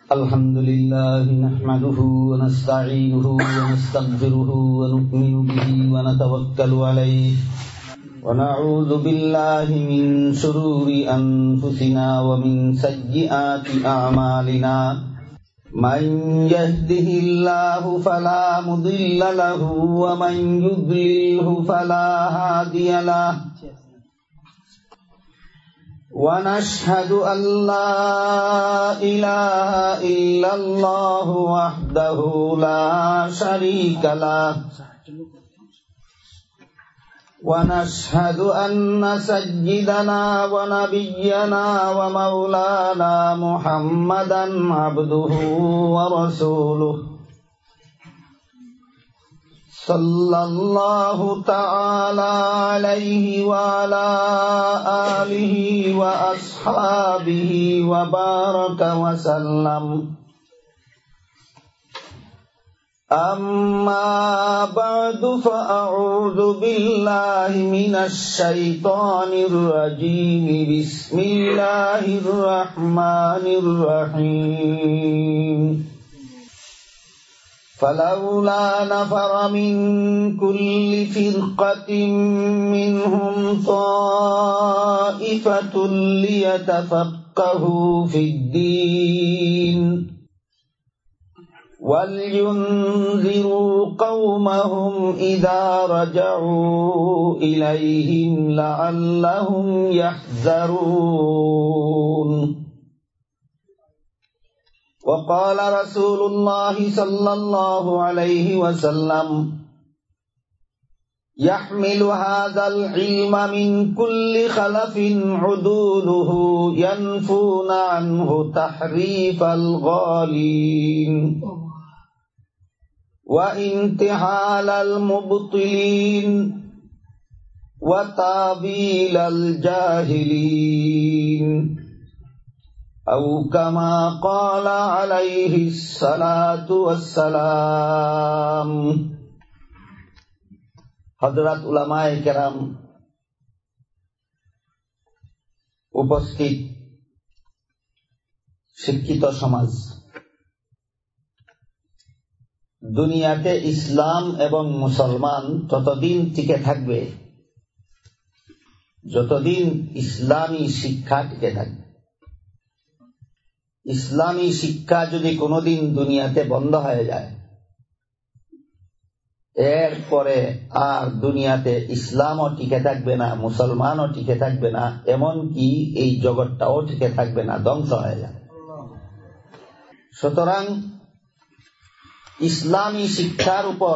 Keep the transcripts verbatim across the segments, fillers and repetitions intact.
अल्हम्दुलिल्लाहि नहमदुहु व नस्तईनुहु व नस्तगफिरुहु व नु'मिनु बिहि व नतवक्कलु अलैहि व नऊज़ु बिल्लाहि मिन शुरूरि अनफुसिना व मिन सय्यिआति अअमालिना मन यहदिहिल्लाहु फला मुदिल्ल लहु व मन युद्लिलहु फला हादिय लहु ونشهد أن لا إله إلا الله وحده لا شريك له ونشهد أن سيدنا ونبينا ومولانا محمدا عبده ورسوله صلى الله تعالى عليه وعلى آله وأصحابه وبارك وسلم أما بعد فأعوذ بالله من الشيطان الرجيم بسم الله الرحمن الرحيم فلولا نفر من كل فرقة منهم طائفة ليتفقهوا في الدين ولينذروا قومهم إذا رجعوا إليهم لعلهم يحذرون وقال رسول الله صلى الله عليه وسلم يحمل هذا العلم من كل خلف عدوله ينفون عنه تحريف الغالين وانتحال المبطلين وتأويل الجاهلين أو كما قال عليه الصلاة والسلام हजरत उलमाए केराम उपस्थित शिक्षित समाज दुनियाते इस्लाम एवं मुसलमान ततदिन टिके थाकबे যতদিন ইসলামী শিক্ষা টিকে থাকবে। ইসলামী শিক্ষা যদি কোনোদিন দুনিয়াতে বন্ধ হয়ে যায়, এরপরে আর দুনিয়াতে ইসলামও টিকে থাকবে না, মুসলমানও টিকে থাকবে না, এমনকি এই জগৎটাও টিকে থাকবে না, ধ্বংস হয়ে যাবে। সুতরাং ইসলামী শিক্ষার উপর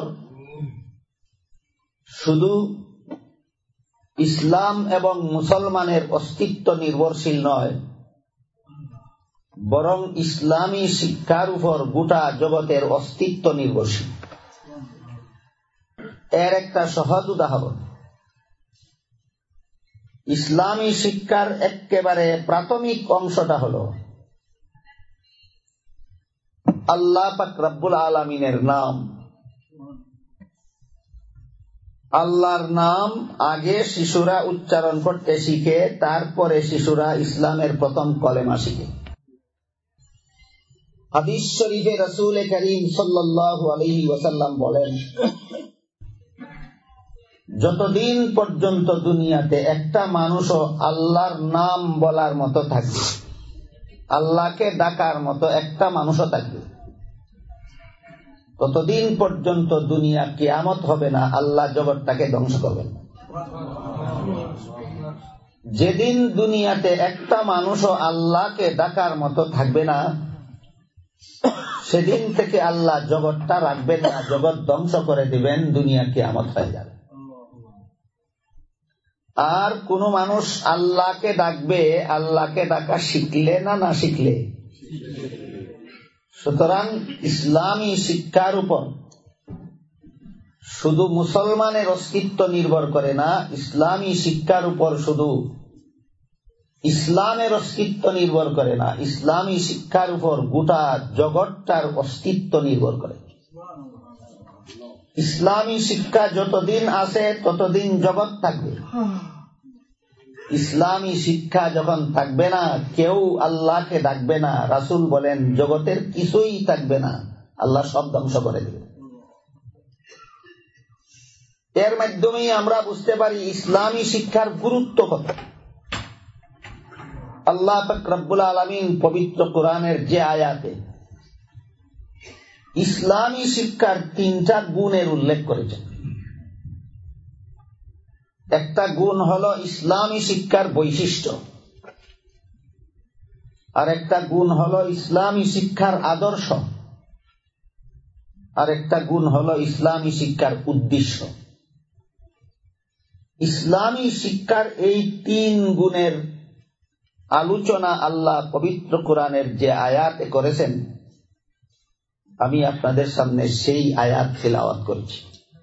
শুধু ইসলাম এবং মুসলমানের অস্তিত্ব নির্ভরশীল নয়, বরং ইসলামী শিক্ষার উপর গোটা জগতের অস্তিত্ব নির্ভরশীল। এর একটা সহজ উদাহরণ, ইসলামী শিক্ষার একেবারে প্রাথমিক অংশটা হলো আল্লাহ পাক রব্বুল আলামিনের নাম। আল্লাহর নাম আগে শিশুরা উচ্চারণ করতে শিখে, তারপরে শিশুরা ইসলামের প্রথম কলেমা শিখে। হাদিস শরীফে রাসূল করিম সাল্লাল্লাহু আলাইহি ওয়াসাল্লাম বলেন, যতদিন পর্যন্ত দুনিয়াতে একটা মানুষও আল্লাহর নাম বলার মতো থাকবে, আল্লাহকে ডাকার মতো একটা মানুষও থাকবে, ততদিন পর্যন্ত দুনিয়া কিয়ামত হবে না, আল্লাহ জগৎটাকে ধ্বংস করবেন। যেদিন দুনিয়াতে একটা মানুষও আল্লাহকে ডাকার মতো থাকবে না, সেদিন থেকে আল্লাহ জগৎটা রাখবেন না, জগৎ ধ্বংস করে দিবেন, দুনিয়া কিয়ামত হয়ে যাবে। আর কোন মানুষ আল্লাহকে ডাকবে আল্লাহকে ডাকা শিখলে না না শিখলে। সুতরাং ইসলামী শিক্ষার উপর শুধু মুসলমানের অস্তিত্ব নির্ভর করে না, ইসলামী শিক্ষার উপর শুধু ইসলামের অস্তিত্ব নির্ভর করে না, ইসলামী শিক্ষার উপর গোটা জগৎটার অস্তিত্ব নির্ভর করে। ইসলামী শিক্ষা যতদিন আছে ততদিন জগৎ থাকবে, ইসলামী শিক্ষা যখন থাকবে না, কেউ আল্লাহকে ডাকবে না। রাসূল বলেন জগতের কিছুই থাকবে না, আল্লাহ সব ধ্বংস করে দেবে। এর মাধ্যমেই আমরা বুঝতে পারি ইসলামী শিক্ষার গুরুত্ব কত। আল্লাহ পাক রব্বুল আলামিন পবিত্র কোরআনের যে আয়াতে ইসলামী শিক্ষার তিনটা গুণের উল্লেখ করেছেন। একটা গুণ হলো ইসলামী শিক্ষার বৈশিষ্ট্য, আর একটা গুণ হলো ইসলামী শিক্ষার আদর্শ, আর একটা গুণ হলো ইসলামী শিক্ষার উদ্দেশ্য। ইসলামী শিক্ষার এই তিন গুণের আলোচনা আল্লাহ পবিত্র কোরআনের যে আয়াতে করেছেন, আমি আপনাদের সামনে সেই আয়াত তিলাওয়াত করছি।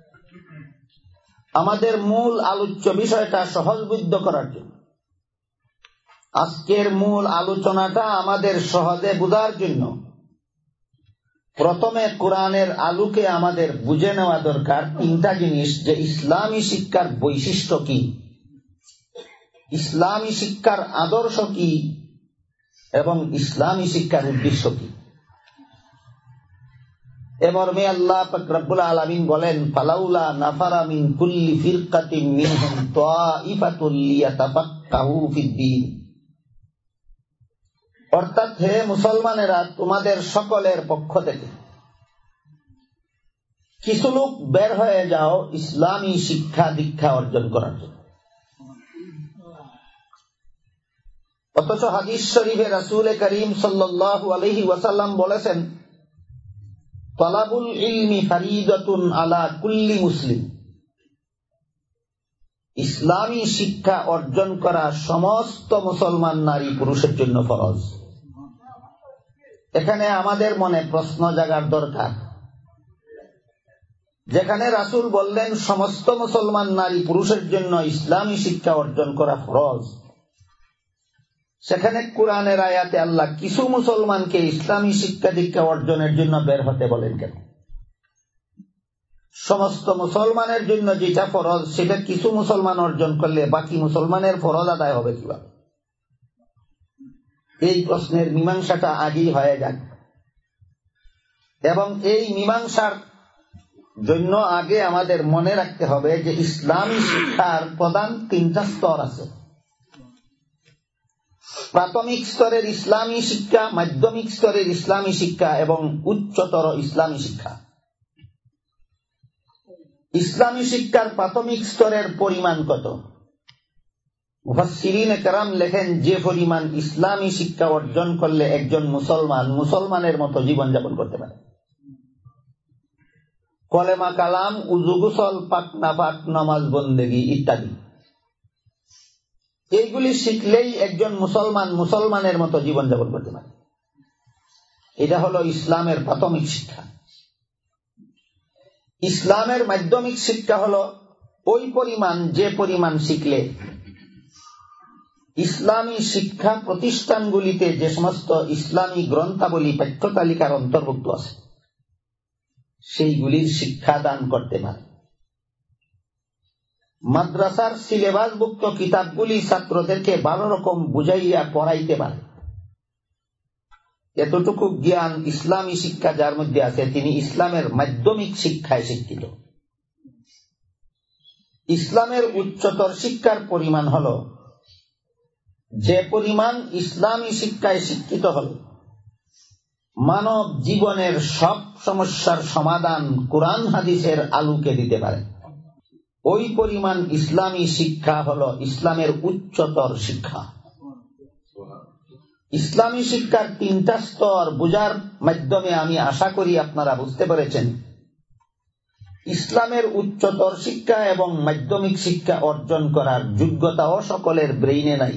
আমাদের মূল আলোচ্য বিষয়টা সহজবোধ্য করার জন্য, আজকের মূল আলোচনাটা আমাদের সহজে বোঝার জন্য প্রথমে কোরআনের আলোকে আমাদের বুঝে নেওয়া দরকার তিনটা জিনিস, যে ইসলামী শিক্ষার বৈশিষ্ট্য কি, ইসলামী শিক্ষার আদর্শ কি, এবং ইসলামী শিক্ষার উদ্দেশ্য কি। এবার মে আল্লাহ পাক রব্বুল আলামিন বলেন, ফালাউলা নাফারা মিন কুল্লি ফিরকাতিন মিনহুম তাইফাতুল লিয়াতাফাক্কাহু ফিদ্দীন। অর্থাৎ হে মুসলমানেরা, তোমাদের সকলের পক্ষ থেকে কিছু লোক বের হয়ে যাও ইসলামী শিক্ষা দীক্ষা অর্জন করার জন্য। অথচ হাদিস শরীফে রাসূল করিম সাল্লাল্লাহু আলাইহি ওয়াসাল্লাম বলেছেন, তালাবুল ইলমি ফারিদাতুন আলা কুল্লি মুসলিম। ইসলামী শিক্ষা অর্জন করা সমস্ত মুসলমান নারী পুরুষের জন্য ফরজ। এখানে আমাদের মনে প্রশ্ন জাগার দরকার, যেখানে রাসূল বললেন সমস্ত মুসলমান নারী পুরুষের জন্য ইসলামী শিক্ষা অর্জন করা ফরজ, সেখানে কোরআনের আয়াতে আল্লাহ কিছু মুসলমানকে ইসলামী শিক্ষা দীক্ষা অর্জনের জন্য বের হতে বলেন কেন? সমস্ত মুসলমানের জন্য যেটা ফরজ সেটা কিছু মুসলমান অর্জন করলে বাকি মুসলমানের ফরজ আদায় হবে কিভাবে? এই প্রশ্নের মীমাংসাটা আগেই হয়ে যাক, এবং এই মীমাংসার জন্য আগে আমাদের মনে রাখতে হবে যে ইসলামী শিক্ষার প্রধান তিনটা স্তর আছে। প্রাথমিক স্তরের ইসলামী শিক্ষা, মাধ্যমিক স্তরের ইসলামী শিক্ষা এবং উচ্চতর ইসলামী শিক্ষা। ইসলামী শিক্ষার প্রাথমিক স্তরের পরিমাণ কত? মুফাসসিরিনে কেরাম লেখেন, যে পরিমাণ ইসলামী শিক্ষা অর্জন করলে একজন মুসলমান মুসলমানের মতো জীবনযাপন করতে পারে। কলেমা, কালাম, উযু, গোসল, পাক নাপাক, নামাজ, বন্দেগী ইত্যাদি, এইগুলি শিখলেই একজন মুসলমান মুসলমানের মতো জীবনযাপন করতে পারে। এটা হলো ইসলামের প্রাথমিক শিক্ষা। ইসলামের মাধ্যমিক শিক্ষা হলো ওই পরিমাণ যে পরিমাণ শিখলে ইসলামী শিক্ষা প্রতিষ্ঠানগুলিতে যে সমস্ত ইসলামী গ্রন্থাবলী পাঠ্য তালিকার অন্তর্ভুক্ত আছে সেইগুলির শিক্ষা দান করতে পারে। মাদ্রাসার সিলেবাসভুক্ত কিতাবগুলি ছাত্রদেরকে ভালো রকম বুঝাইয়া পড়াইতে পারে। এতটুকু জ্ঞান ইসলামী শিক্ষা যার মধ্যে আছে তিনি ইসলামের মাধ্যমিক শিক্ষায় শিক্ষিত। ইসলামের উচ্চতর শিক্ষার পরিমাণ হল যে পরিমাণ ইসলামী শিক্ষায় শিক্ষিত হল মানব জীবনের সব সমস্যার সমাধান কোরআন হাদিসের আলোকে দিতে পারে। ওই পরিমাণ ইসলামী শিক্ষা হল ইসলামের উচ্চতর শিক্ষা। ইসলামী শিক্ষার তিনটা স্তর বুঝার মাধ্যমে আমি আশা করি আপনারা বুঝতে পেরেছেন ইসলামের উচ্চতর শিক্ষা এবং মাধ্যমিক শিক্ষা অর্জন করার যোগ্যতাও সকলের ব্রেইনে নাই,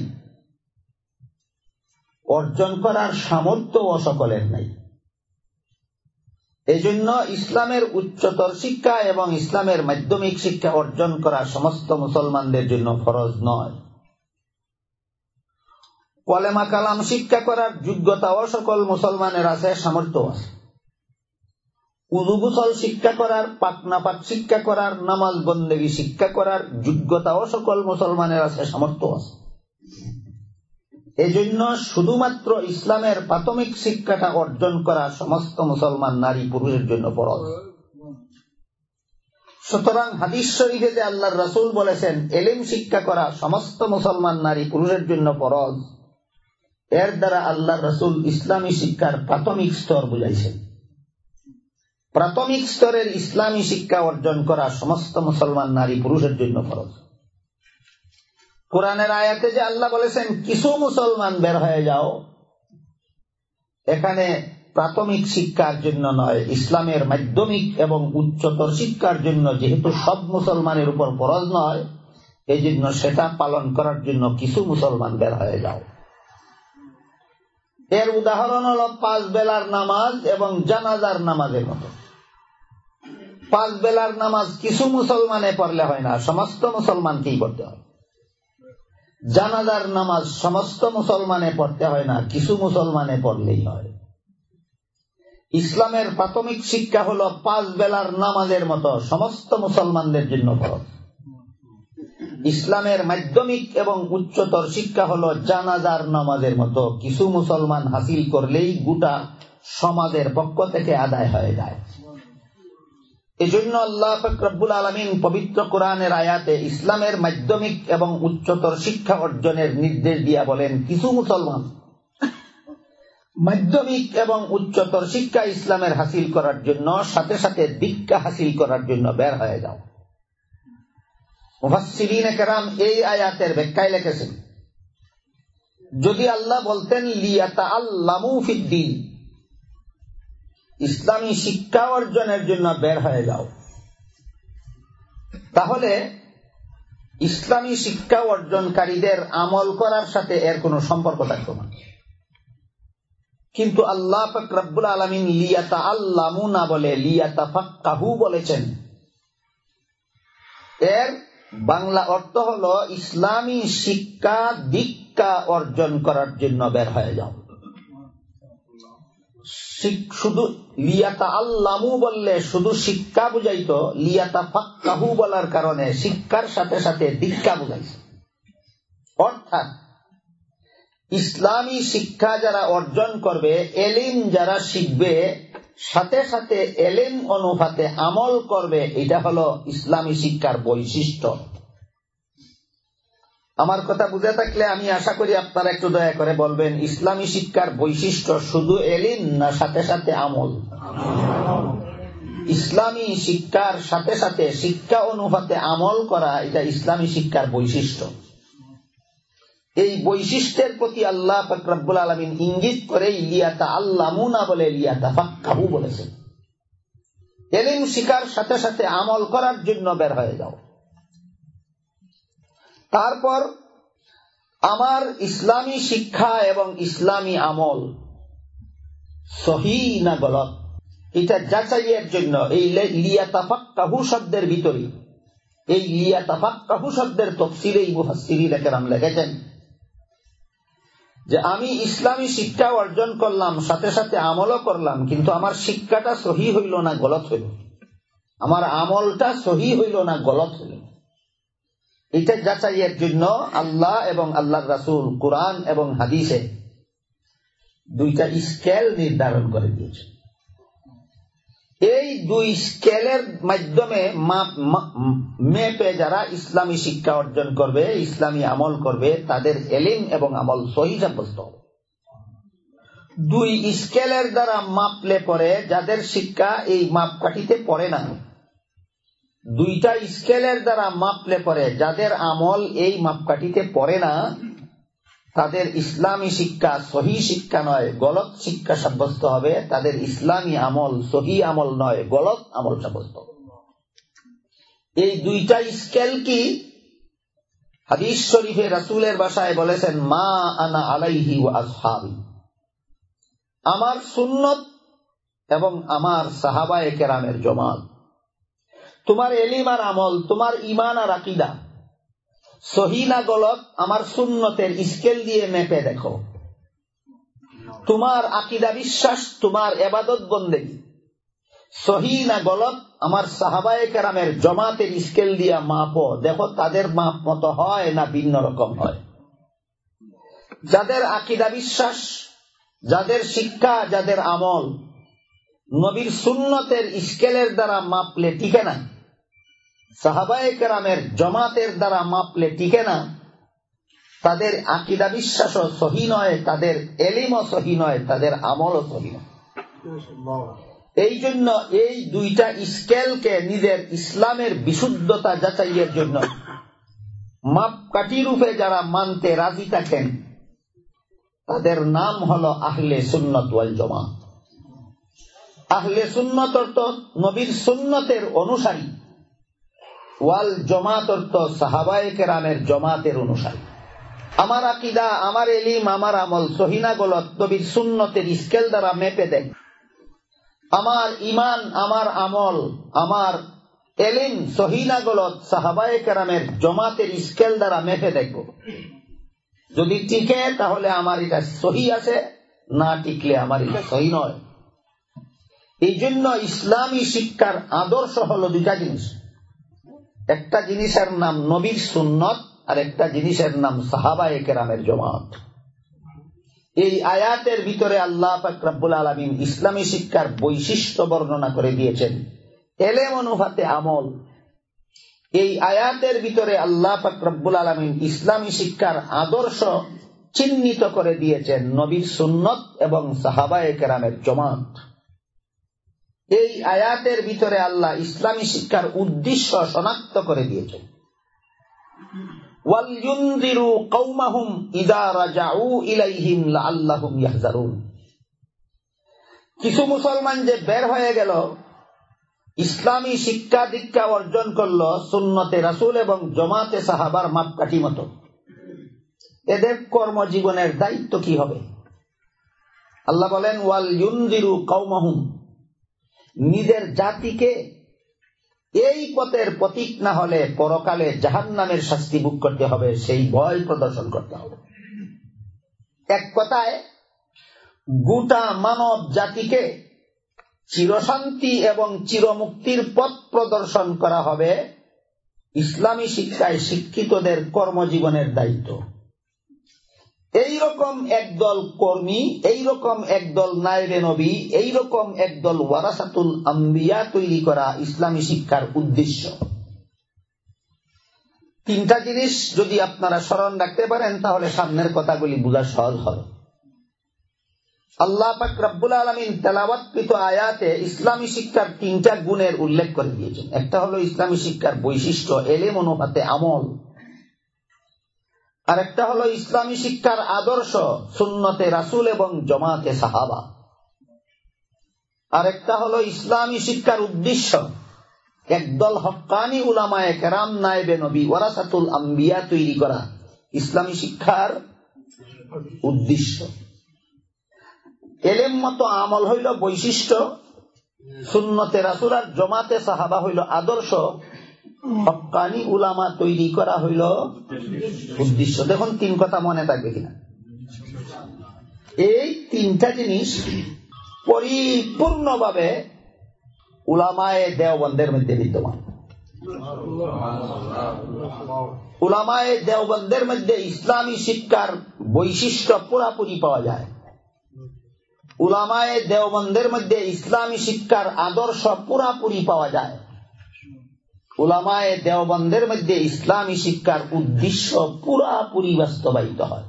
অর্জন করার সামর্থ্যও সকলের নাই। এজন্য ইসলামের উচ্চতর শিক্ষা এবং ইসলামের মাধ্যমিক শিক্ষা অর্জন করা সমস্ত মুসলমানদের জন্য ফরজ নয়। কলেমা কালাম শিক্ষা করার যোগ্যতাও সকল মুসলমানের আছে, সামর্থ্য আছে। উযু গোসল শিক্ষা করার, পাক নাপাক শিক্ষা করার, নামাজ বন্দেগী শিক্ষা করার যোগ্যতাও সকল মুসলমানের আছে, সামর্থ্য আছে। এজন্য শুধুমাত্র ইসলামের প্রাথমিক শিক্ষাটা অর্জন করা সমস্ত মুসলমান নারী পুরুষের জন্য ফরজ। সুতরাং হাদিস শরীফে যে আল্লাহর রাসূল বলেছেন ইলম শিক্ষা করা সমস্ত মুসলমান নারী পুরুষের জন্য ফরজ, এর দ্বারা আল্লাহর রাসূল ইসলামী শিক্ষার প্রাথমিক স্তর বুঝাইছেন। প্রাথমিক স্তরের ইসলামী শিক্ষা অর্জন করা সমস্ত মুসলমান নারী পুরুষের জন্য ফরজ। কোরআনের আয়াতে যে আল্লাহ বলেছেন কিছু মুসলমান বের হয়ে যাও, এখানে প্রাথমিক শিক্ষার জন্য নয়, ইসলামের মাধ্যমিক এবং উচ্চতর শিক্ষার জন্য, যেহেতু সব মুসলমানের উপর ফরজ নয়, এই জন্য সেটা পালন করার জন্য কিছু মুসলমান বের হয়ে যাও। এর উদাহরণ হলো পাঁচ বেলার নামাজ এবং জানাজার নামাজের মতো। পাঁচ বেলার নামাজ কিছু মুসলমানে পড়লে হয় না, সমস্ত মুসলমানকেই পড়তে হয়। জানাজার নামাজ সমস্ত মুসলমানে পড়তে হয় না, কিছু মুসলমানে পড়লেই হয়। ইসলামের প্রাথমিক শিক্ষা হলো পাঁচ বেলার নামাজের মতো সমস্ত মুসলমানদের জন্য ফরজ। ইসলামের মাধ্যমিক এবং উচ্চতর শিক্ষা হলো জানাজার নামাজের মতো, কিছু মুসলমান হাসিল করলেই গোটা সমাজের পক্ষ থেকে আদায় হয়ে যায়। এজন্য আল্লাহ পাক রব্বুল আলামিন পবিত্র কোরআনের আয়াতে ইসলামের মাধ্যমিক এবং উচ্চতর শিক্ষা অর্জনের নির্দেশ দিয়া বলেন কিছু মুসলমান মাধ্যমিক এবং উচ্চতর শিক্ষা ইসলামের হাসিল করার জন্য, সাথে সাথে দীক্ষা হাসিল করার জন্য বের হয়ে যাও। মুফাসসিরিনে কেরাম এই আয়াতের ব্যাখ্যায় লিখেছেন, যদি আল্লাহ বলতেন লিয়াতাআল্লামু ফিদ্দীন, ইসলামী শিক্ষা অর্জনের জন্য বের হয়ে যাও, তাহলে ইসলামী শিক্ষা অর্জনকারীদের আমল করার সাথে এর কোনো সম্পর্ক থাকতো না। কিন্তু আল্লাহ পাক রব্বুল আলামিন লিয়াতাআল্লামু না বলে লিয়াতাফাক্কাহু বলেছেন। এর বাংলা অর্থ হলো ইসলামী শিক্ষা দীক্ষা অর্জন করার জন্য বের হয়ে যাও। শুধু লিয়াতাআল্লামু বললে শুধু শিক্ষা বুঝাইতো, লিয়াতাফাক্কাহু বলার কারণে শিক্ষার সাথে সাথে দীক্ষা বুঝাইছে। অর্থাৎ ইসলামী শিক্ষা যারা অর্জন করবে, এলিম যারা শিখবে, সাথে সাথে এলিম অনুপাতে আমল করবে, এটা হলো ইসলামী শিক্ষার বৈশিষ্ট্য। আমার কথা বুঝে থাকলে আমি আশা করি আপনারা একটু দয়া করে বলবেন, ইসলামী শিক্ষার বৈশিষ্ট্য শুধু এলিম না সাথে সাথে আমল? ইসলামী শিক্ষার সাথে সাথে শিক্ষা অনুপাতে আমল করা, এটা ইসলামী শিক্ষার বৈশিষ্ট্য। এই বৈশিষ্ট্যের প্রতি আল্লাহ পাক রব্বুল আলামিন ইঙ্গিত করে লিয়াতাআল্লামু না বলে লিয়াতাফাক্কাহু বলেছেন। এলিম শিখার সাথে সাথে আমল করার জন্য বের হয়ে যাও। তারপর আমার ইসলামী শিক্ষা এবং ইসলামী আমল সহিহ না গলত, এটা যাচাইয়ের জন্য এই লিয়াতাফাক্কাহু শব্দের ভিতরে, এই লিয়াতাফাক্কাহু শব্দের তাফসীরে মুফাসসিরিনে কেরাম লিখেছেন যে আমি ইসলামী শিক্ষা অর্জন করলাম, সাথে সাথে আমলও করলাম, কিন্তু আমার শিক্ষাটা সহিহ হইল না গলত হইল, আমার আমলটা সহিহ হইল না গলত হইল। এটা যাচাইয়ের জন্য আল্লাহ এবং আল্লাহর রাসূল কুরআন এবং হাদিসে দুইটা স্কেল নির্ধারণ করে দিয়েছে। এই দুই স্কেলের মাধ্যমে মেপে যারা ইসলামী শিক্ষা অর্জন করবে, ইসলামী আমল করবে, তাদের এলিম এবং আমল সহিহ সাব্যস্ত হবে। দুই স্কেলের দ্বারা মাপলে পরে যাদের শিক্ষা এই মাপকাঠিতে পড়ে না, দুইটা স্কেলের দ্বারা মাপলে পরে যাদের আমল এই মাপকাঠিতে পড়ে না, তাদের ইসলামী শিক্ষা সহিহ শিক্ষা নয় গলত শিক্ষা সাব্যস্ত হবে, তাদের ইসলামী আমল সহিহ আমল নয় গলত আমল সাব্যস্ত হবে। এই দুইটা স্কেল কি? হাদিস শরীফে রাসূলের ভাষায় বলেছেন, মা আনা আলাইহি ওয়া আসহাবি, আমার সুন্নত এবং আমার সাহাবায়ে কেরামের জামাত। তোমার এলিম আর আমল, তোমার ঈমান আর আকীদা সহিহ না গলত আমার সুন্নতের স্কেল দিয়ে মেপে দেখো। তোমার আকীদা বিশ্বাস, তোমার ইবাদত বন্দেগী সহিহ না গলত আমার সাহাবায়ে কেরামের জামাতের স্কেল দিয়ে মাপো, দেখো তাদের মাপ মতো হয় না ভিন্ন রকম হয়। যাদের আকীদা বিশ্বাস, যাদের শিক্ষা, যাদের আমল নবীর সুন্নতের স্কেলের দ্বারা মাপলে টিকে না, সাহাবায়ে কেরামের জমাতের দ্বারা মাপলে টিকে না, তাদের আকীদা বিশ্বাসও সহি নয়, তাদের এলিমও সহি নয়, তাদের আমলও সহি নয়। এই জন্য এই দুইটা স্কেলকে নিজের ইসলামের বিশুদ্ধতা যাচাইয়ের জন্য মাপকাঠি রূপে যারা মানতে রাজি থাকেন তাদের নাম হলো আহলে সুন্নাত ওয়াল জামাত। আহলে সুন্নাত অর্থ নবীর সুন্নতের অনুসারী, ওয়াল জামাত অর্থ সাহাবায়ে কেরামের জমাতের অনুসারী। আমার আকীদা, আমার ইলম, আমার আমল সহি না গলত নবীর সুন্নতের স্কেল দ্বারা মেপে দেয়। আমার ঈমান, আমার আমল, আমার ইলম সহি না গলত সাহাবায়ে কেরামের জমাতের স্কেল দ্বারা মেপে দেখব। যদি টিকে তাহলে আমার এটা সহি আছে, না টিকলে আমার এটা সহি নয়। এই জন্য ইসলামী শিক্ষার আদর্শ হলো দুটা জিনিস। একটা জিনিসের নাম নবীর সুন্নত, আর একটা জিনিসের নাম সাহাবায়ে কেরামের জমাত। এই আয়াতের ভিতরে আল্লাহ পাক রব্বুল আলামিন ইসলামী শিক্ষার বৈশিষ্ট্য বর্ণনা করে দিয়েছেন, এলেম অনুপাতে আমল। এই আয়াতের ভিতরে আল্লাহ পাক রব্বুল আলামিন ইসলামী শিক্ষার আদর্শ চিহ্নিত করে দিয়েছেন, নবীর সুন্নত এবং সাহাবায়ে কেরামের জমাত। এই আয়াতের ভিতরে আল্লাহ ইসলামী শিক্ষার উদ্দেশ্য শনাক্ত করে দিয়েছেন। ওয়ালইউনযিরু কওমাহুম ইযা রাজাউ ইলাইহিম লাআল্লাহুম ইয়াহযারুন। কিছু মুসলমান যে বের হয়ে গেল, ইসলামী শিক্ষা দীক্ষা অর্জন করলো সুন্নতে রাসূল এবং জমাতে সাহাবার মাপকাঠি মতো, এদের কর্মজীবনের দায়িত্ব কি হবে? আল্লাহ বলেন ওয়ালইউনযিরু কওমাহুম, নিজের জাতিকে এই পথের প্রতীক না হলে পরকালে জাহান্নামের শাস্তি ভোগ করতে হবে, সেই ভয় প্রদর্শন করতে হবে। এক কথায় গোটা মানব জাতিকে চিরশান্তি এবং চিরমুক্তির পথ প্রদর্শন করা হবে ইসলামী শিক্ষায় শিক্ষিতদের কর্মজীবনের দায়িত্ব। এইরকম একদল কর্মী, এইরকম একদল নায়েবে নবী, এইরকম একদল ওয়ারাসাতুল আম্বিয়া তৈরি করা ইসলামী শিক্ষার উদ্দেশ্য। তিনটা জিনিস যদি আপনারা স্মরণ রাখতে পারেন তাহলে সামনের কথাগুলি বোঝা সহজ হবে। আল্লাহ পাক রব্বুল আলামিন তেলাওয়াতকৃত আয়াতে ইসলামী শিক্ষার তিনটা গুণের উল্লেখ করে দিয়েছেন। একটা হলো ইসলামী শিক্ষার বৈশিষ্ট্য, এলেম অনুপাতে আমল। আর একটা হলো ইসলামী শিক্ষার আদর্শ, সুন্নতে রাসূল এবং জমাতে সাহাবা। আর একটা হলো ইসলামী শিক্ষার উদ্দেশ্য, একদল হক্কানি উলামায়ে কেরাম নায়েবে নবী ওয়ারাসাতুল আম্বিয়া তৈরি করা ইসলামী শিক্ষার উদ্দেশ্য। এলেম মতো আমল হইল বৈশিষ্ট্য, সুন্নতে রাসূল আর জমাতে সাহাবা হইল আদর্শ, হক্কানি উলামা তৈরি করা হইল উদ্দেশ্য। দেখুন তিন কথা মনে থাকবে কিনা। এই তিনটা জিনিস পরিপূর্ণভাবে উলামায়ে দেওবন্দের মধ্যে বিদ্যমান। উলামায়ে দেওবন্দের মধ্যে ইসলামী শিক্ষার বৈশিষ্ট্য পুরাপুরি পাওয়া যায়। উলামায়ে দেওবন্দের মধ্যে ইসলামী শিক্ষার আদর্শ পুরাপুরি পাওয়া যায়। উলামায়ে দেওবন্দের মধ্যে ইসলামী শিক্ষার উদ্দেশ্য পুরাপুরি বাস্তবায়িত হয়।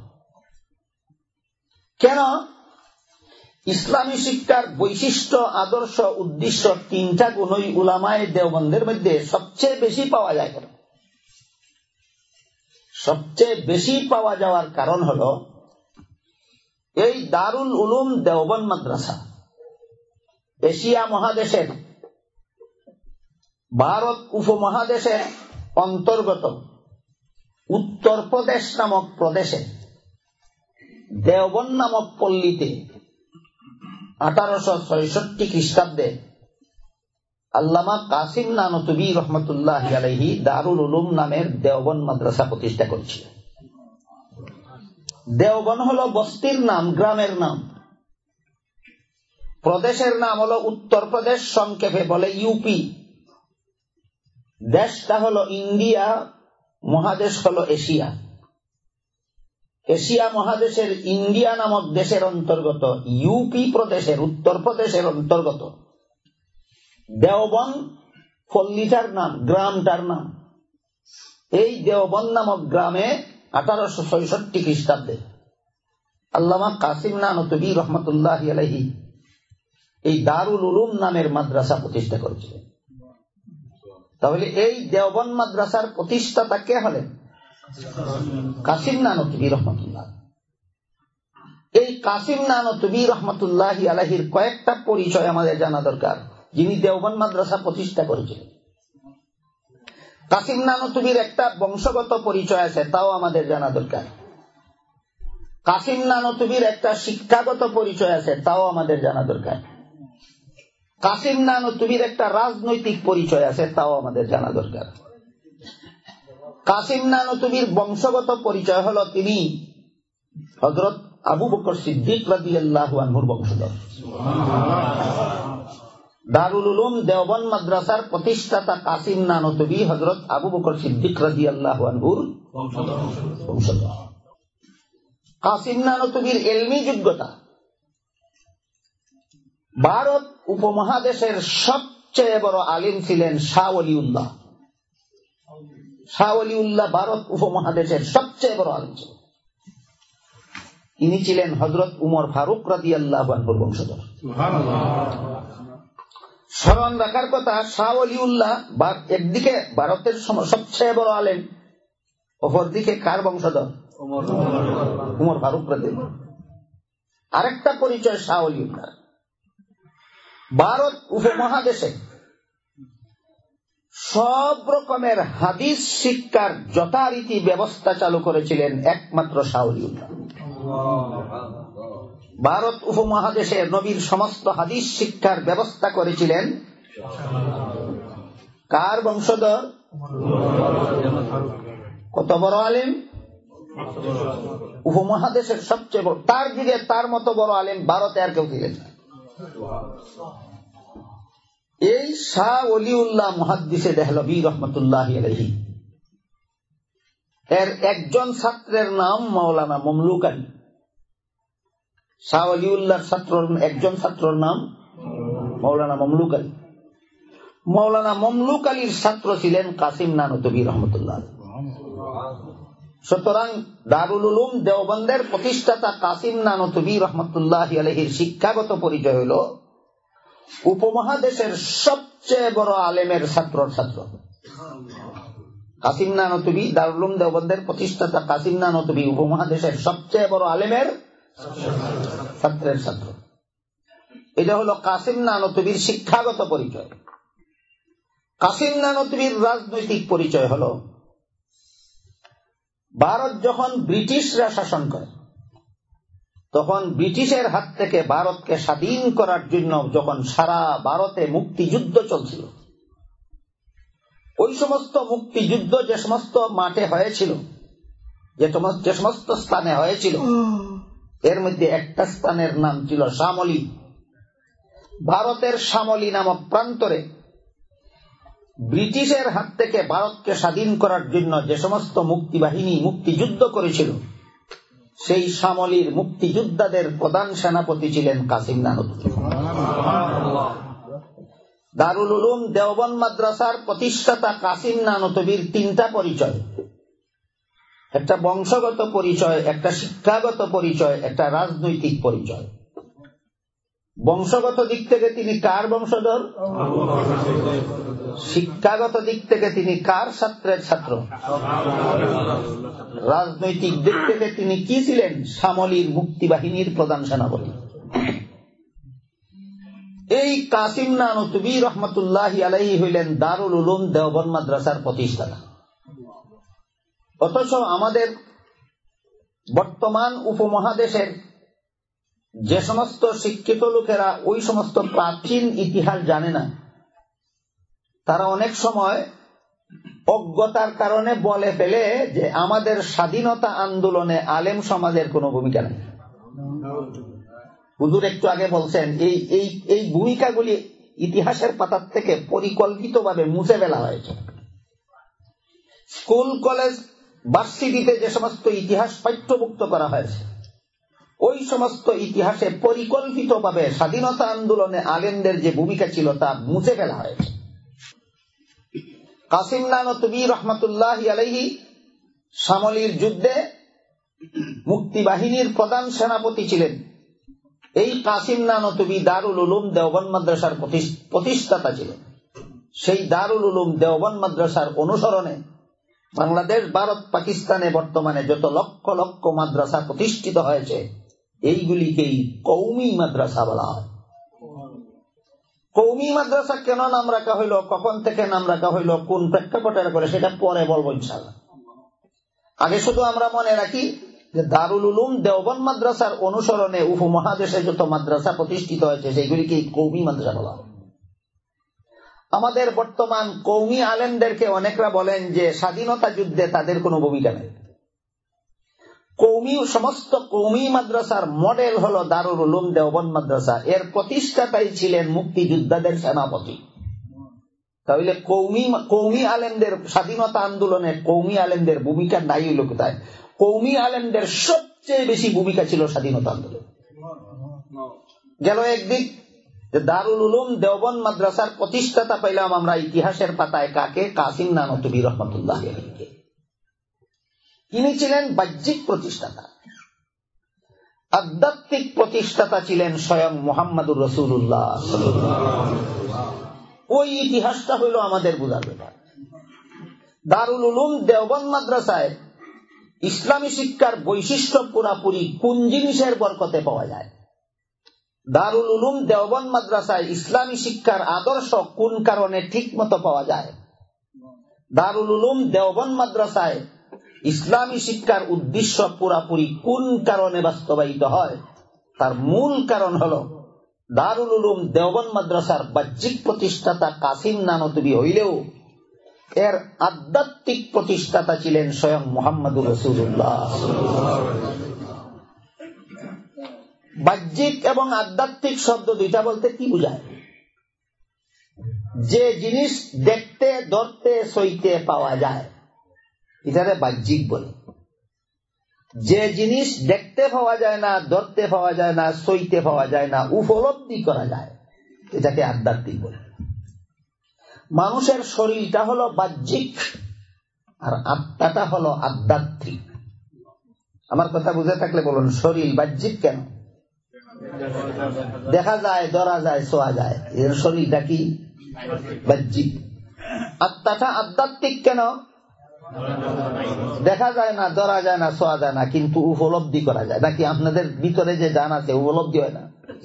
কেন? ইসলামী শিক্ষার বৈশিষ্ট্য, আদর্শ, উদ্দেশ্য তিনটা গুণই উলামায়ে দেওবন্দের মধ্যে সবচেয়ে বেশি পাওয়া যায়। কেন? সবচেয়ে বেশি পাওয়া যাওয়ার কারণ হলো এই দারুল উলুম দেওবন্দ মাদ্রাসা এশিয়া মহাদেশের, ভারত উপমহাদেশের অন্তর্গত উত্তরপ্রদেশ নামক প্রদেশে দেওবন্দ নামক পল্লীতে আঠারোশো ছয়ষট্টি খ্রিস্টাব্দে আল্লামা কাসিম নানতুবি রহমতুল্লাহি আলাইহি দারুল উলুম নামের দেওবন্দ মাদ্রাসা প্রতিষ্ঠা করেছিলেন। দেওবন্দ হলো বস্তির নাম, গ্রামের নাম। প্রদেশের নাম হলো উত্তরপ্রদেশ, সংক্ষেপে বলে ইউপি। দেশটা হলো ইন্ডিয়া, মহাদেশ হলো এশিয়া। এশিয়া মহাদেশের ইন্ডিয়া নামক দেশের অন্তর্গত ইউপি প্রদেশের উত্তর প্রদেশের অন্তর্গত দেওবন্দ পল্লীটার নাম, গ্রামটার নাম। এই দেওবন্দ নামক গ্রামে আঠারোশো ছয়ষট্টি খ্রিস্টাব্দে আল্লামা কাসিম নানতবী রহমতুল্লাহ আলাইহি এই দারুল উলুম নামের মাদ্রাসা প্রতিষ্ঠা করেছিলেন। তাহলে এই দেওবন্দ মাদ্রাসার প্রতিষ্ঠাতা কে হলেন? কাসিম নানতবী রহমতুল্লাহ। এই কাসিম নানতবী রহমতুল্লাহ আলাইহির কয়েকটা পরিচয় আমাদের জানা দরকার, যিনি দেওবন্দ মাদ্রাসা প্রতিষ্ঠা করেছিলেন। কাসিম নানতবীর একটা বংশগত পরিচয় আছে, তাও আমাদের জানা দরকার। কাসিম নানতবীর একটা শিক্ষাগত পরিচয় আছে, তাও আমাদের জানা দরকার। কাসিম নানতবীর একটা রাজনৈতিক পরিচয় আছে, তাও আমাদের জানা দরকার। কাসিম নানতবীর বংশগত পরিচয় হলো তিনি হযরত আবু বকর সিদ্দিক রাদিয়াল্লাহু আনহুর বংশধর। দারুল উলুম দেওবন্দ মাদ্রাসার প্রতিষ্ঠাতা কাসিম নানতবী হযরত আবু বকর সিদ্দিক রাদিয়াল্লাহু আনহুর বংশধর। কাসিম নানতবীর ইলমি যোগ্যতা ভারত উপমহাদেশের সবচেয়ে বড় আলিম ছিলেন শাহ ওলিউল্লাহ। শাহ ওলিউল্লাহ ভারত উপমহাদেশের সবচেয়ে বড় আলিম ছিলেন। ইনি ছিলেন হযরত উমর ফারুক রাদিয়াল্লাহু আনহুর বংশধর। স্মরণ রাখার কথা, শাহ ওলিউল্লাহ একদিকে ভারতের সবচেয়ে বড় আলেম, অপরদিকে কার বংশধর? উমর ফারুক রাদিয়াল্লাহু। আরেকটা পরিচয় শাহ ওলিউল্লাহ, ভারত উপমহাদেশে সব রকমের হাদিস শিক্ষার যথারীতি ব্যবস্থা চালু করেছিলেন একমাত্র শাহ ওলিউল্লাহ। ভারত উপমহাদেশে নবীর সমস্ত হাদিস শিক্ষার ব্যবস্থা করেছিলেন কার বংশধর? কত বড় আলেম! উপমহাদেশের সবচেয়ে বড়। তার যুগে তার মতো বড় আলেম ভারতে আর কেউ ছিলেন না। এই শাহ ওলিউল্লাহ মুহাদ্দিসে দেহলভী রহমতুল্লাহ আলাইহি এর একজন ছাত্রের নাম মাওলানা মমলুক আলী। শাহ ওলিউল্লাহর ছাত্র একজন ছাত্রের নাম মাওলানা মমলুক আলী। মাওলানা মমলুক আলীর ছাত্র ছিলেন কাসিম নানতবী রহমতুল্লাহ। সুতরাং দারুল উলুম দেওবন্দের প্রতিষ্ঠাতা কাসিম নানতবী রহমতুল্লাহ আলাইহির শিক্ষাগত পরিচয় হল উপমহাদেশের সবচেয়ে বড় আলেমের ছাত্রর ছাত্র। কাসিম নানতবী দারুল উলুম দেওবন্দের প্রতিষ্ঠাতা কাসিম নানতবী উপমহাদেশের সবচেয়ে বড় আলেমের ছাত্রের ছাত্র। এটা হলো কাসিম নানতবীর শিক্ষাগত পরিচয়। কাসিম নানতবীর রাজনৈতিক পরিচয় হলো, ভারত যখন ব্রিটিশরা শাসন করে তখন ব্রিটিশের হাত থেকে ভারতকে স্বাধীন করার জন্য যখন সারা ভারতে মুক্তিযুদ্ধ চলছিল, ওই সমস্ত মুক্তিযুদ্ধ যে সমস্ত মাঠে হয়েছিল, যে সমস্ত স্থানে হয়েছিল, এর মধ্যে একটা স্থানের নাম ছিল শামলী। ভারতের শামলী নামক প্রান্তরে ব্রিটিশের হাত থেকে ভারতকে স্বাধীন করার জন্য যে সমস্ত মুক্তিবাহিনী মুক্তিযুদ্ধ করেছিল, সেই শামলীর মুক্তিযোদ্ধাদের প্রধান সেনাপতি ছিলেন কাসিম নানতবী। দারুল উলুম দেওবন্দ মাদ্রাসার প্রতিষ্ঠাতা কাসিম নানতবীর তিনটা পরিচয়, একটা বংশগত পরিচয়, একটা শিক্ষাগত পরিচয়, একটা রাজনৈতিক পরিচয়। বংশগত দিক থেকে তিনি কার বংশধর? শিক্ষাগত দিক থেকে তিনি কার ছাত্রের ছাত্র? রাজনৈতিক দিক থেকে তিনি কি ছিলেন? শামলীর মুক্তিবাহিনীর প্রধান সেনাপতি। এই কাসিম নানতবী রহমতুল্লাহি আলাইহি হইলেন দারুল উলুম দেওবন্দ মাদ্রাসার প্রতিষ্ঠাতা। অথচ আমাদের বর্তমান উপমহাদেশের যে সমস্ত শিক্ষিত লোকেরা ওই সমস্ত প্রাচীন ইতিহাস জানে না, তারা অনেক সময় অজ্ঞতার কারণে বলে ফেলে যে আমাদের স্বাধীনতা আন্দোলনে আলেম সমাজের কোনো ভূমিকা নেই। হুজুর একটু আগে বলছেন এই এই এই ভূমিকাগুলি ইতিহাসের পাতার থেকে পরিকল্পিতভাবে মুছে ফেলা হয়েছে। স্কুল কলেজ ভার্সিটিতে যে সমস্ত ইতিহাস পাঠ্যভুক্ত করা হয়েছে, ওই সমস্ত ইতিহাসে পরিকল্পিতভাবে স্বাধীনতা আন্দোলনে আলেমদের যে ভূমিকা ছিল তা মুছে ফেলা হয়েছে। কাসিম নানতুবি রহমতুল্লাহি আলাইহি শামলির যুদ্ধে মুক্তিবাহিনীর প্রধান সেনাপতি ছিলেন। এই কাসিম নানতুবি দারুল উলুম দেওবন্দ মাদ্রাসার প্রতিষ্ঠাতা ছিলেন। সেই দারুল উলুম দেওবন্দ মাদ্রাসার অনুসরণে বাংলাদেশ, ভারত, পাকিস্তানে বর্তমানে যত লক্ষ লক্ষ মাদ্রাসা প্রতিষ্ঠিত হয়েছে, এইগুলিকেই কওমি মাদ্রাসা বলা হয়। কওমি মাদ্রাসা কেন নাম রাখা হইল, কখন থেকে নাম রাখা হইল, কোন প্রেক্ষাপটের করে, সেটা পরে বলবো ইনশাআল্লাহ। আগে শুধু আমরা মনে রাখি যে দারুল উলুম দেওবন্দ মাদ্রাসার অনুসরণে উপমহাদেশে যত মাদ্রাসা প্রতিষ্ঠিত হয়েছে সেগুলিকে কওমি মাদ্রাসা বলা হয়। আমাদের বর্তমান কওমি আলেমদেরকে অনেকরা বলেন যে স্বাধীনতা যুদ্ধে তাদের কোনো ভূমিকা নেই। কওমি সমস্ত কওমি মাদ্রাসার মডেল হলো দারুল উলুম দেওবন্দ মাদ্রাসা। এর প্রতিষ্ঠাতাই ছিলেন মুক্তিযোদ্ধাদের সেনাপতি। তাহলে কওমি কওমি আলেমদের স্বাধীনতা আন্দোলনে কওমি আলেমদের ভূমিকা নাই হইল কোথায়? কওমি আলেমদের সবচেয়ে বেশি ভূমিকা ছিল স্বাধীনতা আন্দোলন। গেল একদিক দারুল উলুম দেওবন্দ মাদ্রাসার প্রতিষ্ঠাতা পাইলাম আমরা ইতিহাসের পাতায় কাকে? কাসিম নানতুবি রহমতুল্লাহ আলাইহি। তিনি ছিলেন বাহ্যিক প্রতিষ্ঠাতা। আধ্যাত্মিক প্রতিষ্ঠাতা ছিলেন স্বয়ং মুহাম্মদুর রাসূলুল্লাহ সাল্লাল্লাহু আলাইহি ওয়াসাল্লাম। ওই ইতিহাসটা হইল আমাদের বোঝার ব্যাপার। দারুল উলুম দেওবন্দ মাদ্রাসায় ইসলামী শিক্ষার বৈশিষ্ট্য পুরাপুরি কোন জিনিসের বরকতে পাওয়া যায়? দারুল উলুম দেওবন্দ মাদ্রাসায় ইসলামী শিক্ষার আদর্শ কোন কারণে ঠিক মতো পাওয়া যায়? দারুল উলুম দেওবন্দ মাদ্রাসায় ইসলামী শিক্ষার উদ্দেশ্য পুরাপুরি কোন কারণে বাস্তবায়িত হয়? তার মূল কারণ হল দারুল উলুম দেওবন্দ মাদ্রাসার বাহ্যিক প্রতিষ্ঠাতা কাসিম নানতুবি হইলেও এর আধ্যাত্মিক প্রতিষ্ঠাতা ছিলেন স্বয়ং মুহাম্মদুর রাসূলুল্লাহ। বাহ্যিক এবং আধ্যাত্মিক শব্দ দুইটা বলতে কি বোঝায়? যে জিনিস দেখতে, ধরতে, সইতে পাওয়া যায় এটারে বাহ্যিক বলে। যে জিনিস দেখতে পাওয়া যায় না, ধরতে পাওয়া যায় না, সইতে পাওয়া যায় না, উপলব্ধি করা যায়, এটাকে আধ্যাত্মিক বলে। মানুষের শরীরটা হলো বাহ্যিক আর আত্মাটা হলো আধ্যাত্মিক। আমার কথা বুঝে থাকলে বলুন, শরীর বাহ্যিক কেন? দেখা যায়, ধরা যায়, ছোঁয়া যায়, এর শরীরটা কি? বাহ্যিক। আত্মাটা আধ্যাত্মিক কেন? দেখা যায় না, ধরা যায় না, ছোঁয়া যায় না, কিন্তু উপলব্ধি করা যায়। নাকি আপনাদের ভিতরে যে জান আছে উপলব্ধি হয় না?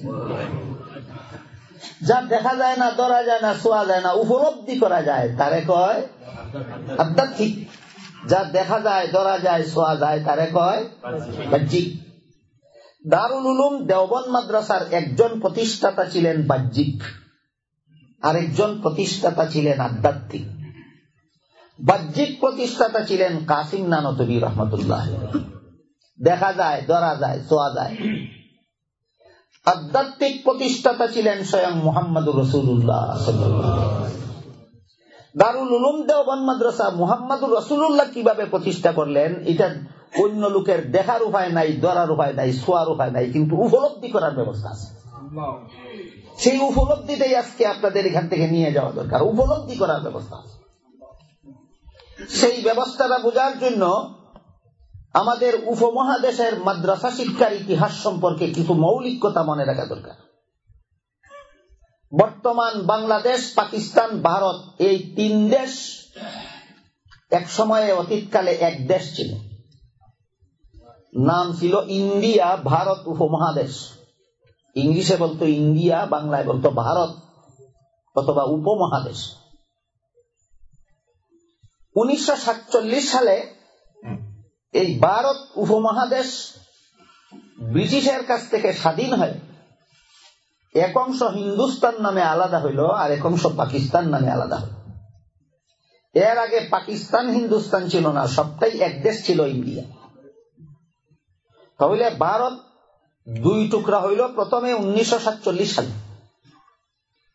যা দেখা যায় না, ধরা যায় না, ছোঁয়া যায় না, উপলব্ধি করা যায় তারে কয় আধ্যাত্মিক। যা দেখা যায়, ধরা যায়, ছোঁয়া যায় তারে কয় বাহ্যিক। দারুল উলুম দেওবন্দ মাদ্রাসার একজন প্রতিষ্ঠাতা ছিলেন বাহ্যিক, আরেকজন প্রতিষ্ঠাতা ছিলেন আধ্যাত্মিক। বাহ্যিক প্রতিষ্ঠাতা ছিলেন কাসিম নানতুবি রহমতুল্লাহ। দেখা যায়, ধরা যায়, ছোঁয়া যায়। আধ্যাত্মিক প্রতিষ্ঠাতা ছিলেন স্বয়ং মুহাম্মদুর রাসূলুল্লাহ সাল্লাল্লাহু আলাইহি ওয়াসাল্লাম। দারুল উলুম দেওবন্দ মাদ্রাসা মুহাম্মদুর রাসূলুল্লাহ কিভাবে প্রতিষ্ঠা করলেন এটা অন্য লোকের দেখার উপায় নাই, ধরার উপায় নাই, ছোঁয়ার উপায় নাই, কিন্তু উপলব্ধি করার ব্যবস্থা আছে। সেই উপলব্ধিটাই আজকে আপনাদের এখান থেকে নিয়ে যাওয়া দরকার। উপলব্ধি করার ব্যবস্থা আছে। সেই ব্যবস্থাটা বোঝার জন্য আমাদের উপমহাদেশের মাদ্রাসা শিক্ষার ইতিহাস সম্পর্কে কিছু মৌলিক কথা মনে রাখা দরকার। বর্তমান বাংলাদেশ, পাকিস্তান, ভারত এই তিন দেশ এক সময়ে অতীতকালে এক দেশ ছিল। নাম ছিল ইন্ডিয়া ভারত উপমহাদেশ। ইংলিশে বলতো ইন্ডিয়া, বাংলায় বলতো ভারত অথবা উপমহাদেশ। উনিশশো সাতচল্লিশ সালে এই ভারত উপমহাদেশ ব্রিটিশের কাছ থেকে স্বাধীন হয়। এক অংশ হিন্দুস্তান নামে আলাদা হইল, আর এক অংশ পাকিস্তান নামে আলাদা হইল। এর আগে পাকিস্তান হিন্দুস্তান ছিল না, সবটাই এক দেশ ছিল ইন্ডিয়া। তাহলে ভারত দুই টুকরা হইল প্রথমে উনিশশো সাতচল্লিশ সালে।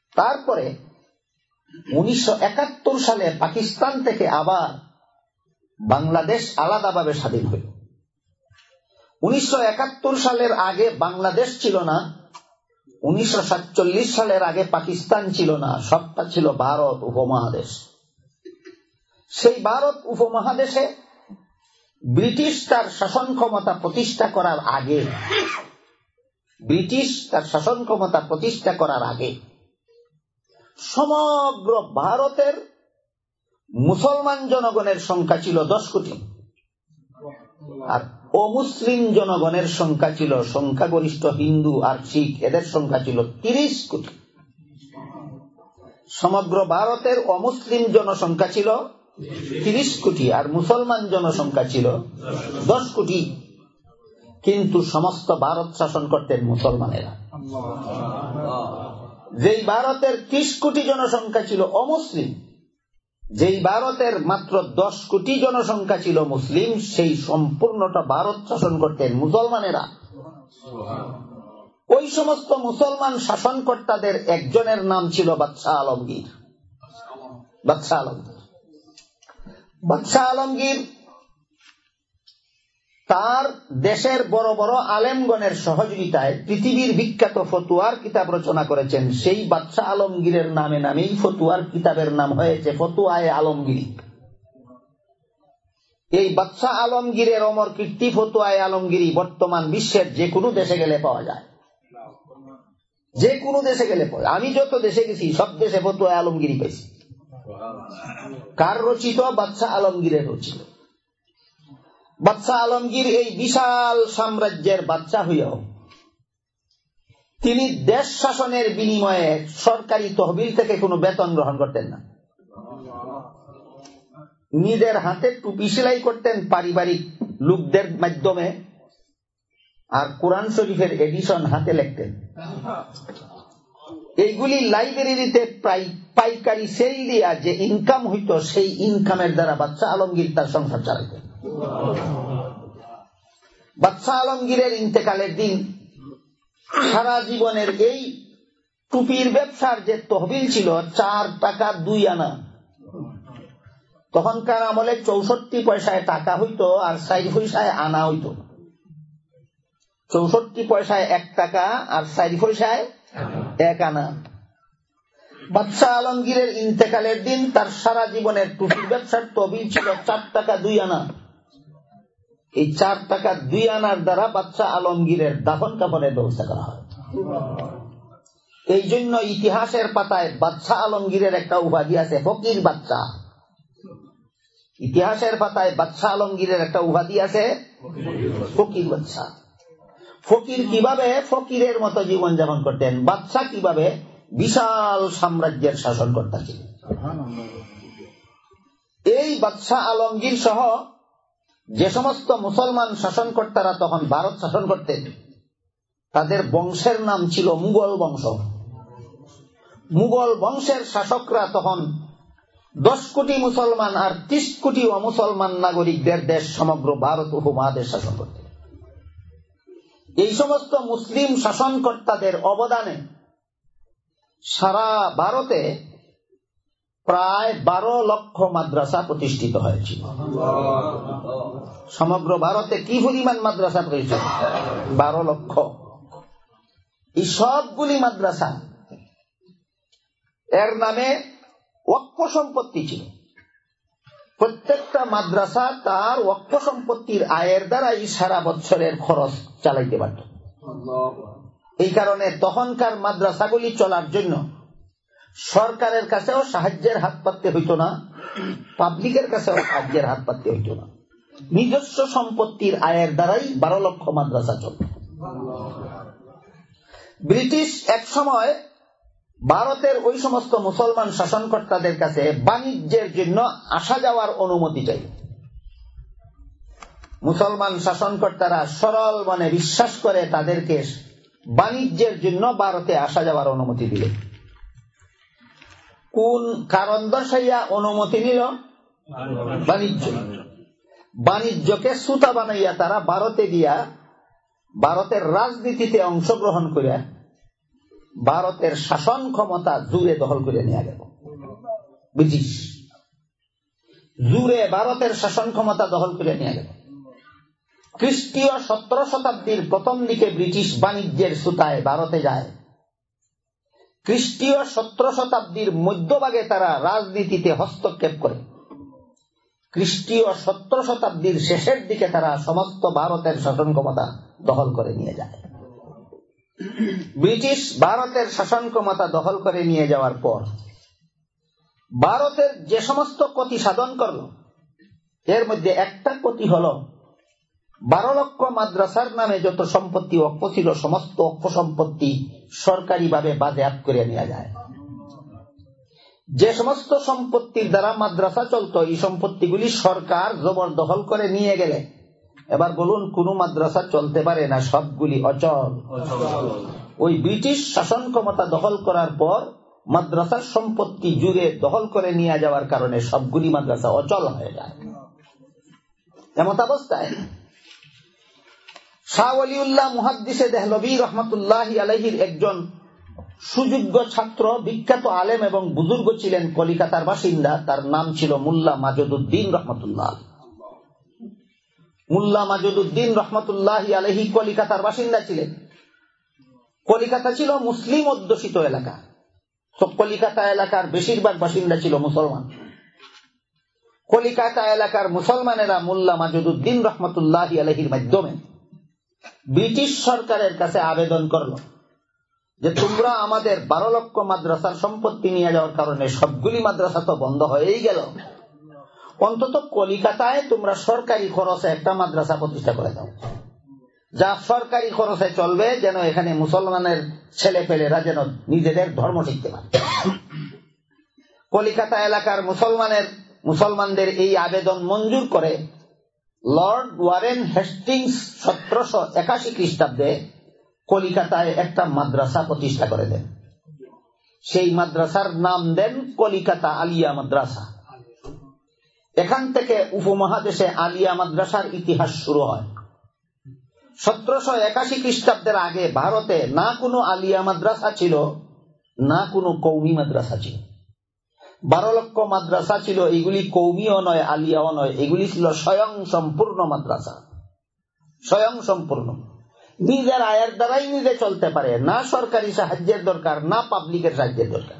তারপরে উনিশশো একাত্তর সালে পাকিস্তান থেকে আবার বাংলাদেশ আলাদাভাবে স্বাধীন হইল। উনিশশো একাত্তর সালের আগে বাংলাদেশ ছিল না, উনিশশো সাতচল্লিশ সালের আগে পাকিস্তান ছিল না, সবটা ছিল ভারত উপমহাদেশ। সেই ভারত উপমহাদেশে ব্রিটিশ তার শাসন ক্ষমতা প্রতিষ্ঠা করার আগে ব্রিটিশ তার শাসন ক্ষমতা প্রতিষ্ঠা করার আগে সমগ্র ভারতের মুসলমান জনগণের সংখ্যা ছিল দশ কোটি, আর অমুসলিম জনগণের সংখ্যা ছিল, সংখ্যাগরিষ্ঠ হিন্দু আর শিখ, এদের সংখ্যা ছিল তিরিশ কোটি। সমগ্র ভারতের অমুসলিম জনসংখ্যা ছিল তিরিশ কোটি আর মুসলমান জনসংখ্যা ছিল দশ কোটি। কিন্তু সমস্ত ভারত শাসন করতেন মুসলমানেরা। যেই ভারতের ত্রিশ কোটি জনসংখ্যা ছিল অমুসলিম, যেই ভারতের মাত্র দশ কোটি জনসংখ্যা ছিল মুসলিম, সেই সম্পূর্ণটা ভারত শাসন করতেন মুসলমানেরা। ওই সমস্ত মুসলমান শাসনকর্তাদের একজনের নাম ছিল বাদশাহ আলমগীর। বাদশাহ আলমগীর বাদশাহ আলমগীর তার দেশের বড় বড় আলেমগণের সহযোগিতায় পৃথিবীর বিখ্যাত ফতুয়ার কিতাব রচনা করেছেন। সেই বাদশাহ আলমগীরের নামে নামেই ফতুয়ার কিতাবের নাম হয়েছে ফতুয়ায়ে আলমগীরি। এই বাদশাহ আলমগীরের অমর কীর্তি ফতুয়ায়ে আলমগীরি বর্তমান বিশ্বের যে কোনো দেশে গেলে পাওয়া যায়, যে কোনো দেশে গেলে পাওয়া যায়। আমি যত দেশে গেছি সব দেশে ফতুয়ায়ে আলমগীরি পেয়েছি। কার রচিত? বাদশাহ আলমগীরের রচিত। বাদশাহ আলমগীর এই বিশাল সাম্রাজ্যের বাদশাহ হইয়াও তিনি দেশ শাসনের বিনিময়ে সরকারি তহবিল থেকে কোনো বেতন গ্রহণ করতেন না। নিজের হাতে টুপি সেলাই করতেন পারিবারিক লোকদের মাধ্যমে, আর কোরআন শরীফের এডিশন হাতে লিখতেন। এইগুলি লাইব্রেরিতে প্রায় পাইকারি সেল দিয়া যে ইনকাম হইত, সেই ইনকামের দ্বারা বাদশাহ আলমগীর তার সংসার চালাতেন। বাদশাহ আলমগীরের ইন্তেকালের দিন সারা জীবনের এই টুপির ব্যবসার যে তহবিল ছিল চার টাকা দুই আনা, তখনকার আমলে চৌষট্টি পয়সায় টাকা হইতো আর ষাট পয়সায় আনা হইতো। চৌষট্টি পয়সায় এক টাকা আর ষাট পয়সায় এক আনা। বাদশাহ আলমগীরের ইন্তেকালের দিন তার সারা জীবনের টুপির ব্যবসার তহবিল ছিল চার টাকা দুই আনা। এই চার টাকা দুই আনার দ্বারা বাদশাহ আলমগীরের দাফন কাফনের ব্যবস্থা করা হয়। এই জন্য ইতিহাসের পাতায় বাদশাহ আলমগীরের একটা উপাধি আছে, ফকির বাদশাহ। ইতিহাসের পাতায় বাদশাহ আলমগীরের একটা উপাধি আছে, ফকির বাদশাহ। ফকির কিভাবে ফকিরের মতো জীবন যাপন করতেন, বাদশাহ কিভাবে বিশাল সাম্রাজ্যের শাসনকর্তা ছিলেন। এই বাদশাহ আলমগীর সহ যে সমস্ত মুসলমান শাসনকর্তারা তখন ভারত শাসন করতেন, তাদের বংশের নাম ছিল মুঘল বংশ। মুঘল বংশের শাসকরা তখন দশ কোটি মুসলমান আর ত্রিশ কোটি অমুসলমান নাগরিকদের দেশ সমগ্র ভারত উপমহাদেশ শাসন করতেন। এই সমস্ত মুসলিম শাসনকর্তাদের অবদানে সারা ভারতে প্রায় বারো লক্ষ মাদ্রাসা প্রতিষ্ঠিত হয়েছিল। সমগ্র ভারতে কি পরিমাণ মাদ্রাসা প্রতিষ্ঠিত? বারো লক্ষ। এই সবগুলি মাদ্রাসা এর নামে ওয়াকফ সম্পত্তি ছিল। প্রত্যেকটা মাদ্রাসা তার ওয়াকফ সম্পত্তির আয়ের দ্বারাই সারা বছরের খরচ চালাইতে পারত। এই কারণে তখনকার মাদ্রাসাগুলি চলার জন্য সরকারের কাছেও সাহায্যের হাত পাততে হইত না, পাবলিকের কাছেও সাহায্যের হাত পাততে হইত না। নিজস্ব সম্পত্তির আয়ের দ্বারাই বারো লক্ষ মাদ্রাসা চলত। ব্রিটিশ এক সময় ভারতের ওই সমস্ত মুসলমান শাসনকর্তাদের কাছে বাণিজ্যের জন্য আসা যাওয়ার অনুমতি চাই। মুসলমান শাসনকর্তারা সরল মনে বিশ্বাস করে তাদেরকে বাণিজ্যের জন্য ভারতে আসা যাওয়ার অনুমতি দিল। কোন কারণ দর্শাইয়া অনুমতি নিল? বাণিজ্য। বাণিজ্যকে সুতা বানাইয়া তারা ভারতে গিয়া ভারতের রাজনীতিতে অংশগ্রহণ করে ভারতের শাসন ক্ষমতা জুড়ে দখল করে নিয়ে গেল ব্রিটিশ। জুড়ে ভারতের শাসন ক্ষমতা দখল করে নিয়ে গেল। খ্রিস্টীয় সতেরো শতাব্দীর প্রথম দিকে ব্রিটিশ বাণিজ্যের সুতায় ভারতে যায়। খ্রিস্টীয় সতেরো শতাব্দীর মধ্যভাগে তারা রাজনীতিতে হস্তক্ষেপ করে। খ্রিস্টীয় সতেরো শতাব্দীর শেষের দিকে তারা সমস্ত ভারতের শাসন ক্ষমতা দখল করে নিয়ে যায়। ব্রিটিশ ভারতের শাসন ক্ষমতা দখল করে নিয়ে যাওয়ার পর ভারতের যে সমস্ত ক্ষতি সাধন করল, এর মধ্যে একটা ক্ষতি হল বারো লক্ষ মাদ্রাসার নামে যত সম্পত্তি অক্ষ ছিল, সমস্ত অক্ষ সম্পত্তি সরকারিভাবে বাজেয়াপ্ত করে নেওয়া যায়। যে সমস্ত সম্পত্তির দ্বারা মাদ্রাসা চলত, এই সম্পত্তিগুলি সরকার জবরদখল করে নিয়ে গেলে এবার বলুন কোন মাদ্রাসা চলতে পারে না, সবগুলি অচল। ওই ব্রিটিশ শাসন ক্ষমতা দখল করার পর মাদ্রাসার সম্পত্তি জুড়ে দখল করে নিয়ে যাওয়ার কারণে সবগুলি মাদ্রাসা অচল হয়ে যায়। এমত অবস্থায় শাহ ওয়ালিউল্লাহ মুহাদ্দিসে দেহলভী রহমতুল্লাহি আলাইহির একজন সুযোগ্য ছাত্র, বিখ্যাত আলেম এবং বুজুর্গ ছিলেন, কলিকাতার বাসিন্দা। তার নাম ছিল মুল্লা মাজুদউদ্দিন রহমতুল্লাহ। মুল্লা মাজুদউদ্দিন রহমতুল্লাহি আলাইহি কলিকাতার বাসিন্দা ছিলেন। কলিকাতা ছিল মুসলিম অধ্যুষিত এলাকা, তো কলিকাতা এলাকার বেশিরভাগ বাসিন্দা ছিল মুসলমান। কলিকাতা এলাকার মুসলমানেরা মুল্লা মাজুদউদ্দিন রহমতুল্লাহি আলাইহির মাধ্যমে ব্রিটিশ সরকারের কাছে আবেদন করল যে তোমরা আমাদের বারো লক্ষ মাদ্রাসার সম্পত্তি নিয়ে যাওয়ার কারণে সবগুলি মাদ্রাসা তো বন্ধ হয়েই গেল, অন্তত কলিকাতায় তোমরা সরকারি খরচে একটা মাদ্রাসা প্রতিষ্ঠা করে দাও, যা সরকারি খরচে চলবে, যেন এখানে মুসলমানের ছেলে পেলেরা যেন নিজেদের ধর্ম শিখতে পারে। কলিকাতা এলাকার মুসলমানের মুসলমানদের এই আবেদন মঞ্জুর করে লর্ড ওয়ারেন হেস্টিংস সতেরোশো একাশি খ্রিস্টাব্দে কলিকাতায় একটা মাদ্রাসা প্রতিষ্ঠা করে দেন। সেই মাদ্রাসার নাম দেন কলিকাতা আলিয়া মাদ্রাসা। এখান থেকে উপমহাদেশে আলিয়া মাদ্রাসার ইতিহাস শুরু হয়। সতেরোশো একাশি খ্রিস্টাব্দের আগে ভারতে না কোনো আলিয়া মাদ্রাসা ছিল, না কোনো কৌমি মাদ্রাসা ছিল। বারো লক্ষ মাদ্রাসা ছিল, এগুলি কৌমিও নয়, আলিয়াও নয়, এগুলি ছিল স্বয়ং সম্পূর্ণ মাদ্রাসা, স্বয়ং সম্পূর্ণ, নিজের আয়ের দ্বারাই নিজে চলতে পারে, না সরকারি সাহায্যের দরকার, না পাবলিকের সাহায্যের দরকার।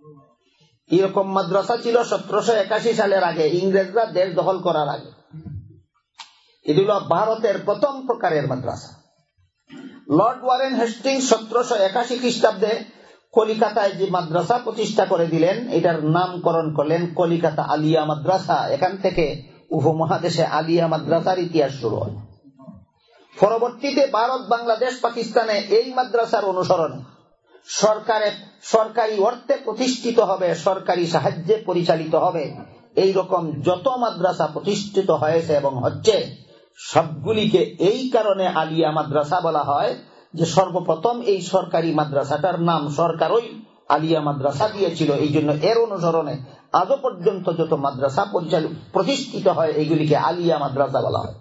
এরকম মাদ্রাসা ছিল সতেরোশো একাশি সালের আগে, ইংরেজরা দেশ দখল করার আগে। এগুলো ভারতের প্রথম প্রকারের মাদ্রাসা। লর্ড ওয়ারেন হেস্টিংস সতেরোশো একাশি খ্রিস্টাব্দে কলিকাতায় যে মাদ্রাসা প্রতিষ্ঠা করে দিলেন, এটার নামকরণ করলেন কলিকাতা আলিয়া মাদ্রাসা। এখান থেকে উপমহাদেশে আলিয়া মাদ্রাসার ইতিহাস শুরু হয়। পরবর্তীতে ভারত, বাংলাদেশ, পাকিস্তানে এই মাদ্রাসার অনুসরণে সরকারের সরকারি অর্থে প্রতিষ্ঠিত হবে, সরকারি সাহায্যে পরিচালিত হবে, এই রকম যত মাদ্রাসা প্রতিষ্ঠিত হয়েছে এবং হচ্ছে, সবগুলিকে এই কারণে আলিয়া মাদ্রাসা বলা হয় যে সর্বপ্রথম এই সরকারি মাদ্রাসাটার নাম সরকারই আলিয়া মাদ্রাসা দিয়েছিল। এই জন্য এর অনুসরণে আজও পর্যন্ত যত মাদ্রাসা পরিচালিত প্রতিষ্ঠিত হয়, এগুলিকে আলিয়া মাদ্রাসা বলা হয়।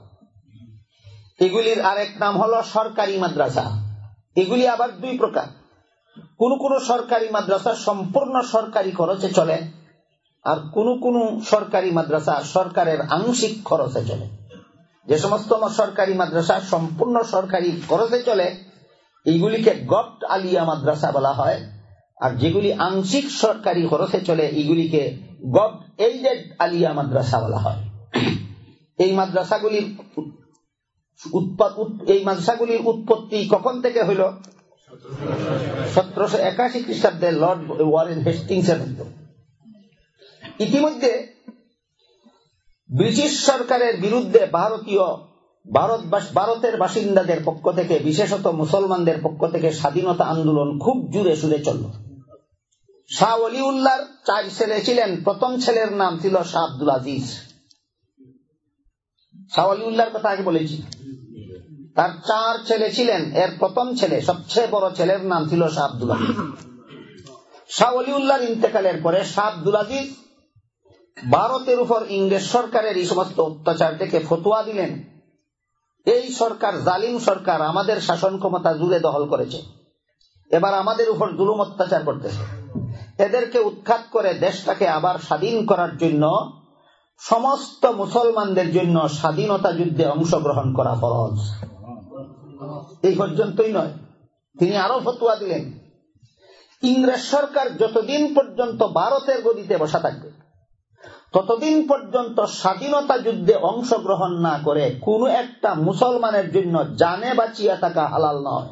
এগুলির আরেক নাম হলো সরকারি মাদ্রাসা। এগুলি আবার দুই প্রকার। কোন কোন সরকারি মাদ্রাসা সম্পূর্ণ সরকারি খরচে চলে, আর কোন কোন সরকারি মাদ্রাসা সরকারের আংশিক খরচে চলে। যে সমস্ত সরকারি মাদ্রাসা সম্পূর্ণ সরকারি খরচে চলে, এইগুলিকে গভট আলিয়া মাদ্রাসা বলা হয়, আর যেগুলি আংশিক সরকারি খরচে চলে, এইগুলিকে গভট এইডেড আলিয়া মাদ্রাসা বলা হয়। এই মাদ্রাসাগুলির এই মাদ্রাসাগুলির উৎপত্তি কখন থেকে হইল? সতেরোশো একাশি খ্রিস্টাব্দে লর্ড ওয়ারেন হেস্টিংসের মধ্যে। ইতিমধ্যে ব্রিটিশ সরকারের বিরুদ্ধে ভারতীয় ভারত ভারতের বাসিন্দাদের পক্ষ থেকে, বিশেষত মুসলমানদের পক্ষ থেকে স্বাধীনতা আন্দোলন খুব জোরে সুরে চলল। শাহ ওয়ালিউল্লাহর চার ছেলে ছিলেন। প্রথম ছেলের নাম ছিল শাহ আব্দুল আজিজ। শাহ ওয়ালিউল্লাহর কথা আগে বলেছি। তার চার ছেলে ছিলেন, এর প্রথম ছেলে, সবচেয়ে বড় ছেলের নাম ছিল শাহ আব্দুল আজিজ। শাহ ওয়ালিউল্লাহর ইন্তেকালের পরে শাহ আব্দুল আজিজ ভারতের উপর ইংরেজ সরকারের এই সমস্ত অত্যাচার থেকে ফতোয়া দিলেন, এই সরকার জালিম সরকার, আমাদের শাসন ক্ষমতা জুড়ে দখল করেছে, এবার আমাদের উপর জুলুম অত্যাচার করতেছে। এদেরকে উৎখাত করে দেশটাকে আবার স্বাধীন করার জন্য সমস্ত মুসলমানদের জন্য স্বাধীনতা যুদ্ধে অংশগ্রহণ করা ফরজ। এই পর্যন্তই নয়, তিনি আরো ফতোয়া দিলেন, ইংরেজ সরকার যতদিন পর্যন্ত ভারতের গদিতে বসা থাকবে ততদিন পর্যন্ত স্বাধীনতা যুদ্ধে অংশগ্রহণ না করে কোন একটা মুসলমানের জন্য জানে বাঁচিয়া থাকা হালাল নয়।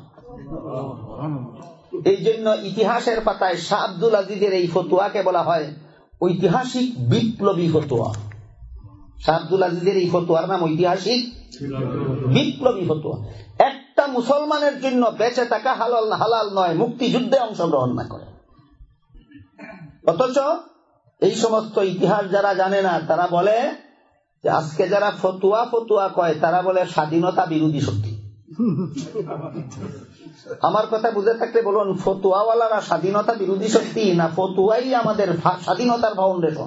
এই জন্য ইতিহাসের পাতায় শাহ আব্দুল আজিজের এই ফতোয়াকে বলা হয় ঐতিহাসিক বিপ্লবী ফতোয়া। শাহ আব্দুল আজিজের এই ফতোয়ার নাম ঐতিহাসিক বিপ্লবী ফতোয়া। একটা মুসলমানের জন্য বেঁচে থাকা হালাল হালাল নয় মুক্তিযুদ্ধে অংশগ্রহণ না করে। অথচ এই সমস্ত ইতিহাস যারা জানে না তারা বলে যে আজকে যারা ফতুয়া ফতুয়া কয় তারা বলে স্বাধীনতা বিরোধী শক্তি। আমার কথা বুঝে থাকলে বলুন, ফতুয়াওয়ালারা স্বাধীনতা বিরোধী শক্তি না ফতুয়াই আমাদের স্বাধীনতার ফাউন্ডেশন?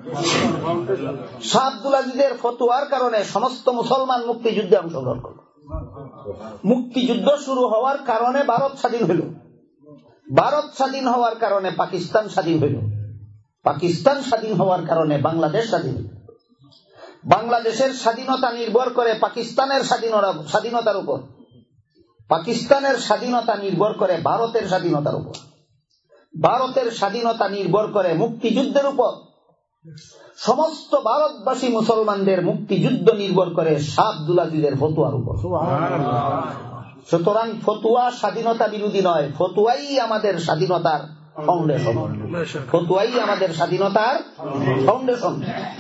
শাহ আব্দুল আজিজের ফতুয়ার কারণে সমস্ত মুসলমান মুক্তিযুদ্ধে অংশগ্রহণ করল। মুক্তিযুদ্ধ শুরু হওয়ার কারণে ভারত স্বাধীন হইল, ভারত স্বাধীন হওয়ার কারণে পাকিস্তান স্বাধীন হইল, পাকিস্তান স্বাধীন হওয়ার কারণে বাংলাদেশ স্বাধীন হইল। বাংলাদেশের স্বাধীনতা নির্ভর করে পাকিস্তানের স্বাধীনতার উপর, পাকিস্তানের স্বাধীনতা নির্ভর করে ভারতের স্বাধীনতার উপর, ভারতের স্বাধীনতা নির্ভর করে মুক্তিযুদ্ধের উপর। সমস্ত ভারতবাসী মুসলমানদের মুক্তিযুদ্ধ নির্ভর করে শাহ আব্দুল আজিজের ফতুয়ার উপর। সুতরাং ফতুয়া স্বাধীনতা বিরোধী নয়, ফতুয়াই আমাদের স্বাধীনতার ফাউন্ডেশন, ফতুয়াই আমাদের স্বাধীনতার ফাউন্ডেশন।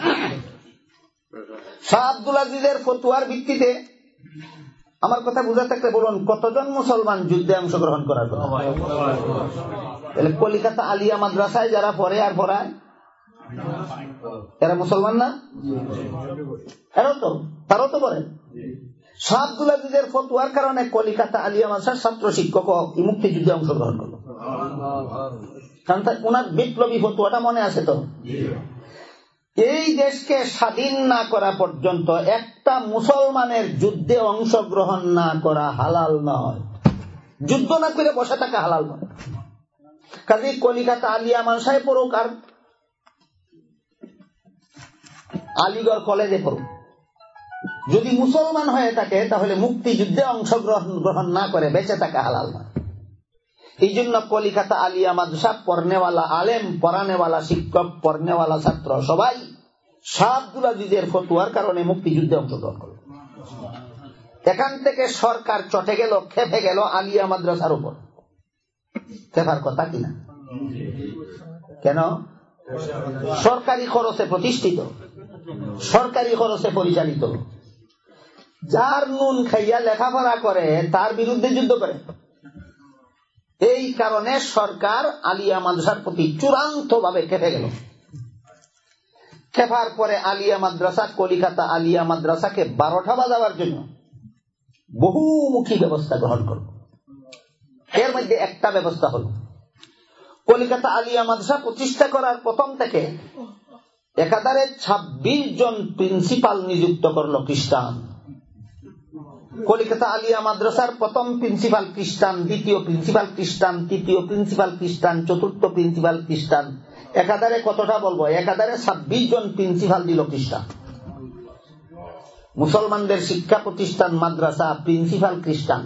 শাহ আব্দুল আজিজের ফতুয়ার ভিত্তিতে আমার কথা বুঝা থাকলে বলুন, কতজন মুসলমান যুদ্ধে অংশগ্রহণ করার কথা? তাহলে কলিকাতা আলিয়া মাদ্রাসায় যারা পড়ে আর পড়ায় এরা মুসলমান না? এরাও তো, তারাও তো পড়ে। শাহ আব্দুল আজিজের ফতুয়ার কারণে কলিকাতা আলিয়া মাদ্রাসার ছাত্র শিক্ষক মুক্তিযুদ্ধে অংশগ্রহণ করল, কারণ ওনার বিপ্লবী ফতুয়াটা মনে আছে তো। এই দেশকে স্বাধীন না করা পর্যন্ত একটা মুসলমানের যুদ্ধে অংশগ্রহণ না করা হালাল নয়, যুদ্ধ না করে বসে থাকা হালাল নয়। কাজে কলিকাতা আলিয়া মাদ্রাসায় পড়ুক আর আলিগড় কলেজে পড়ুক, যদি মুসলমান হয়ে থাকে তাহলে মুক্তিযুদ্ধে অংশগ্রহণ গ্রহণ না করে বেঁচে থাকা হালাল নয়। এই জন্য কলিকাতা আলিয়া মাদ্রাসা পড়নেওয়ালা আলেম, পড়ানেওয়ালা শিক্ষক, পড়নেওয়ালা ছাত্র সবাই শাহ আব্দুল আজিজের ফতুয়ার কারণে মুক্তিযুদ্ধে অংশগ্রহণ করল। এখান থেকে সরকার চটে গেল, খেপে গেল আলিয়া মাদ্রাসার উপর। খেপার কথা কিনা? কেন? সরকারি খরচে প্রতিষ্ঠিত, সরকারি খরচে পরিচালিত। যার নুন খাইয়া লেখাপড়া করে তার বিরুদ্ধে যুদ্ধ করে। এই কারণে সরকার আলিয়া মাদ্রাসার প্রতি চূড়ান্ত ভাবে খেপে গেল। খেপার পরে আলিয়া মাদ্রাসা, কলিকাতা আলিয়া মাদ্রাসাকে বারোটা বাজাবার জন্য বহুমুখী ব্যবস্থা গ্রহণ করল। এর মধ্যে একটা ব্যবস্থা হল, কলিকাতা আলিয়া মাদ্রাসা প্রতিষ্ঠা করার প্রথম থেকে একাধারে ছাব্বিশ জন প্রিন্সিপাল নিযুক্ত করল খ্রিস্টান। কলিকাতা আলিয়া মাদ্রাসার প্রথম প্রিন্সিপাল খ্রিস্টান, দ্বিতীয় প্রিন্সিপাল খ্রিস্টান, তৃতীয় প্রিন্সিপাল খ্রিস্টান, চতুর্থ প্রিন্সিপাল খ্রিস্টান। একাধারে কতটা বলবো, একাধারে ছাব্বিশ জন প্রিন্সিপাল দিল খ্রিস্টান। মুসলমানদের শিক্ষা প্রতিষ্ঠান মাদ্রাসা, প্রিন্সিপাল খ্রিস্টান।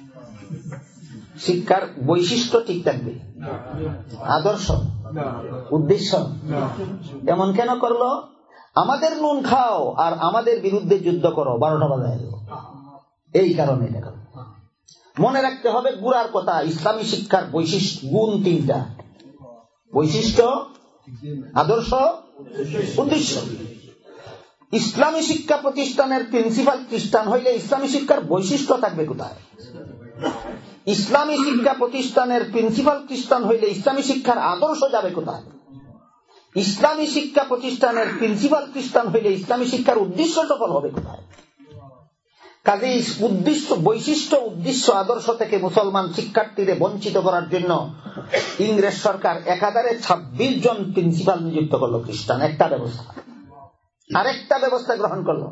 শিক্ষার বৈশিষ্ট্য ঠিক থাকবে, আদর্শ, উদ্দেশ্য এমন কেন করলো? আমাদের নুন খাও আর আমাদের বিরুদ্ধে যুদ্ধ করো, বারোটা বাজায়। এই কারণে মনে রাখতে হবে গুড়ার কথা। ইসলামী শিক্ষার বৈশিষ্ট্য গুণ তিনটা: বৈশিষ্ট্য, আদর্শ, উদ্দেশ্য। ইসলামী শিক্ষা প্রতিষ্ঠানের প্রিন্সিপাল খ্রিস্টান হইলে ইসলামী শিক্ষার বৈশিষ্ট্য থাকবে কোথায়? ইসলামী শিক্ষা প্রতিষ্ঠানের প্রিন্সিপাল খ্রিস্টান হইলে ইসলামী শিক্ষার আদর্শ যাবে কোথায়? ইসলামী শিক্ষা প্রতিষ্ঠানের প্রিন্সিপাল খ্রিস্টান হইলে ইসলামী শিক্ষার উদ্দেশ্য সফল হবে কোথায়? কাজে উদ্দেশ্য, বৈশিষ্ট্য, উদ্দেশ্য, আদর্শ থেকে মুসলমান শিক্ষার্থীদের বঞ্চিত করার জন্য ইংরেজ সরকার একাধারে ছাব্বিশ জন প্রিন্সিপাল নিযুক্ত করলো খ্রিস্টান। একটা ব্যবস্থা। আরেকটা ব্যবস্থা গ্রহণ করলো,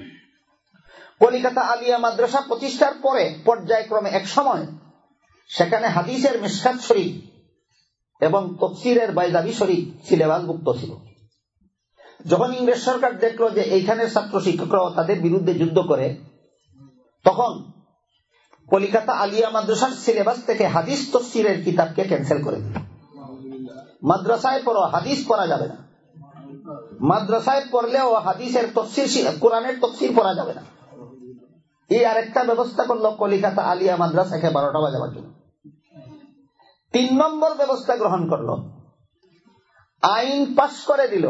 কলিকাতা আলিয়া মাদ্রাসা প্রতিষ্ঠার পরে পর্যায়ক্রমে এক সময় সেখানে হাদিসের মিশকাত শরীফ এবং তাফসীরের বাইজাবি শরীফ সিলেবাসভুক্ত ছিল। যখন ইংরেজ সরকার দেখলো যে এইখানের ছাত্র শিক্ষকরাও তাদের বিরুদ্ধে যুদ্ধ করে, তখন কলিকাতা আলিয়া মাদ্রাসার সিলেবাস থেকে হাদিস তফসিরের কিতাবকে ক্যান্সেল করে দিল। মাদ্রাসায় পড়ো, হাদিস পড়া যাবে না। মাদ্রাসায় পড়লেও হাদিসের তফসির, কোরআনের তফসির পড়া যাবে না। এই আরেকটা ব্যবস্থা করলো কলিকাতা আলিয়া মাদ্রাসাকে বারোটা বাজাবার জন্য। তিন নম্বর ব্যবস্থা গ্রহণ করলো, আইন পাশ করে দিল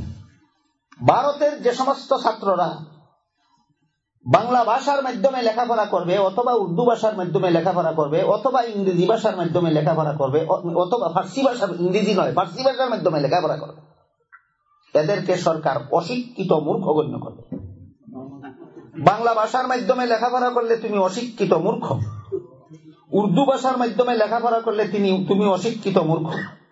ভারতের যে সমস্ত ছাত্ররা বাংলা ভাষার মাধ্যমে লেখাপড়া করবে, অথবা উর্দু ভাষার মাধ্যমে লেখাপড়া করবে, অথবা ইংরেজি ভাষার মাধ্যমে লেখাপড়া করবে, অথবা ফার্সি ভাষার, ইংরেজি নয় ফার্সি ভাষার মাধ্যমে লেখাপড়া করবে, এদেরকে সরকার অশিক্ষিত মূর্খ গণ্য করবে। বাংলা ভাষার মাধ্যমে লেখাপড়া করলে তুমি অশিক্ষিত মূর্খ, উর্দু ভাষার মাধ্যমে লেখাপড়া করলে তিনি তুমি অশিক্ষিত মূর্খ,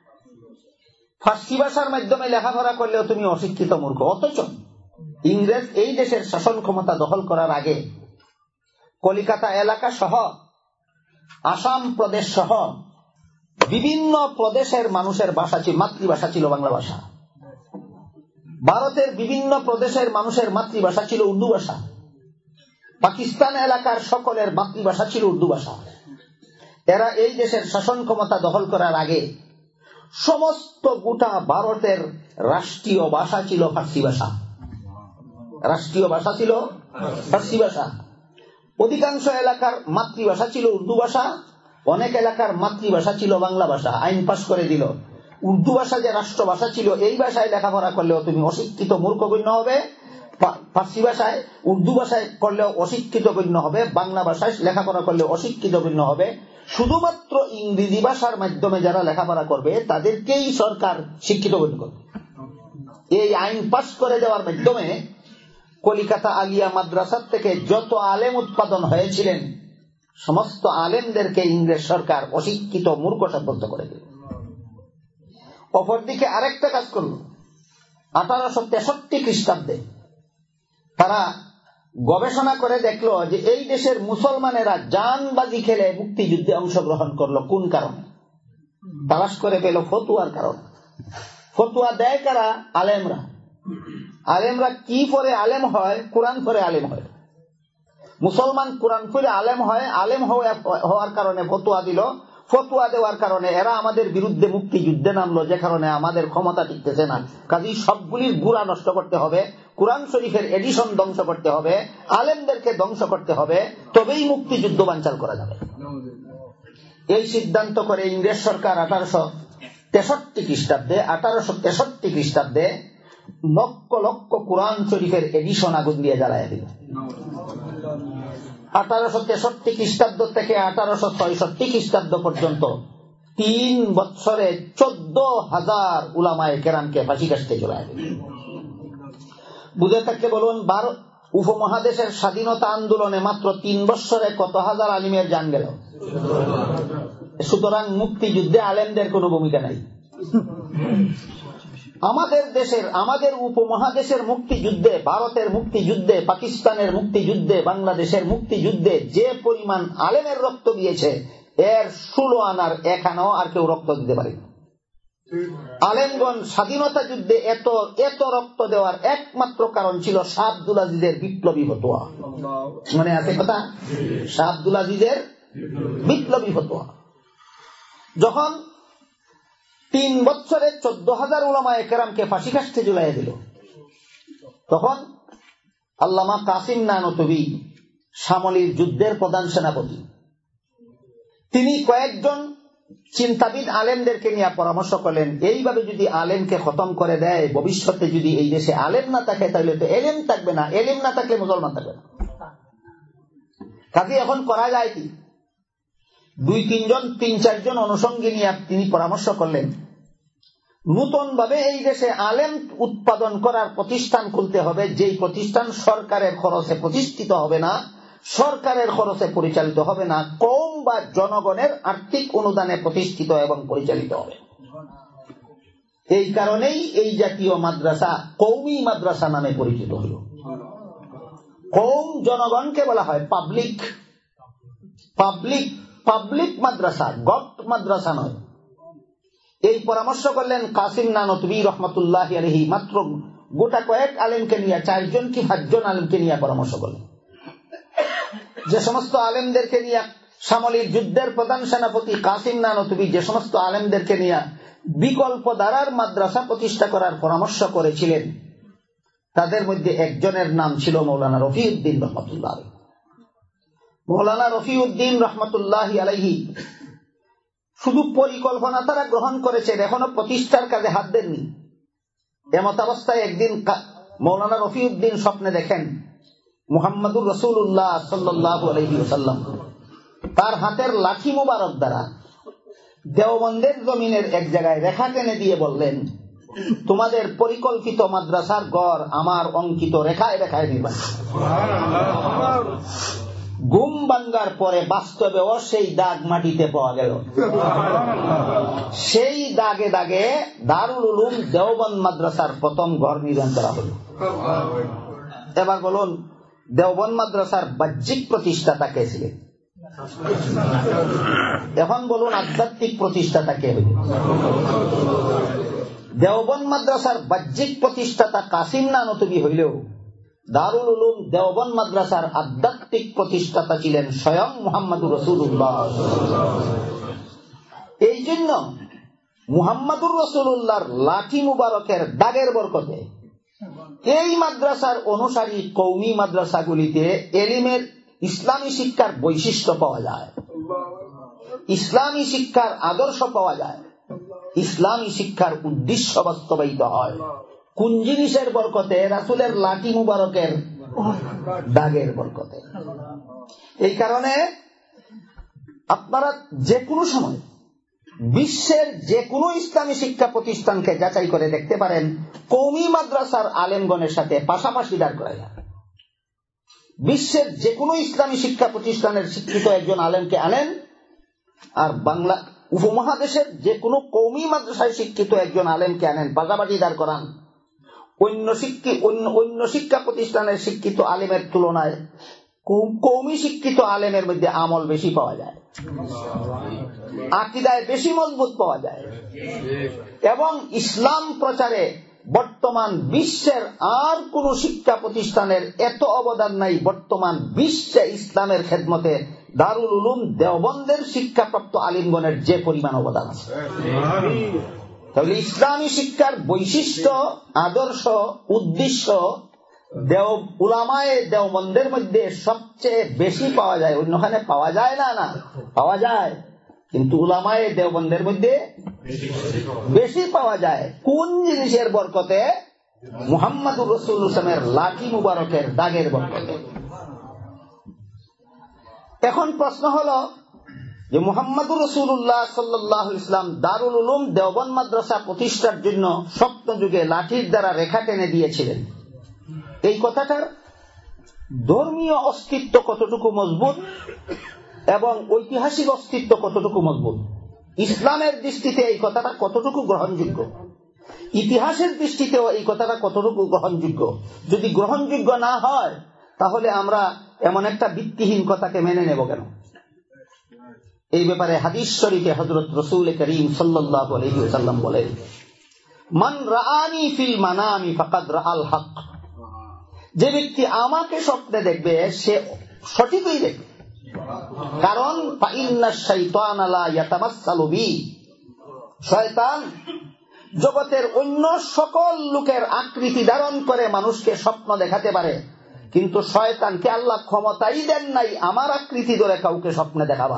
ফার্সি ভাষার মাধ্যমে লেখাপড়া করলেও তুমি অশিক্ষিত মূর্খ। অথচ ইংরেজ এই দেশের শাসন ক্ষমতা দখল করার আগে কলিকাতা এলাকা সহ আসাম প্রদেশ সহ বিভিন্ন প্রদেশের মানুষের ভাষা ছিল, মাতৃভাষা ছিল বাংলা ভাষা। ভারতের বিভিন্ন প্রদেশের মানুষের মাতৃভাষা ছিল উর্দু ভাষা। পাকিস্তান এলাকার সকলের মাতৃভাষা ছিল উর্দু ভাষা। এরা এই দেশের শাসন ক্ষমতা দখল করার আগে সমস্ত গোটা ভারতের রাষ্ট্রীয় ভাষা ছিল ফার্সি ভাষা। রাষ্ট্রীয় ভাষা ছিল ফার্সি ভাষা। অধিকাংশ এলাকার মাতৃভাষা ছিল উর্দু ভাষা, অনেক এলাকার মাতৃভাষা ছিল বাংলা ভাষা। আইন পাশ করে দিল, উর্দু ভাষা যে রাষ্ট্র ভাষা ছিল, এই ভাষায় লেখাপড়া করলেও তুমি অশিক্ষিত মূর্খ গণ্য হবে, ফার্সি ভাষায় উর্দু ভাষায় করলেও অশিক্ষিত গণ্য হবে, বাংলা ভাষায় লেখাপড়া করলেও অশিক্ষিত গণ্য হবে। শুধুমাত্র ইংরেজি ভাষার মাধ্যমে যারা লেখাপড়া করবে তাদেরকেই সরকার শিক্ষিত গণ্য করবে। এই আইন পাশ করে দেওয়ার মাধ্যমে কলিকাতা আলিয়া মাদ্রাসার থেকে যত আলেম উৎপাদন হয়েছিলেন সমস্ত আলেমদেরকে ইংরেজ সরকার অশিক্ষিত মূর্খ সাব্যস্ত করে দিল। অপরদিকে আরেকটা কাজ করল, আঠারোশো তেষট্টি খ্রিস্টাব্দে তারা গবেষণা করে দেখলো যে এই দেশের মুসলমানেরা জানবাজি খেলে মুক্তিযুদ্ধে অংশগ্রহণ করলো কোন কারণে। তালাশ করে পেল ফতুয়ার কারণ। ফতুয়া দেয় কারা? আলেমরা। আলেমরা কি পরে আলেম হয়? কোরআন পরে আলেম হয়। মুসলমান কোরআন পরে আলেম হয়, আলেম হওয়ার কারণে ফতুয়া দিল। ফতুয়া দেওয়ার কারণে এরা আমাদের বিরুদ্ধে মুক্তিযুদ্ধে নামলো, যে কারণে আমাদের ক্ষমতা টিকতেছে না। কাজেই সবগুলির গুড়া নষ্ট করতে হবে, কোরআন শরীফের এডিশন ধ্বংস করতে হবে, আলেমদেরকে ধ্বংস করতে হবে, তবেই মুক্তিযুদ্ধ বানচাল করা যাবে। এই সিদ্ধান্ত করে ইংরেজ সরকার আঠারোশো তেষট্টি খ্রিস্টাব্দে আঠারোশো তেষট্টি খ্রিস্টাব্দে লক্ষ লক্ষ কোরআন শরীফের এডিশন আগুন দিয়ে জ্বালায় দিল। আঠারোশো তেষট্টি খ্রিস্টাব্দ থেকে আঠারোশো ছয়ষট্টি খ্রিস্টাব্দ পর্যন্ত তিন বৎসরে চোদ্দ হাজার উলামায়ে কেরামকে ফাঁসি কাটতে জ্বালায় দিল। বুঝে থাকলে বলুন, ভারত উপমহাদেশের স্বাধীনতা আন্দোলনে মাত্র তিন বৎসরে কত হাজার আলিমের জান গেল। সুতরাং মুক্তিযুদ্ধে আলেমদের কোনো ভূমিকা নাই। আমাদের দেশের, আমাদের উপমহাদেশের মুক্তিযুদ্ধে, ভারতের মুক্তিযুদ্ধে, পাকিস্তানের মুক্তিযুদ্ধে, বাংলাদেশের মুক্তিযুদ্ধে যে পরিমাণ আলেমের রক্ত দিয়েছে, এর ষোলো আনার এক আনাও আর কেউ রক্ত দিতে পারে না। আলেমগণ স্বাধীনতা যুদ্ধে এত এত রক্ত দেওয়ার একমাত্র কারণ ছিল শাহ আব্দুল আজিজের বিপ্লবী ফতোয়া। মানে আছে কথা, শাহ আব্দুল আজিজের বিপ্লবী ফতোয়া। যখন তিন বছরে চোদ্দ হাজার উলামায়ে কেরামকে ফাঁসি কাস্টে ঝুলাইয়া দিল, তখন আল্লামা কাসিম নানতুবি সামলির যুদ্ধের প্রধান সেনাপতি, তিনি কয়েকজন চিন্তাবিদ আলেমদেরকে নিয়ে পরামর্শ করলেন, এইভাবে যদি আলেমকে খতম করে দেয়, ভবিষ্যতে যদি এই দেশে আলেম না থাকে তাহলে তো এলেম থাকবে না, এলেম না থাকলে মুসলমান থাকবে না। কাজে এখন করা যায় কি? দুই তিনজন তিন চারজন অনুষঙ্গী নিয়ে তিনি পরামর্শ করলেন, নূতন ভাবে এই দেশে আলেম উৎপাদন করার প্রতিষ্ঠান খুলতে হবে, যেই প্রতিষ্ঠান সরকারের খরচে প্রতিষ্ঠিত হবে না, সরকারের খরচে পরিচালিত হবে না, কওম বা জনগণের আর্থিক অনুদানে প্রতিষ্ঠিত এবং পরিচালিত হবে। এই কারণেই এই জাতীয় মাদ্রাসা কওমি মাদ্রাসা নামে পরিচিত হল। কওম জনগণকে বলা হয় পাবলিক, পাবলিক পাবলিক মাদ্রাসা, গট মাদ্রাসা নয়। এই পরামর্শ করলেন কাসিম নানতুবি রহমতুল্লাহ আলাইহি মাত্র গোটা কয়েক আলেমকে নিয়ে, চারজন কি পাঁচজন আলেমকে নিয়ে পরামর্শ করলেন। যে সমস্ত আলেমদেরকে নিয়ে সামরিক যুদ্ধের প্রধান সেনাপতি কাসিম নানতুবি যে সমস্ত আলেমদেরকে নিয়ে বিকল্প ধারার মাদ্রাসা প্রতিষ্ঠা করার পরামর্শ করেছিলেন, তাদের মধ্যে একজনের নাম ছিল মৌলানা রফিউদ্দিন রহমতুল্লাহ। মৌলানা রফিউদ্দিন রহমতুল্লাহ আলাইহি শুধু পরিকল্পনা তারা গ্রহণ করেছেন, এখনো প্রতিষ্ঠার কাজে হাত দেননি। এমত অবস্থায় একদিন মৌলানা রফিউদ্দিন স্বপ্নে দেখেন মুহাম্মদুর রাসূলুল্লাহ সাল্লাল্লাহু আলাইহি ওয়াসাল্লাম তার হাতের লাঠি মুবারক দ্বারা দেওবন্দের জমিনের এক জায়গায় রেখা টেনে দিয়ে বললেন, তোমাদের পরিকল্পিত মাদ্রাসার গড় আমার অঙ্কিত রেখায় রেখায় নির্মাণ। ঘুম ভাঙ্গার পরে বাস্তবেও সেই দাগ মাটিতে পাওয়া গেল। সেই দাগে দাগে দারুল উলুম দেওবন্দ মাদ্রাসার প্রথম ঘর নির্মাণ করা হল। এবার বলুন, দেওবন্দ মাদ্রাসার বাহ্যিক প্রতিষ্ঠাতা কে ছিলেন? এখন বলুন, আধ্যাত্মিক প্রতিষ্ঠাতা কে হইল? দেওবন্দ মাদ্রাসার বাহ্যিক প্রতিষ্ঠাতা কাসিম নানতুবি হইলেও দারুল উলুম দেওবন্দ মাদ্রাসার আধ্যাত্মিক প্রতিষ্ঠাতা ছিলেন স্বয়ং মুহাম্মদুর রাসূলুল্লাহ। এই জন্য মুহাম্মদুর রাসূলুল্লাহর লাঠি মুবারকের দাগের বরকতে এই মাদ্রাসার অনুসারী কওমি মাদ্রাসাগুলিতে এলিমের ইসলামী শিক্ষার বৈশিষ্ট্য পাওয়া যায়, ইসলামী শিক্ষার আদর্শ পাওয়া যায়, ইসলামী শিক্ষার উদ্দেশ্য বাস্তবায়িত হয়। কোন জিনিসের বরকতে? রাসূলের লাঠি মুবারকের দাগের বরকতে। এই কারণে আপনারা যে কোনো সময় বিশ্বের যে কোনো ইসলামী শিক্ষা প্রতিষ্ঠানকে যাচাই করে দেখতে পারেন, কওমি মাদ্রাসার আলেমগণের সাথে পাশাপাশি দাঁড় করা যায়। বিশ্বের যে কোনো ইসলামী শিক্ষা প্রতিষ্ঠানের শিক্ষিত একজন আলেমকে আনেন, আর বাংলা উপমহাদেশের যে কোনো কওমি মাদ্রাসায় শিক্ষিত একজন আলেমকে আনেন, পাশাপাশি দাঁড় করান, অন্য শিক্ষিত অন্য শিক্ষা প্রতিষ্ঠানের শিক্ষিত আলেমের তুলনায় কওমি শিক্ষিত আলেমের মধ্যে আমল বেশি পাওয়া যায়, আকীদায় বেশি মজবুত পাওয়া যায়, এবং ইসলাম প্রচারে বর্তমান বিশ্বের আর কোন শিক্ষা প্রতিষ্ঠানের এত অবদান নাই। বর্তমান বিশ্বে ইসলামের খেদমতে দারুল উলুম দেওবন্দের শিক্ষাপ্রাপ্ত আলিমগণের যে পরিমাণ অবদান আছে, তাহলে ইসলামী শিক্ষার বৈশিষ্ট্য, আদর্শ, উদ্দেশ্য দেও উলামায়ে দেওবন্দের মধ্যে সবচেয়ে বেশি পাওয়া যায়। অন্যখানে পাওয়া যায় না? না, পাওয়া যায়, কিন্তু উলামায়ে দেওবন্দের মধ্যে বেশি পাওয়া যায়। কোন জিনিসের বরকতে? মুহাম্মদুর রাসূলুল্লাহের লাঠি মুবারকের দাগের বরকতে। এখন প্রশ্ন হলো যে মুহাম্মদুর রাসূলুল্লাহ সাল্লাল্লাহু আলাইহি ওয়াসাল্লাম দারুল উলুম দেওবন্দ মাদ্রাসা প্রতিষ্ঠার জন্য স্বপ্ন যুগে লাঠির দ্বারা রেখা টেনে দিয়েছিলেন, এই কথাটার ধর্মীয় অস্তিত্ব কতটুকু মজবুত এবং ঐতিহাসিক অস্তিত্ব কতটুকু মজবুত, ইসলামের দৃষ্টিতে এই কথাটা কতটুকু গ্রহণযোগ্য, ইতিহাসের দৃষ্টিতেও এই কথাটা কতটুকু গ্রহণযোগ্য, যদি গ্রহণযোগ্য না হয় তাহলে আমরা এমন একটা ভিত্তিহীন কথাকে মেনে নেব কেন? এই ব্যাপারে হাদিস শরীফে হযরত রাসূল করিম সাল্লাল্লাহু আলাইহি ওয়াসাল্লাম বলেন, মান রাআনি ফিল মানামি ফাকাদ রাআল হক। যে ব্যক্তি আমাকে স্বপ্নে দেখবে সে সঠিকই দেখবে, কারণ ফাইন্নাশ শাইতানা লা ইয়াতামাসসালু বি, শয়তান জগতের অন্য সকল লোকের আকৃতি ধারণ করে মানুষকে স্বপ্ন দেখাতে পারে, কিন্তু শয়তানকে আল্লাহ ক্ষমতাই দেন নাই আমার আকৃতি ধরে কাউকে স্বপ্নে দেখাবা।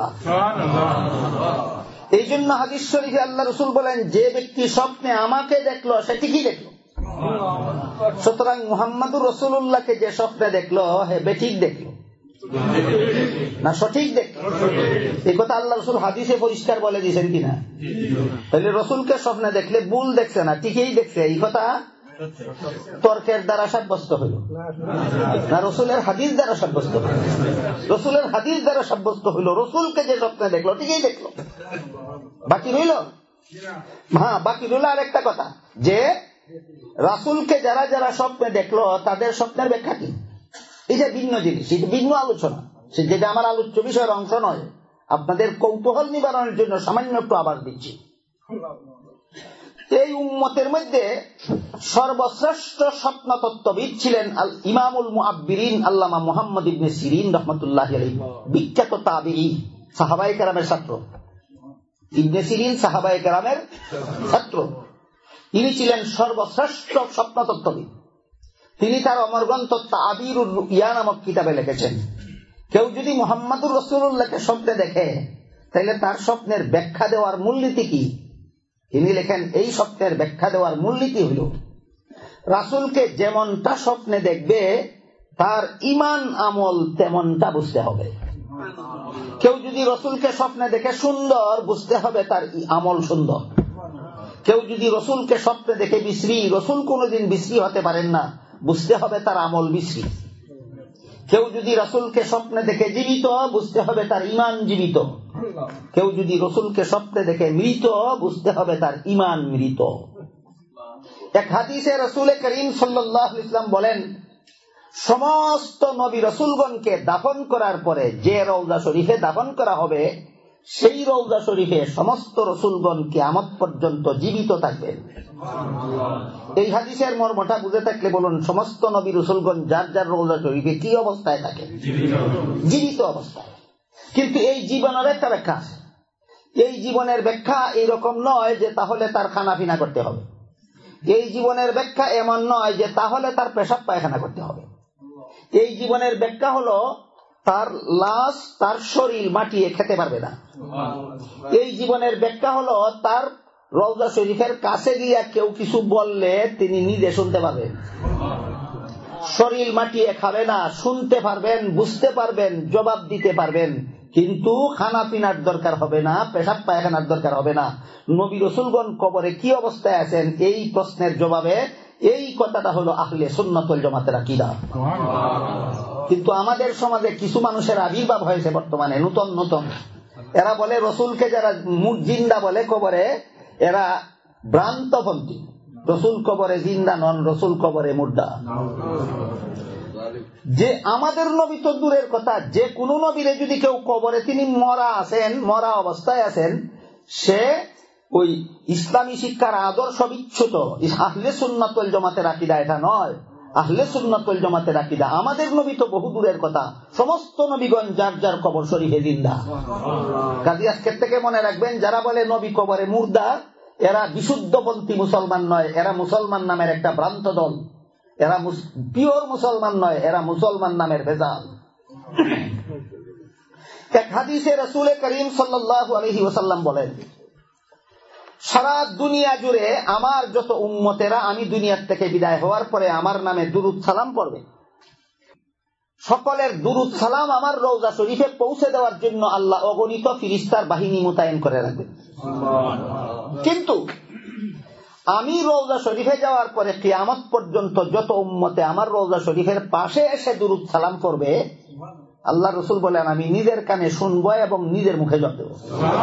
এই জন্য হাদিস শরীফে আল্লাহ রাসূল বলেন, যে ব্যক্তি স্বপ্নে আমাকে দেখলো সে ঠিকই দেখলো। সুতরাং মুহাম্মদুর রাসূলুল্লাহকে যে স্বপ্নে দেখলো হে বেঠিক দেখলো না সঠিক দেখলো? এই কথা আল্লাহ রাসূল হাদিসে পরিষ্কার বলে দিয়েছেন কিনা? তাহলে রাসূলকে স্বপ্নে দেখলে ভুল দেখছে না, ঠিকই দেখছে, এই কথা তর্কের দ্বারা সাব্যস্ত হইল না রাসূলের হাদিস দ্বারা সাব্যস্ত হইল? রাসূলের হাদিস দ্বারা সাব্যস্ত হইল রাসূলকে যে স্বপ্নে দেখলো ঠিকই দেখলো। বাকি রইল, হ্যাঁ বাকি রইল আর একটা কথা, যে রাসূলকে যারা যারা স্বপ্নে দেখলো তাদের স্বপ্নের ব্যাখ্যা কি? এই যে ভিন্ন জিনিস, এটা ভিন্ন আলোচনা, সে যেটা আমার আলোচ্য বিষয়ের অংশ নয়। আপনাদের কৌতূহল নিবারণের জন্য সামান্য একটু আবার দিচ্ছি। এই উম্মতের মধ্যে সর্বশ্রেষ্ঠ স্বপ্নতত্ত্ববিদ ছিলেন আল ইমামুল মুআব্বিরিন আল্লামা মুহাম্মদ ইবনে সিরিন রাহমাতুল্লাহি আলাইহি, বিখ্যাত তাবিঈ, সাহাবায়ে কেরামের ছাত্র। ইবনে সিরিন সাহাবায়ে কেরামের ছাত্র। তিনি ছিলেন সর্বশ্রেষ্ঠ স্বপ্নতত্ত্ববিদ। তিনি তার অমর গ্রন্থ তাবিরুর রুইয়া নামক কিতাবে লিখেছেন, কেউ যদি মুহাম্মদুর রাসূলুল্লাহকে স্বপ্নে দেখে তাহলে তার স্বপ্নের ব্যাখ্যা দেওয়ার মূলনীতি কি? তিনি লেখেন, এই স্বপ্নের ব্যাখ্যা দেওয়ার মূলনীতি হল রাসূলকে যেমনটা স্বপ্নে দেখবে তার ঈমান আমল তেমনটা বুঝতে হবে। কেউ যদি রাসূলকে স্বপ্নে দেখে সুন্দর, বুঝতে হবে তার আমল সুন্দর। কেউ যদি রাসূলকে স্বপ্নে দেখে বিশ্রী, রাসূল কোনদিন বিশ্রী হতে পারেন না, বুঝতে হবে তার আমল বিশ্রী। কেউ যদি রাসূলকে স্বপ্নে দেখে জীবিত, বুঝতে হবে তার ঈমান জীবিত। কেউ যদি রাসূলকে স্বপ্নে দেখে মৃত, বুঝতে হবে তার ঈমান মৃত। এক হাদিসে রাসূল করিম সাল্লাল্লাহু আলাইহি ওয়াসাল্লাম বলেন, সমস্ত নবী রাসূলগণকে দাফন করার পরে যে রওজা শরীফে দাফন করা হবে, সেই রওজা শরীফে সমস্ত রাসূলগণ কিয়ামত পর্যন্ত জীবিত থাকবেন। এই হাদিসের মর্মটা বুঝে থাকলে বলুন, সমস্ত নবী রাসূলগণ যার যার রওজা শরীফে কি অবস্থায় থাকে? জীবিত অবস্থায়। কিন্তু এই জীবনের একটা ব্যাখ্যা আছে। এই জীবনের ব্যাখ্যা এইরকম নয় যে তাহলে তার খানাপিনা করতে হবে। এই জীবনের ব্যাখ্যা এমন নয় যে তাহলে তার পেশাব পায়খানা করতে হবে। এই জীবনের ব্যাখ্যা হলো তার লাশ, তার শরীর মাটিয়ে খেতে পারবে না। এই জীবনের ব্যাখ্যা হলো তার রওজা শরীফের কাছে গিয়া কেউ কিছু বললে তিনি নিজে শুনতে পারবেন। শরীর মাটিয়ে খাবে না, শুনতে পারবেন, বুঝতে পারবেন, জবাব দিতে পারবেন, কিন্তু খানা পিনার দরকার হবে না, পেশাব পায়খানার দরকার হবে না। নবী রাসূলগণ কবরে কি অবস্থায় আছেন, এই প্রশ্নের জবাবে এই কথাটা হলো আহলে সুন্নাত ওয়াল জামাতের আকীদা। কিন্তু আমাদের সমাজে কিছু মানুষের আবির্ভাব হয়েছে বর্তমানে নতুন নতুন। এরা বলে রাসূলকে যারা জিন্দা বলে কবরে, এরা ভ্রান্তপন্থী। রাসূল কবরে জিন্দা নন, রাসূল কবরে মুর্দা। যে আমাদের নবী তো দূরের কথা, যে কোন নবীরে যদি কেউ কবরে তিনি মরা আছেন, মরা অবস্থায় আছেন, সে ওই ইসলামী শিক্ষার আদর্শ বিচ্যুত। আহলে সুন্নাত ওয়াল জামাতের আকীদা এটা নয়। আহলে সুন্নাত ওয়াল জামাতের আকীদা, আমাদের নবী তো বহু দূরের কথা, সমস্ত নবীগণ যার যার কবর শরীফে জিন্দা। কাজী আজকের থেকে মনে রাখবেন, যারা বলে নবী কবরে মুর্দা, এরা বিশুদ্ধপন্থী মুসলমান নয়, এরা মুসলমান নামের একটা ভ্রান্ত দল। এরা পিওর মুসলমান নয়, এরা মুসলমান নামের ভেজাল। এক হাদিসে রাসূল করিম সাল্লাল্লাহু আলাইহি ওয়াসাল্লাম বলেন, সারা দুনিয়া জুড়ে আমার যত উম্মতেরা আমি দুনিয়ার থেকে বিদায় হওয়ার পরে আমার নামে দুরূদ সালাম পড়বে, সকলের দুরূদ সালাম আমার রওজা শরীফে পৌঁছে দেওয়ার জন্য আল্লাহ অগণিত ফিরিস্তার বাহিনী মোতায়েন করে রাখবেন। কিন্তু আমি রওজা শরীফে যাওয়ার পরে কিয়ামত পর্যন্ত যত উম্মতে আমার রওজা শরীফের পাশে এসে দুরূদ সালাম করবে, আল্লাহ রাসূল বলেন আমি নিজের কানে শুনবো এবং নিজের মুখে জবাব দেব।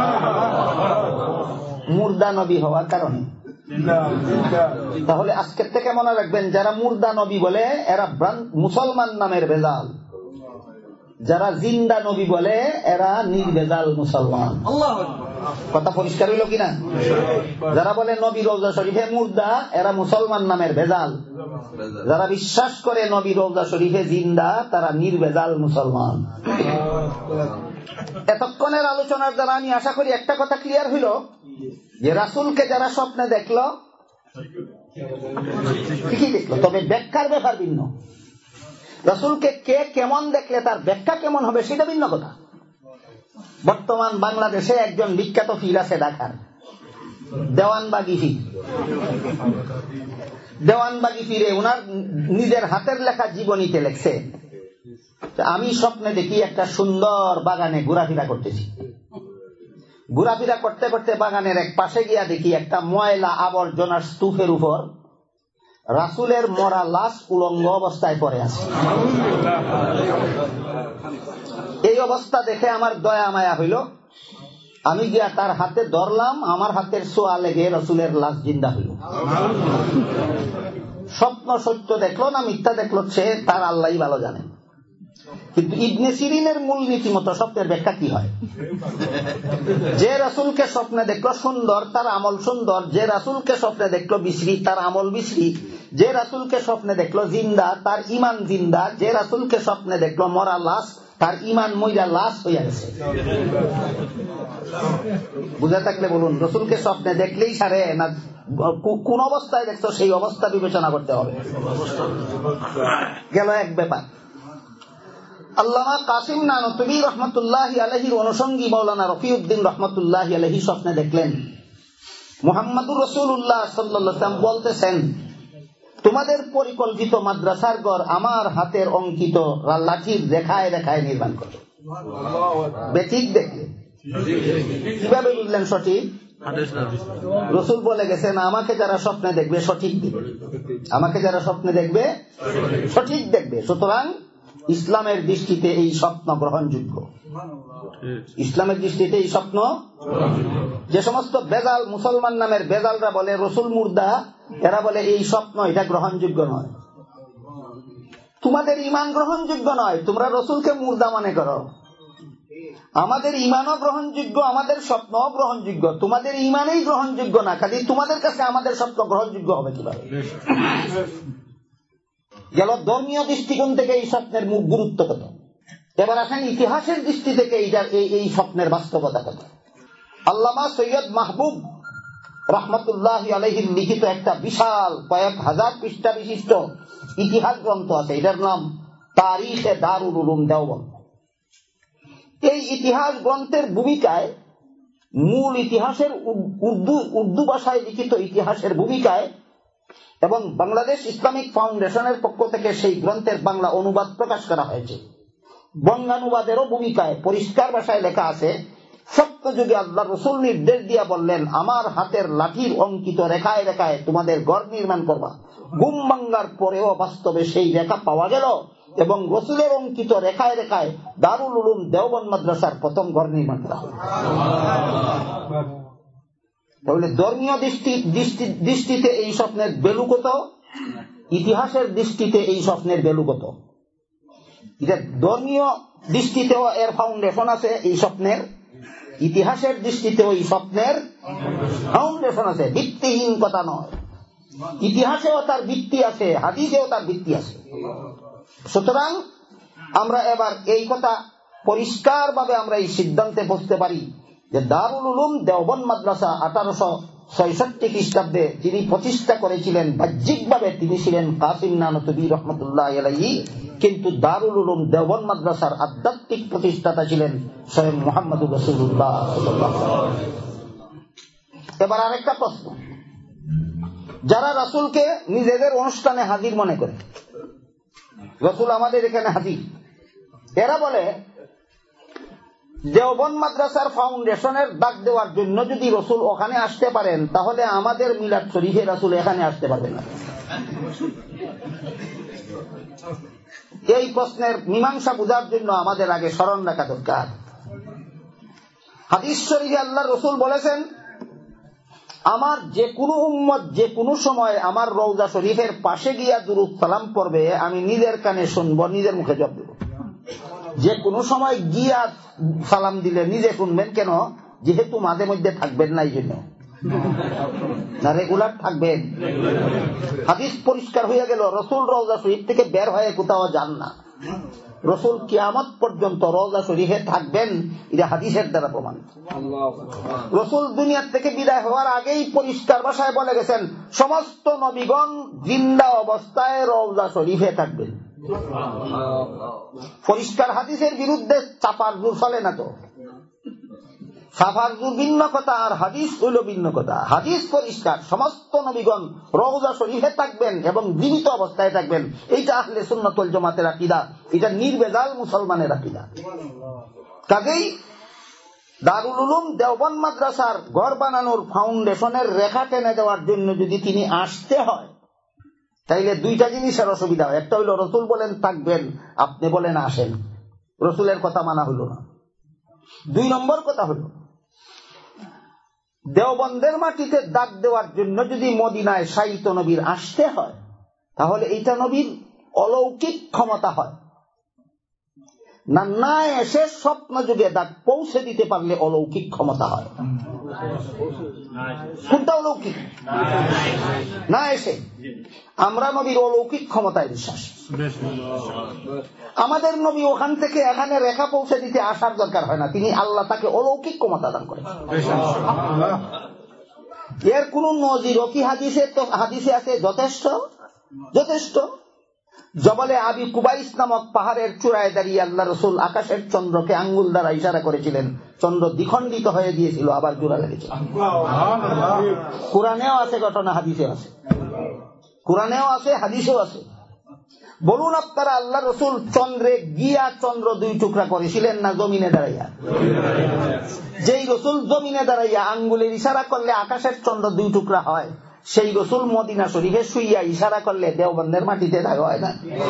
মুর্দা নবী হওয়ার কারণে। তাহলে আজকের থেকে মনে রাখবেন, যারা মুর্দা নবী বলে এরা মুসলমান নামের ভেজাল, যারা জিন্দা নবী বলে এরা নির্ভেজাল মুসলমান। কথা পরিষ্কার হইল কিনা? যারা বলে নবী রওজা শরীফে মুর্দা, এরা মুসলমান নামের ভেজাল। যারা বিশ্বাস করে নবী রওজা শরীফে জিন্দা, তারা নির্ভেজাল মুসলমান। এতক্ষণের আলোচনার দ্বারা আমি আশা করি একটা কথা ক্লিয়ার হইল যে রাসূলকে যারা স্বপ্নে দেখলো ঠিকই দেখলো, তবে ব্যাখ্যার ব্যাপার ভিন্ন। রাসূলকে কে কেমন দেখলে তার ব্যাখ্যা কেমন হবে সেটা ভিন্ন কথা। বর্তমান বাংলাদেশে একজন বিখ্যাত পীর আছে ঢাকার, দেওয়ানবাগী পীর। দেওয়ানবাগী পীরে ওনার নিজের হাতের লেখা জীবনীতে লেখছে, আমি স্বপ্নে দেখি একটা সুন্দর বাগানে ঘোরাফেরা করতেছি। ঘোরাফেরা করতে করতে বাগানের এক পাশে গিয়া দেখি একটা ময়লা আবর্জনার স্তূপের উপর রাসূলের মরা লাশ উলঙ্গ অবস্থায় পড়ে আছে। এই অবস্থা দেখে আমার দয়া মায়া হইল, আমি গিয়া তার হাতে ধরলাম, আমার হাতের ছোঁয়া লেগে রাসূলের লাশ জিন্দা হইল। স্বপ্ন সত্য দেখলো না মিথ্যা দেখলো সে তার আল্লাহই ভালো জানেন। কিন্তু ইবনে সিরিনের মূল নীতি মতো স্বপ্নের ব্যাখ্যা কি হয়? যে রাসূলকে স্বপ্নে দেখলো সুন্দর, তার আমল সুন্দর। যে রাসূলকে স্বপ্নে দেখলো বিশ্রী, তার আমল বিশ্রী। যে রাসূলকে স্বপ্নে দেখলো জিন্দা, তার ঈমান জিন্দা। যে রাসূলকে স্বপ্নে দেখলো মরা লাশ, তার ঈমান মইরা লাশ হইয়া গেছে। বুঝা থাকলে বলুন, রাসূলকে স্বপ্নে দেখলেই সারে না কোন অবস্থায় দেখছো সেই অবস্থা বিবেচনা করতে হবে। গেল এক ব্যাপার। আল্লামা কাসিম নানতুবি রহমতুল্লাহি আলাইহির অনুষঙ্গী মাওলানা রফিউদ্দিন রহমতুল্লাহি আলাইহি স্বপ্নে দেখলেন মুহাম্মদুর রাসূলুল্লাহ সাল্লাল্লাহু আলাইহি ওয়াসাল্লাম বলতেছেন, তোমাদের পরিকল্পিত মাদ্রাসার ঘর আমার হাতের অঙ্কিত লাঠির রেখায় রেখায় নির্মাণ করবে। বেঠিক দেখলে কিভাবে বুঝলেন সঠিক? রাসূল বলে গেছেন, আমাকে যারা স্বপ্নে দেখবে সঠিক দেখবে, আমাকে যারা স্বপ্নে দেখবে সঠিক দেখবে। সুতরাং ইসলামের দৃষ্টিতে এই স্বপ্ন গ্রহণযোগ্য। ইসলামের দৃষ্টিতে এই স্বপ্ন, যে সমস্ত বেজাল মুসলমান নামের বেজালরা বলে রসুল মুর্দা, এরা বলে এই স্বপ্ন এটা গ্রহণযোগ্য নয়। তোমাদের ঈমান গ্রহণযোগ্য নয়, তোমরা রসুলকে মুর্দা মনে করো। আমাদের ঈমানও গ্রহণযোগ্য, আমাদের স্বপ্নও গ্রহণযোগ্য। তোমাদের ঈমানই গ্রহণযোগ্য না, খালি তোমাদের কাছে আমাদের স্বপ্ন গ্রহণযোগ্য হবে কিভাবে? গেল ধর্মীয় দৃষ্টিকোণ থেকে এই স্বপ্নের মুখ গুরুত্ব কত। এবার আসেন ইতিহাসের দৃষ্টি থেকে এই স্বপ্নের বাস্তবতা কত। আল্লামা সৈয়দ মাহবুব রহমতুল্লাহ আলাইহির লিখিত একটা বিশাল কয়েক হাজার পৃষ্ঠা বিশিষ্ট ইতিহাস গ্রন্থ আছে, এটার নাম তারিখে দারুল উলুম দেওবন্দ। এই ইতিহাস গ্রন্থের ভূমিকায়, মূল ইতিহাসের উর্দু উর্দু ভাষায় লিখিত ইতিহাসের ভূমিকায় এবং বাংলাদেশ ইসলামিক ফাউন্ডেশনের পক্ষ থেকে সেই গ্রন্থের বাংলা অনুবাদ প্রকাশ করা হয়েছে। বঙ্গানুবাদেরও ভূমিকায় পরিষ্কার ভাষায় লেখা আছে, সত্যযুগে আল্লাহ রসুল নির্দেশ দিয়া বললেন, আমার হাতের লাঠির অঙ্কিত রেখায় রেখায় তোমাদের ঘর নির্মাণ করবা। ঘুম ভাঙ্গার পরেও বাস্তবে সেই রেখা পাওয়া গেল এবং রসুলের অঙ্কিত রেখায় রেখায় দারুল উলুম দেওবন্দ মাদ্রাসার প্রথম ঘর নির্মাণ করা। তাহলে ধর্মীয় দৃষ্টিতে এই স্বপ্নের বেলু কত, ইতিহাসের দৃষ্টিতে এই স্বপ্নের বেলু কত। এটা ধর্মীয় দৃষ্টিতেও এর ফাউন্ডেশন আছে এই স্বপ্নের, ইতিহাসের দৃষ্টিতেও এই স্বপ্নের ফাউন্ডেশন আছে, ভিত্তিহীন কথা নয়। ইতিহাসেও তার ভিত্তি আছে, হাদিসেও তার ভিত্তি আছে। সুতরাং আমরা এবার এই কথা পরিষ্কার ভাবে আমরা এই সিদ্ধান্তে বসতে পারি যে দারুল উলুম দেওবন্দ মাদ্রাসা আঠারোশো ছয়ষট্টি খ্রিস্টাব্দে যিনি প্রতিষ্ঠা করেছিলেন, বাহ্যিকভাবে তিনি ছিলেন কাসিম নানতুবি রহমতুল্লাহ আলাইহি, কিন্তু দারুল উলুম দেওবন্দ মাদ্রাসার আধ্যাত্মিক প্রতিষ্ঠাতা ছিলেন স্বয়ং মুহাম্মদুর রাসূলুল্লাহ সাল্লাল্লাহু আলাইহি ওয়াসাল্লাম। এবার আরেকটা প্রশ্ন, যারা রাসূলকে নিজেদের অনুষ্ঠানে হাজির মনে করে, রাসূল আমাদের এখানে হাজির, এরা বলে দেওবন্দ মাদ্রাসার ফাউন্ডেশনের ডাক দেওয়ার জন্য যদি রাসূল ওখানে আসতে পারেন, তাহলে আমাদের মিলাদ শরীফে রাসূল এখানে আসতে পারবেন না। এই প্রশ্নের মীমাংসা বোঝার জন্য আমাদের আগে স্মরণ রাখা দরকার, হাদিস শরীফে আল্লাহ রাসূল বলেছেন, আমার যে কোনো উম্মত যে কোনো সময় আমার রওজা শরীফের পাশে গিয়া দুরূদ সালাম পড়বে, আমি নিজের কানে শুনবো, নিজের মুখে জবাব দেব। যে কোনো সময় গিয়া সালাম দিলে নিজে শুনবেন, কেন? যেহেতু মাঝে মধ্যে থাকবেন না, এই জন্য। না রেগুলার থাকবেন। হাদিস পরিষ্কার হয়ে গেল, রাসূল রওজা শরীফ থেকে বের হয়ে কোথাও যান না, রাসূল কিয়ামত পর্যন্ত রওজা শরীফে থাকবেন, এটা হাদিসের দ্বারা প্রমাণ। রাসূল দুনিয়া থেকে বিদায় হওয়ার আগেই পরিষ্কার ভাষায় বলে গেছেন, সমস্ত নবীগণ জিন্দা অবস্থায় রওজা শরীফে থাকবেন। পরিষ্কার হাদিসের বিরুদ্ধে চাপার জোর চলে না তো। সাফার জোর ভিন্ন কথা আর হাদিস হইল ভিন্ন কথা। হাদিস পরিষ্কার, সমস্ত নবীগণ রওজা শরীফে থাকবেন এবং জীবিত অবস্থায় থাকবেন। এইটা আহলে সুন্নাত ওয়াল জামাতের আকীদা, এটা নির্ভেজাল মুসলমানের আকীদা। কাজেই দারুল উলুম দেওবন্দ মাদ্রাসার ঘর বানানোর ফাউন্ডেশনের রেখা টেনে দেওয়ার জন্য যদি তিনি আসতে হয়, তাইলে দুইটা জিনিসের অসুবিধা হয়। একটা হইল রাসূল বলেন থাকবেন, আপনি বলেন আসেন, রাসূলের কথা মানা হইল না। দুই নম্বর কথা হইল, দেওবন্দের মাটিতে দাগ দেওয়ার জন্য যদি মদিনায় শায়িত নবীর আসতে হয়, তাহলে এইটা নবীর অলৌকিক ক্ষমতা হয়। না না এসে স্বপ্ন যুগে দাগ পৌঁছে দিতে পারলে অলৌকিক ক্ষমতা হয়। কোনটা অলৌকিক? না এসে। আমরা নবীর অলৌকিক ক্ষমতায় বিশ্বাস। আমাদের নবী ওখান থেকে এখানে রেখা পৌঁছে দিতে আসার দরকার হয় না, তিনি আল্লাহ তাকে অলৌকিক ক্ষমতা দান করেন। এর কোন নজির কি হাদিসে? তো হাদিসে আছে যথেষ্ট যথেষ্ট জবলে আবি কুবাইস নামক পাহাড়ের চূড়ায় দাঁড়িয়ে আল্লাহ রসুল আকাশের চন্দ্রকে আঙ্গুল দ্বারা ইশারা করেছিলেন, চন্দ্র দ্বিখণ্ডিত হয়ে গিয়েছিল, আবার জোড়া লেগেছিল। কোরআনেও আছে ঘটনা, হাদিসেও আছে। কোরআনেও আছে, হাদিসেও আছে। বলুন আপনারা, আল্লাহ রসুল চন্দ্রে গিয়া চন্দ্র দুই টুকরা করেছিলেন না জমিনে দাঁড়াইয়া? যেই রসুল জমিনে দাঁড়াইয়া আঙ্গুলের ইশারা করলে আকাশের চন্দ্র দুই টুকরা হয়, সেই রসুল মদিনা শরীফে শুইয়া ইশারা করলে দেওবন্দের মাটিতে দাগা হয় না?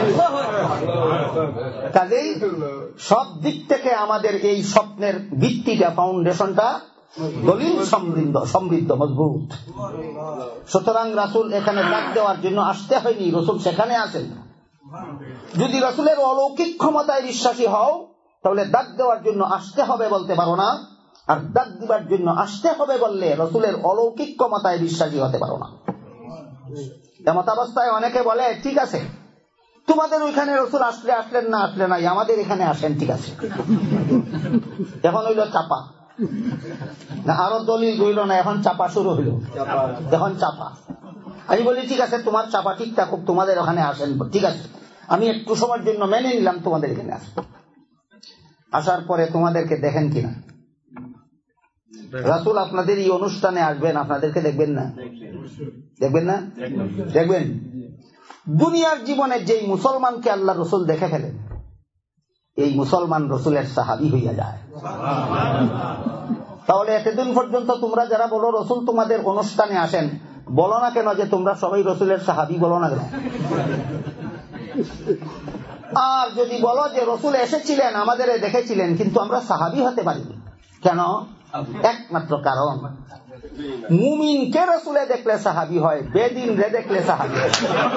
কাজেই সব দিক থেকে আমাদের এই স্বপ্নের ভিত্তিটা, ফাউন্ডেশনটা দলিল সমৃদ্ধ সমৃদ্ধ মজবুত। সুতরাং রাসূল এখানে ডাক দেওয়ার জন্য আসতে হয়নি, রসুল সেখানে আসেন। যদি রসুলের অলৌকিক ক্ষমতায় বিশ্বাসী হও, তাহলে ডাক দেওয়ার জন্য আসতে হবে বলতে পারো না, আর ডাক দিবার জন্য আসতে হবে বললে রসুলের অলৌকিক ক্ষমতায় বিশ্বাসী হতে পারো না। এমত অবস্থায় অনেকে বলে, ঠিক আছে তোমাদের ওইখানে রসুল আসলে আসলেন, না আসলে নাই, আমাদের এখানে আসেন, ঠিক আছে। এখন হইল চাপা না, আরো দলিল হইল না, এখন চাপা শুরু হইল, এখন চাপা। আমি বলি ঠিক আছে, তোমার চাপা ঠিক থাকুক, তোমাদের ওখানে আসেন, ঠিক আছে, আমি একটু সময়ের জন্য মেনে নিলাম তোমাদের এখানে আসবো। আসার পরে তোমাদেরকে দেখেন কিনা রাসূল আপনাদের এই অনুষ্ঠানে আসবেন, আপনাদেরকে দেখবেন না? দেখবেন না? দেখবেন। দুনিয়ার জীবনে যেই মুসলমানকে আল্লাহ রসুল দেখে ফেলেন, এই মুসলমান রসুলের সাহাবী হইয়া যায়। তাহলে এতদিন পর্যন্ত তোমরা যারা বলো রসুল তোমাদের অনুষ্ঠানে আসেন, বলো না কেন যে তোমরা সবাই রসুলের সাহাবী? বলো না কেন? আর যদি বলো যে রসুল এসেছিলেন, আমাদের দেখেছিলেন, কিন্তু আমরা সাহাবী হতে পারিনি কেন? একমাত্র কারণ, মুমিনকে রসুলে দেখলে সাহাবী হয়, বেদিন রে দেখলে সাহাবী হয়।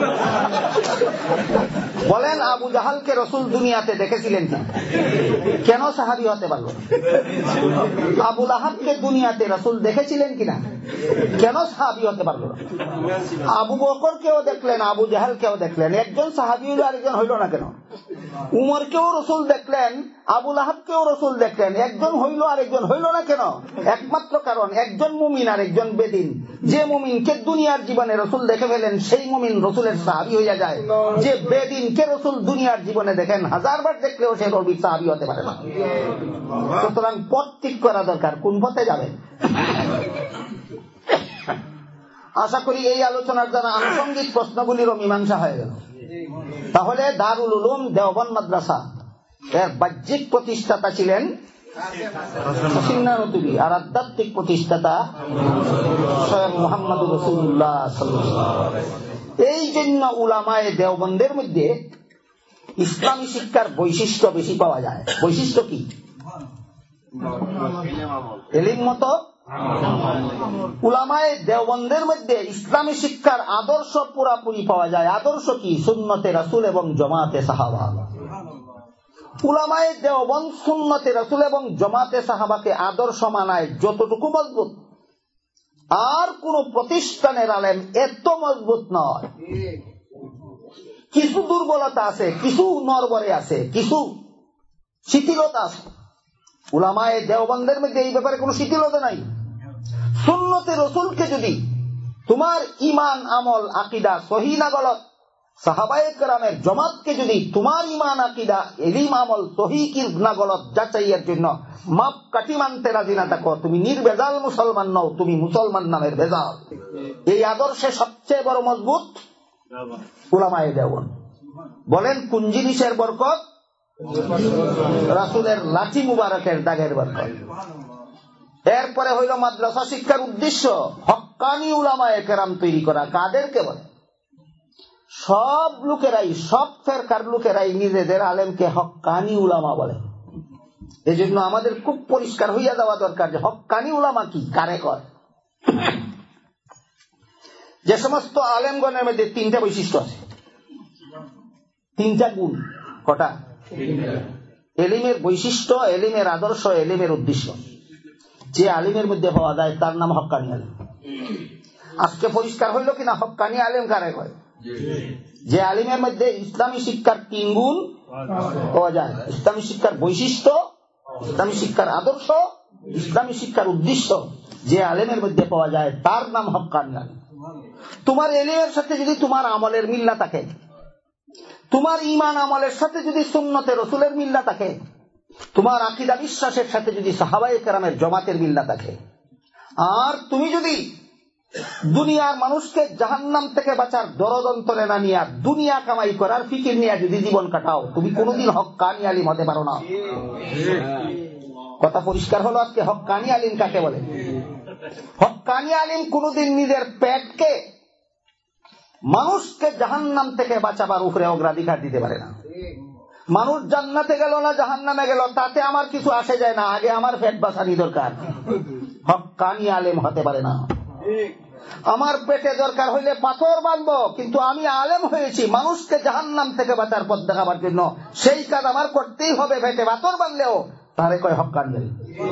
বলেন আবু জাহালকে রসুল দুনিয়াতে দেখেছিলেন কি? কেন সাহাবী হতে পারল? আবু লাহাবকে দুনিয়াতে রসুল দেখেছিলেন কিনা? কেন সাহাবী হতে পারল? আবু বকরকেও দেখলেন, আবু জাহালকেও দেখলেন, একজন সাহাবী হইল, আরেকজন হইল না কেন? উমরকেও রসুল দেখলেন, আবু লাহাবকেও রসুল দেখলেন, একজন হইল আরেকজন হইল না কেন? একমাত্র কারণ, একজন মুমিন আর একজন বেদিন। যে মুমিনকে দুনিয়ার জীবনে রসুল দেখে ফেলেন, সেই মুমিন রসুলের সাহাবী হইয়া যায়। যে বেদিনকে রসুল দুনিয়ার জীবনে দেখেন, হাজারবার দেখলেও সে রবির সাহাবী হতে পারে না। সুতরাং পথ ঠিক করা দরকার, কোন পথে যাবে। আশা করি এই আলোচনার দ্বারা আনুষঙ্গিক প্রশ্নগুলিরও মীমাংসা হয়ে গেল। তাহলে দারুল উলুম দেওবন্দ মাদ্রাসা এর বাহ্যিক প্রতিষ্ঠাতা ছিলেন নবী, আর আধ্যাত্মিক প্রতিষ্ঠাতা স্বয়ং মুহাম্মদুর রাসূলুল্লাহ সাল্লাল্লাহু আলাইহি ওয়াসাল্লাম। এই জন্য উলামায়ে দেওবন্দের মধ্যে ইসলামী শিক্ষার বৈশিষ্ট্য বেশি পাওয়া যায়। বৈশিষ্ট্য কি? এলিম মতো উলামায়ে দেওবন্দের মধ্যে ইসলামী শিক্ষার আদর্শ পুরাপুরি পাওয়া যায়। আদর্শ কি? সুন্নতে রাসূল এবং জামাতে সাহাবা। উলামায়ে দেওবন্দ সুন্নতে রাসূল এবং জামাতে সাহাবাকে আদর্শ মানায় যতটুকু মজবুত, আর কোন প্রতিষ্ঠানের আলেম এত মজবুত নয়। কিছু দুর্বলতা আছে, কিছু নড়বড়ে আছে, কিছু শিথিলতা আছে। উলামায়ে দেওবন্দের মধ্যে এই ব্যাপারে কোন শিথিলতা নাই। সুন্নতে রাসূলকে যদি তোমার ঈমান আমল আকীদা সহিহ না গলত, সাহাবায়ে কেরামের জামাতকে যদি তোমার ঈমান আকীদা ইলম আমল সহিহ কি না গলত যাচাইয়ের জন্য মাপ কাঠি মানতে রাজি না থাকো, তুমি নির্ভেজাল মুসলমান নও, তুমি মুসলমান নামের ভেজাল। এই আদর্শে সবচেয়ে বড় মজবুত উলামায়ে দেওবন্দ। বলেন কোন জিনিসের বরকত? রাসূলের লাঠি মুবারকের দাগের বরকত। এরপরে হইল মাদ্রাসা শিক্ষার উদ্দেশ্য হক্কানি উলামায়ে কেরাম তৈরি করা। কাদেরকে বলে? সব লোকেরাই, সব ফেরকার লোকেরাই নিজেদের আলেমকে হক্কানি উলামা বলে। এই জন্য আমাদের খুব পরিষ্কার হইয়া দেওয়া দরকার যে হক্কানি উলামা কি, কারে কয়। যে সমস্ত আলেমগণের মধ্যে তিনটা বৈশিষ্ট্য আছে, তিনটা গুণ। কটা? এলিমের বৈশিষ্ট্য, এলিমের আদর্শ, এলিমের উদ্দেশ্য যে আলিমের মধ্যে পাওয়া যায় তার নাম হক্কানি আলিম। আজকে পরিষ্কার হইল কিনা হক্কানি আলিম কারে হয়? যে আলিমের মধ্যে ইসলামী শিক্ষার তিন গুণ পাওয়া যায়, ইসলামী শিক্ষার বৈশিষ্ট্য, ইসলামী শিক্ষার আদর্শ, ইসলামী শিক্ষার উদ্দেশ্য যে আলিমের মধ্যে পাওয়া যায় তার নাম হক্কানি আলিম। তোমার এলিমের সাথে যদি তোমার আমলের মিল না থাকে, তোমার ঈমান আমলের সাথে যদি সুন্নতে রাসূলের মিল না থাকে, তোমার আকীদা বিশ্বাসের সাথে যদি সাহাবায়ে কেরামের জমাতের মিল না থাকে, আর তুমি যদি দুনিয়ার মানুষকে জাহান্নাম থেকে বাঁচার দরদ অন্তরে না নিয়ে দুনিয়া কামাই করার ফিকির নিয়ে যদি জীবন কাটাও, তুমি কোনোদিন হক্কানি আলিম হতে পারো না। কথা পরিষ্কার হলো আজকে হক্কানি আলিম কাকে বলে? হক্কানি আলিম কোনোদিন নিজের পেটকে মানুষকে জাহান্নাম থেকে বাঁচাবার উপরে অগ্রাধিকার দিতে পারে না। মানুষ জান্নাতে গেল না জাহান্নামে গেল তাতে আমার কিছু আসে যায় না, আগে আমার পেট বাঁচানি দরকার। হক্কানি আলেম হতে পারে না। আমার পেটে দরকার হইলে পাথর বাঁধবো, কিন্তু আমি আলেম হয়েছি মানুষকে জাহান্নাম থেকে বাঁচার পথ দেখাবার জন্য, সেই কাজ আমার করতেই হবে, পেটে পাথর বাঁধলেও। তারে কয় হক্কানি আলিম।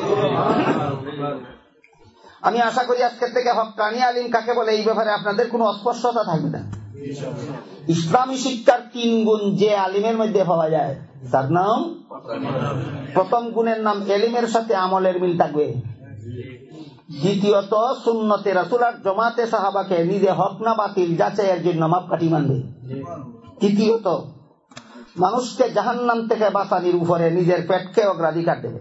আমি আশা করি আজকের থেকে হক্কানি আলিম কাকে বলে এই ব্যাপারে আপনাদের কোনো অস্পষ্টতা থাকবে না। ইসলামী শিক্ষার তিন গুণ যে আলিমের মধ্যে পাওয়া যায় তার নাম, প্রথম গুণের নাম এলিমের সাথে আমলের মিল থাকবে। দ্বিতীয়ত সুন্নতে রাসূল আর জমাতে সাহাবাকে নিজে হক না বাতিল যাচাইয়ের জন্য মাপকাঠি মানবে। তৃতীয়ত মানুষকে জাহান্নাম থেকে বাঁচানোর উপরে নিজের পেটকে অগ্রাধিকার দেবে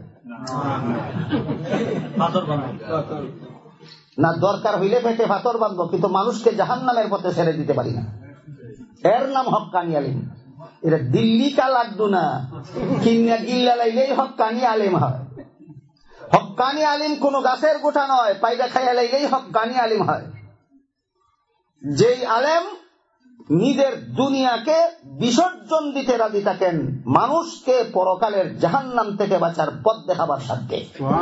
না। দরকার হইলে পেটে পাথর বাঁধবো, কিন্তু মানুষকে জাহান্নামের পথে ছেড়ে দিতে পারি না। এর নাম হক্কানি আলিম। এটা দিল্লি কা লাড্ডু না, কিনা গিল্লা লাইলেই হক্কানি আলিম হয়। হক্কানি আলিম কোন গাছের গোটা নয়, পায়দা খাইয়া লাইলেই হক্কানি আলিম হয়। যেই আলেম নিজের দুনিয়াকে বিসর্জন দিতে রাজি থাকেন মানুষকে পরকালের জাহান্নাম থেকে বাঁচার পথ দেখাবার স্বার্থে।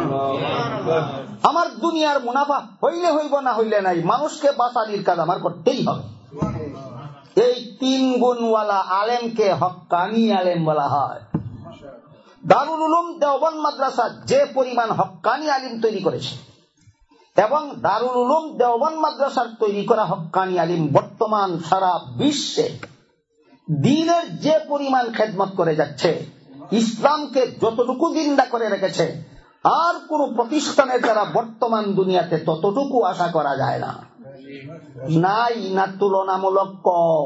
আমার দুনিয়ার মুনাফা হইলে হইব না হইলে নাই, মানুষকে বাঁচানোর কাজ আমার করতেই হবে। এই তিন গুণওয়ালা আলেমকে হক্কানি আলেম বলা হয়। দারুল উলুম দেওবন্দ মাদ্রাসা যে পরিমাণ হক্কানি আলিম তৈরি করেছে, এবং দারুল উলুম দেওবন্দ মাদ্রাসার তৈরি করা হক্কানি আলিম বর্তমান সারা বিশ্বে দ্বীনের যে পরিমাণ খেদমত করে যাচ্ছে, ইসলামকে যতটুকু জিন্দা করে রেখেছে, আর কোন প্রতিষ্ঠানের দ্বারা বর্তমান দুনিয়াতে ততটুকু আশা করা যায় না। নাই না তুলনামূলক কম,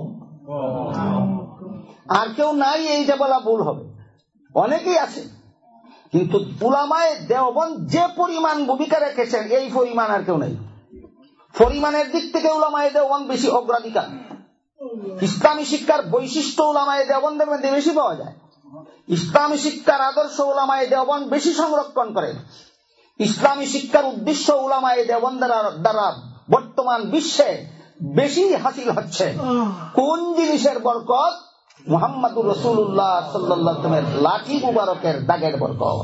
আর কেউ নাই এই যে বলা ভুল হবে, অনেকেই আছে, কিন্তু উলামায়ে দেওবন্দ যে পরিমাণ ভূমিকা রেখেছেন এই পরিমাণ আর কেউ নেই। পরিমাণের দিক থেকে উলামায়ে দেওবন্দ বেশি অগ্রাধিকার। ইসলামী শিক্ষার বৈশিষ্ট্য উলামায়ে দেওবন্দের মধ্যে বেশি পাওয়া যায়। ইসলামী শিক্ষার আদর্শ উলামায়ে দেওবন্দ বেশি সংরক্ষণ করেন। ইসলামী শিক্ষার উদ্দেশ্য উলামায়ে দেওবন্দের দ্বারা বর্তমান বিশ্বে বেশি হাসিল হচ্ছে। কোন জিনিসের বরকত? মুহাম্মদুর রাসূলুল্লাহ সাল্লাল্লাহু আলাইহি ওয়াসাল্লামের লাঠি মুবারকের দাগের বরকত।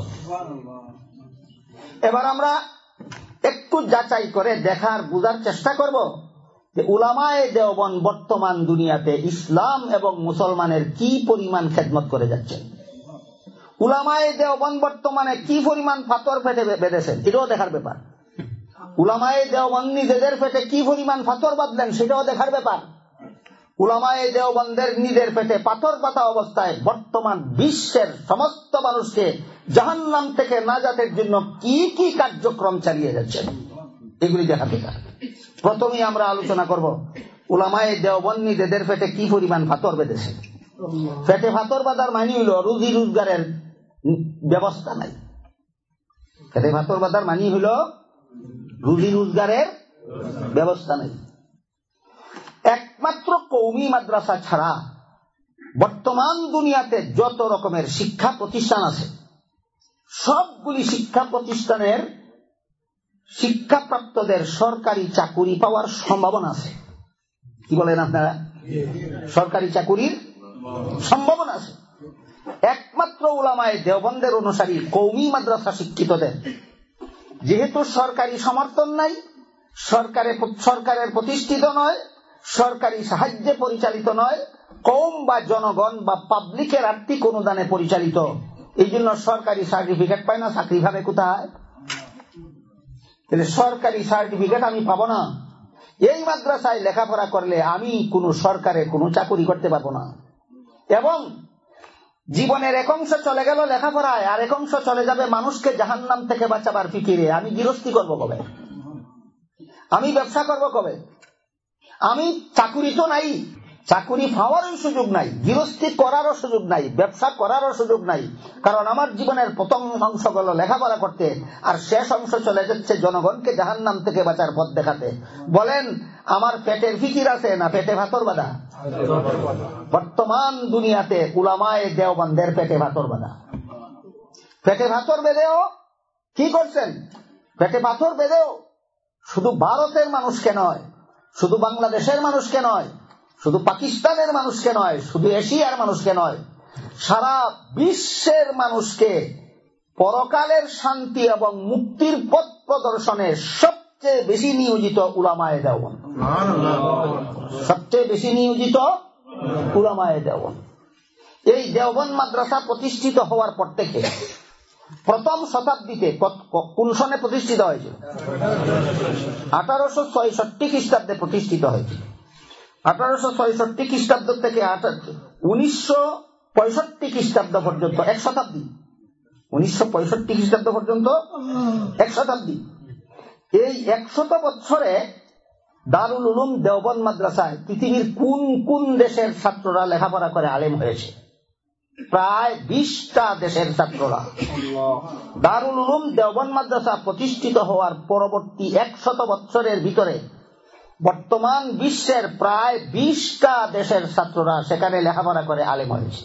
এবার আমরা একটু যাচাই করে দেখার বুঝার চেষ্টা করব যে উলামায়ে দেওবন্দ বর্তমান দুনিয়াতে ইসলাম এবং মুসলমানের কি পরিমাণ খেদমত করে যাচ্ছে। উলামায়ে দেওবন্দ বর্তমানে কি পরিমাণ ফাতর পেটে বেঁধেছেন এটাও দেখার ব্যাপার। উলামায়ে দেওবন্দ নিজেদের পেটে কি পরিমাণ ফাতর বাঁধলেন সেটাও দেখার ব্যাপার। উলামায়ে দেওবন্দের নিজের পেটে পাথর পাতা অবস্থায় বর্তমান বিশ্বের সমস্ত মানুষকে জাহান্নাম থেকে নাজাতের জন্য কি কি কার্যক্রম চালিয়ে যাচ্ছেন এগুলি দেখার ব্যাপার। প্রথমেই আমরা আলোচনা করব উলামায়ে দেওবন্দ নিজেদের পেটে কি পরিমাণ ফাতর বেঁধেছে। পেটে ফাতর বাঁধার মানে হইল রুজি রোজগারের ব্যবস্থা নাই। পেটে ফাতর বাঁধার মানে হইল রুজি রোজগারের ব্যবস্থা নাই। একমাত্র কওমি মাদ্রাসা ছাড়া বর্তমান দুনিয়াতে যত রকমের শিক্ষা প্রতিষ্ঠান আছে সবগুলি শিক্ষা প্রতিষ্ঠানের শিক্ষাপ্রাপ্তদের সরকারি চাকুরি পাওয়ার সম্ভাবনা আছে। কি বলেন আপনারা? সরকারি চাকুরির সম্ভাবনা আছে। একমাত্র উলামায়ে দেওবন্দের অনুসারী কওমি মাদ্রাসা শিক্ষিতদের যেহেতু সরকারি সমর্থন নাই, সরকারের সরকারের প্রতিষ্ঠিত নয়, সরকারি সাহায্যে পরিচালিত নয়, কওম বা জনগণ বা পাবলিকের আর্থিক অনুদানে পরিচালিত, এই জন্য সরকারি সার্টিফিকেট পায় না, চাকরি ভাবে কোথায়? তাহলে সরকারি সার্টিফিকেট আমি পাবো না। এই মাদ্রাসায় লেখাপড়া করলে আমি কোন সরকারে কোনো চাকরি করতে পারবো না। এবং জীবনের এক অংশ চলে গেল লেখাপড়ায়, আর এক অংশ চলে যাবে মানুষকে জাহান্নাম থেকে বাঁচাবার ফিকিরে। আমি গৃহস্থী করবো কবে? আমি ব্যবসা করবো কবে? আমি চাকুরি তো নাই, চাকুরি পাওয়ারও সুযোগ নাই, গৃহস্থী করারও সুযোগ নাই, ব্যবসা করারও সুযোগ নাই। কারণ আমার জীবনের প্রথম অংশ গেল লেখাপড়া করতে, আর শেষ অংশ চলে যাচ্ছে জনগণকে জাহান্নাম থেকে বাঁচার পথ দেখাতে। বলেন, আমার পেটের ফিকির আছে না পেটে ভাতর বাঁধা? বর্তমান দুনিয়াতে উলামায়ে দেওবন্দের পেটে ভাতর বাঁধা। পেটে ভাতর বেঁধেও কি করছেন? পেটে পাথর বেঁধেও শুধু ভারতের মানুষকে নয়, শুধু বাংলাদেশের মানুষকে নয়, শুধু পাকিস্তানের মানুষকে নয়, শুধু এশিয়ার মানুষকে নয়, সারা বিশ্বের মানুষকে পরকালের শান্তি এবং মুক্তির পথ প্রদর্শনে সবচেয়ে বেশি নিয়োজিত উলামায়ে দেওবন্দ। সবচেয়ে বেশি নিয়োজিত উলামায়ে দেওবন্দ। এই দেওবন্দ মাদ্রাসা প্রতিষ্ঠিত হওয়ার পর থেকে প্রথম শতাব্দীতে কোন সনে প্রতিষ্ঠিত হয়েছিল? আঠারোশো ছয়ষট্টি খ্রিস্টাব্দে প্রতিষ্ঠিত হয়েছিল। আঠারোশো ছয়ষট্টি খ্রিস্টাব্দ থেকে উনিশশো পঁয়ষট্টি খ্রিস্টাব্দ পর্যন্ত এক শতাব্দী। উনিশশো পঁয়ষট্টি খ্রিস্টাব্দ পর্যন্ত এক শতাব্দী। এই একশত বছরে দারুল উলুম দেওবন্দ মাদ্রাসায় পৃথিবীর কোন কোন দেশের ছাত্ররা লেখাপড়া করে আলেম হয়েছে? প্রায় বিশটা দেশের ছাত্ররা। দারুল উলুম দেওবন্দ মাদ্রাসা প্রতিষ্ঠিত হওয়ার পরবর্তী একশত বছরের ভিতরে বর্তমান বিশ্বের প্রায় বিশটা দেশের ছাত্ররা সেখানে লেখাপড়া করে আলেম হয়েছে।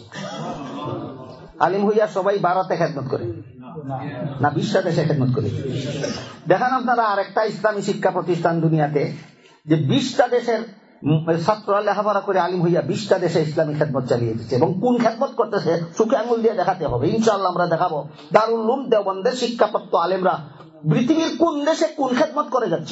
আলিম হইয়া সবাই ভারতে খেদমত করে না বিশটা দেশে খেদমত করে? দেখেন আপনারা আরেকটা ইসলামী শিক্ষা প্রতিষ্ঠান দুনিয়াতে যে বিশটা দেশের ছাত্ররা লেখাপড়া করে আলিম হইয়া বিশটা দেশে ইসলামী খেদমত চালিয়ে দিচ্ছে। এবং কোন খেদমত করতেছে চোখে আঙুল দিয়ে দেখাতে হবে, ইনশাআল্লাহ আমরা দেখাবো। দারুল উলুম দেওবন্দের শিক্ষাপ্রাপ্ত আলেমরা পৃথিবীর কোন দেশে কোন খেদমত করে যাচ্ছে।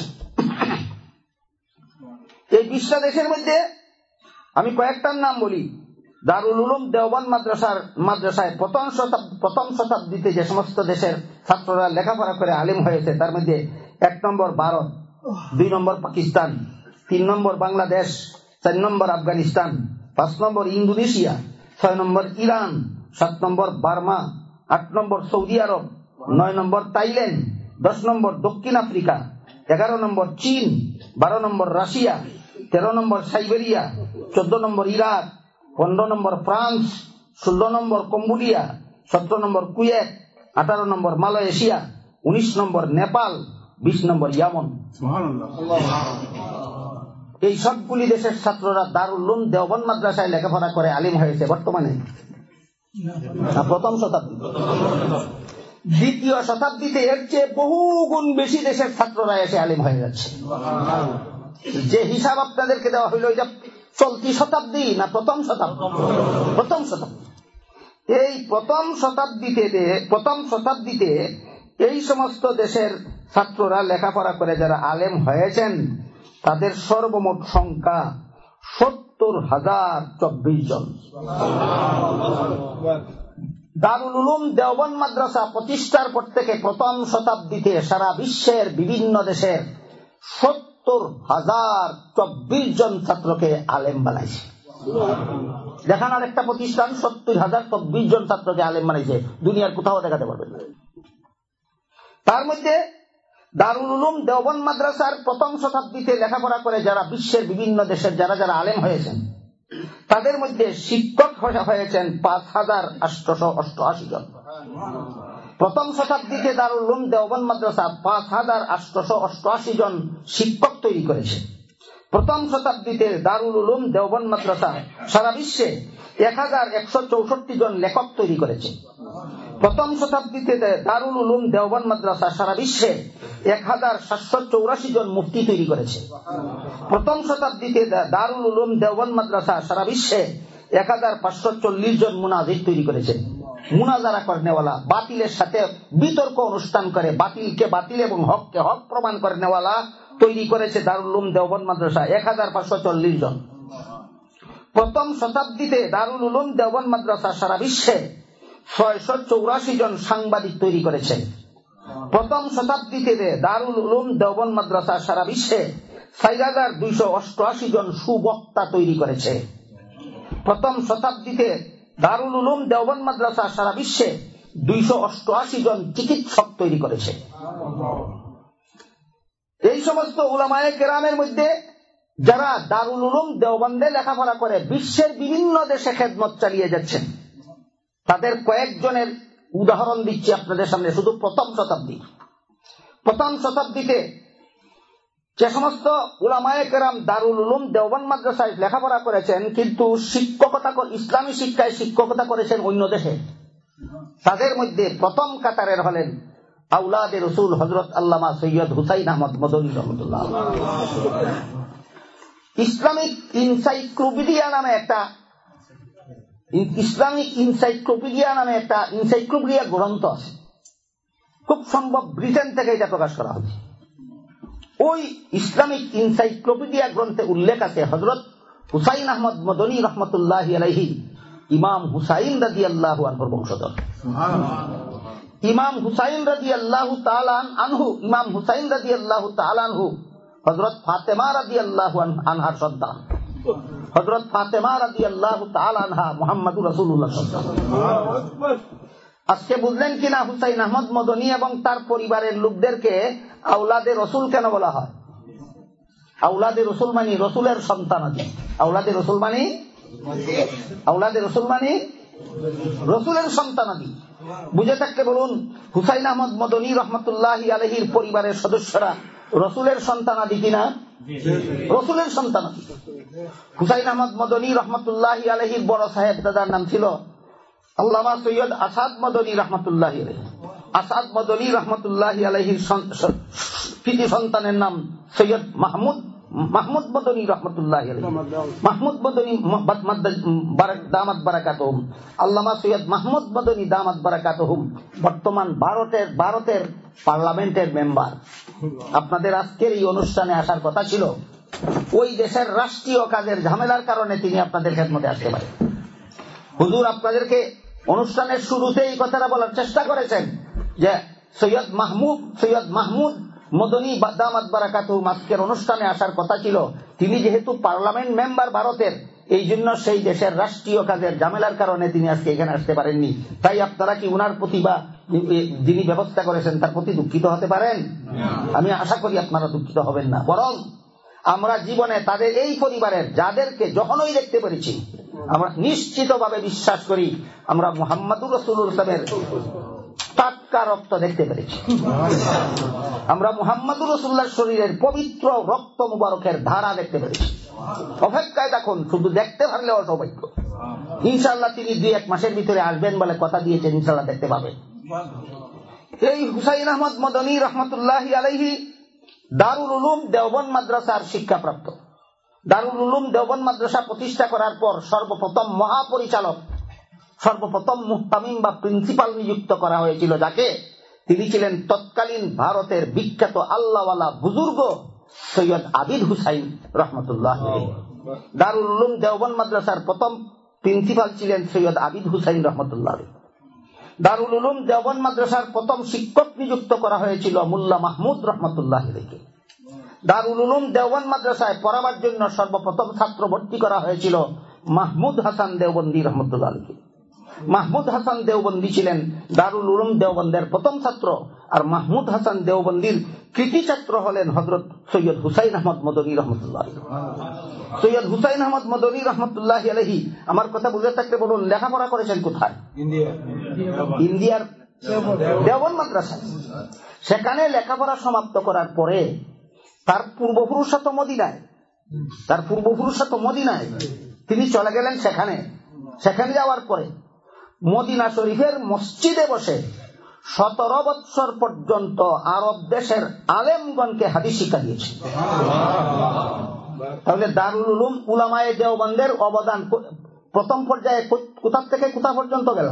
এই বিশটা দেশের মধ্যে আমি কয়েকটার নাম বলি। দারুল উলুম দেওবন্দ মাদ্রাসার মাদ্রাসায় প্রথম শতাব্দী প্রথম শতাব্দীতে যে সমস্ত দেশের ছাত্ররা লেখাপড়া করে আলিম হয়েছে তার মধ্যে এক নম্বর ভারত, দুই নম্বর পাকিস্তান, তিন নম্বর বাংলাদেশ, চার নম্বর আফগানিস্তান, পাঁচ নম্বর ইন্দোনেশিয়া, ছয় নম্বর ইরান, সাত নম্বর বার্মা, আট নম্বর সৌদি আরব, নয় নম্বর থাইল্যান্ড, দশ নম্বর দক্ষিণ আফ্রিকা, এগারো নম্বর চীন, বারো নম্বর রাশিয়া, তেরো নম্বর সাইবেরিয়া, চোদ্দ নম্বর ইরাক, পনেরো নম্বর ফ্রান্স, ষোলো নম্বর কম্বোডিয়া, সতেরো নম্বর কুয়েত, আঠারো নম্বর মালয়েশিয়া, উনিশ নম্বর নেপাল, বিশ নম্বর ইয়ামন। এই সবগুলি দেশের ছাত্ররা দারুল উলুম দেওবন্দ মাদ্রাসায় লেখাপড়া করে আলিম হয়েছে বর্তমানে প্রথম শতাব্দী। দ্বিতীয় শতাব্দীতে এর চেয়ে বহু গুণ বেশি দেশের ছাত্ররা এসে আলিম হয়ে যাচ্ছে। যে হিসাব আপনাদেরকে দেওয়া হইল এটা চলতি শতাব্দী না প্রথম শতাব্দী? প্রথম শতাব্দী। এই প্রথম শতাব্দীতে প্রথম শতাব্দীতে এই সমস্ত দেশের ছাত্ররা লেখাপড়া করে যারা আলেম হয়েছেন তাদের সর্বমোট সংখ্যা সত্তর হাজার চব্বিশ জন। দারুল উলুম দেওবন্দ মাদ্রাসা প্রতিষ্ঠার পর থেকে প্রথম শতাব্দীতে সারা বিশ্বের বিভিন্ন দেশের সত্তর হাজার চব্বিশ জন ছাত্রকে আলেম বানাইছে। দেখান আর একটা প্রতিষ্ঠান সত্তর হাজার চব্বিশ জন ছাত্রকে আলেম বানাইছে, দুনিয়ার কোথাও দেখাতে পারবেন না। তার মধ্যে দারুল উলুম দেওবন্দ মাদ্রাসার প্রথম শতাব্দীতে লেখাপড়া করে যারা বিশ্বের বিভিন্ন দেশের যারা যারা আলেম হয়েছেন তাদের মধ্যে শিক্ষক হয়েছেন পাঁচ হাজার আটশো অষ্টআশি জন। প্রথম শতাব্দীতে দারুল উলুম দেওবন্দ মাদ্রাসা পাঁচ হাজার আটশো অষ্টআশি জন শিক্ষক তৈরি করেছে। প্রথম শতাব্দীতে দারুল উলুম দেওবন্দ মাদ্রাসা সারা বিশ্বে এক হাজার একশো চৌষট্টি জন লেখক তৈরি করেছে। প্রথম শতাব্দীতে দারুল উলুম দেওবন্দ মাদ্রাসা সারা বিশ্বে এক হাজার সাতশো চৌরাশি জন মুফতি তৈরি করেছে। প্রথম শতাব্দীতে দারুল উলুম দেওবন্দ মাদ্রাসা সারা বিশ্বে এক হাজার পাঁচশো চল্লিশ জন মুনাজির তৈরি করেছে। মুনাজারা করনেওয়ালা, বাতিলের সাথে বিতর্ক অনুষ্ঠান করে বাতিলকে বাতিল এবং হককে হক প্রমাণ করনেওয়ালা তৈরি করেছে দারুল উলুম দেওবন্দ মাদ্রাসা এক হাজার পাঁচশো চল্লিশ জন। প্রথম শতাব্দীতে দারুল উলুম দেওবন্দ মাদ্রাসা সারা বিশ্বে ছয়শ চৌরাশি জন সাংবাদিক তৈরি করেছে। প্রথম শতাব্দীতে দারুল উলুম দেওবন্দ মাদ্রাসা সারা বিশ্বে চার হাজার দুইশো অষ্টআশি জন সুবক্তা তৈরি করেছে। প্রথম শতাব্দীতে দারুল উলুম দেওবন্দ মাদ্রাসা সারা বিশ্বে দুইশো অষ্টআশি জন চিকিৎসক তৈরি করেছে। এই সমস্ত উলামায়ে কেরামের মধ্যে যারা দারুল উলুম দেওবন্দে লেখাপড়া করে বিশ্বের বিভিন্ন দেশে খেদমত চালিয়ে যাচ্ছেন, তাদের কয়েকজনের উদাহরণ দিচ্ছি আপনাদের সামনে। শুধু প্রথম শতাব্দী প্রথম শতাব্দীতে যে সমস্ত উলামায়ে কেরাম দারুল উলুম দেওবন্দ মাদ্রাসায় লেখাপড়া করেছেন কিন্তু শিক্ষকতা ইসলামী শিক্ষায় শিক্ষকতা করেছেন অন্য দেশে, তাদের মধ্যে প্রথম কাতারের হলেন আওলাদে রসুল হযরত আল্লামা সৈয়দ হুসাইন আহমদ মদনী রহমতুল্লাহ। ইসলামিক ইনসাইক্লোপিডিয়া নামে একটা ইসলামিক ইনসাইক্লোপিডিয়া নামে একটা ইনসাইক্লোপিডিয়া গ্রন্থ আছে, খুব সম্ভব ব্রিটেন থেকে এটা প্রকাশ করা হবে। ওই ইসলামিক ইনসাইক্লোপিডিয়া গ্রন্থে উল্লেখ আছে হযরত হুসাইন আহমদ মদনী রহমতুল্লাহি আলাইহি ইমাম হুসাইন রাদিয়াল্লাহু আনহুর বংশধর। ইমাম হুসাইন রাদিয়াল্লাহু তাআলা আনহু ইমাম হুসাইন রাদিয়াল্লাহু তাআলা আনহু হযরত ফাতেমা রাদিয়াল্লাহু আনহার সন্তান। হযরত ফাতেমা রাদিয়াল্লাহু তাআলা আনহা মুহাম্মদুর রাসূলুল্লাহ সাল্লাল্লাহু আলাইহি ওয়াসাল্লাম। আজকে বুঝলেন কিনা হুসাইন আহমদ মদনী এবং তার পরিবারের লোকদেরকে আওলাদে রসুল কেন বলা হয়? আওলাদে রসুল মানে রসুলের সন্তানাদি। আওলাদে রসুল মানে আওলাদে রসুল মানে রসুলের সন্তানাদি। বুঝে থাকতে বলুন, হুসাইন আহমদ মদনী রহমতুল্লাহি আলাইহির পরিবারের সদস্যরা রসুলের সন্তানাদি কিনা? রসুলের সন্তানাদি। হুসাইন আহমদ মদনী রহমতুল্লাহি আলাইহির বড় সাহেব দাদার নাম ছিল আল্লামা সৈয়দ আসাদ মদনী রহমতুল্লাহি আলাইহি। আসাদ মদনী রহমতুল্লাহি আলাইহির কৃতি সন্তানের নাম সৈয়দ মাহমুদ মাহমুদ মদনী রহমতুল্লাহি আলাইহি। মাহমুদ মদনী দামাত বারাকাতুহুম, আল্লামা সৈয়দ মাহমুদ মদনী দামাত বারাকাতুহুম বর্তমান ভারতের ভারতের পার্লামেন্টের মেম্বার। আপনাদের আজকের এই অনুষ্ঠানে আসার কথা ছিল, ওই দেশের রাষ্ট্রীয় কাজের ঝামেলার কারণে তিনি আপনাদের খেদমতে আসতে পারেন। হুজুর আপনাদেরকে অনুষ্ঠানের শুরুতে এই কথাটা বলার চেষ্টা করেছেন যে সৈয়দ মাহমুদ সৈয়দ মাহমুদ মদনী দামাত বারাকাতুহুম আজকের অনুষ্ঠানে আসার কথা ছিল। তিনি যেহেতু পার্লামেন্ট মেম্বার ভারতের, এই জন্য সেই দেশের রাষ্ট্রীয় কাজের ঝামেলার কারণে তিনি আজকে এখানে আসতে পারেননি। তাই আপনারা কি উনার প্রতি বা যিনি ব্যবস্থা করেছেন তার প্রতি দুঃখিত হতে পারেন? আমি আশা করি আপনারা দুঃখিত হবেন না, বরং আমরা জীবনে তাদের এই পরিবারের যাদেরকে যখনই দেখতে পেরেছি আমরা নিশ্চিতভাবে বিশ্বাস করি আমরা মুহাম্মদুর রাসূলুল্লাহের টাটকা রক্ত দেখতে পেরেছি। আমরা মুহাম্মদুর রাসূলুল্লাহর শরীরের পবিত্র রক্ত মুবারকের ধারা দেখতে পেরেছি। অপেক্ষায় দেখুন, শুধু দেখতে পারলে অসৌভাগ্য। ইনশাআল্লাহ তিনি দুই এক মাসের ভিতরে আসবেন বলে কথা দিয়েছেন, ইনশাআল্লাহ দেখতে পাবেন। এই হুসাইন আহমদ মদনী রহমতুল্লাহি আলাইহি দারুল উলুম দেওবন্দ মাদ্রাসার শিক্ষাপ্রাপ্ত। দারুল উলুম দেওবন্দ মাদ্রাসা প্রতিষ্ঠা করার পর সর্বপ্রথম মহাপরিচালক, সর্বপ্রথম মুহতামিম বা প্রিন্সিপাল নিযুক্ত করা হয়েছিল যাকে, তিনি ছিলেন তৎকালীন ভারতের বিখ্যাত আল্লাহওয়ালা বুজুর্গ সৈয়দ আবিদ হুসাইন রহমতুল্লাহ। দারুল উলুম দেওবন্দ মাদ্রাসার প্রথম প্রিন্সিপাল ছিলেন সৈয়দ আবিদ হুসাইন রহমতুল্লাহ। দারুল উলুম দেওবন্দ মাদ্রাসার প্রথম শিক্ষক নিযুক্ত করা হয়েছিল মুল্লা মাহমুদ রহমতুল্লাহ। দারুল উলুম দেওবন্দ মাদ্রাসায় পড়াবার জন্য সর্বপ্রথম ছাত্র ভর্তি করা হয়েছিল মাহমুদ হাসান দেওবন্দি রহমতুল্লাহ। মাহমুদ হাসান দেওবন্দি ছিলেন দারুল উলুম দেওবন্দের প্রথম ছাত্র, আর মাহমুদ হাসান দেওবন্দির কৃতি ছাত্র হলেন হযরত সৈয়দ হুসাইন আহমদ মদনী রহমতুল্লাহ। সৈয়দ হুসাইন আহমদ মদনী রহমতুল্লাহ আলাইহি, আমার কথা বুঝে থাকলে বলুন, লেখাপড়া করেছেন কোথায়? ইন্ডিয়ার দেওবন্দ মাদ্রাসায়। সেখানে লেখাপড়া সমাপ্ত করার পরে তার পূর্বপুরুষা তো মদিনায়, তার পূর্বপুরুষা তো মদিনায়, তিনি চলে গেলেন সেখানে। সেখানে যাওয়ার পরে মদিনা শরীফের মসজিদে বসে সতেরো বৎসর পর্যন্ত আরব দেশের আলেমগণকে হাদিস শিক্ষা দিয়েছে। তাহলে দারুল উলুম উলামায়ে দেওবন্দের অবদান প্রথম পর্যায়ে কোথা থেকে কোথা পর্যন্ত গেল?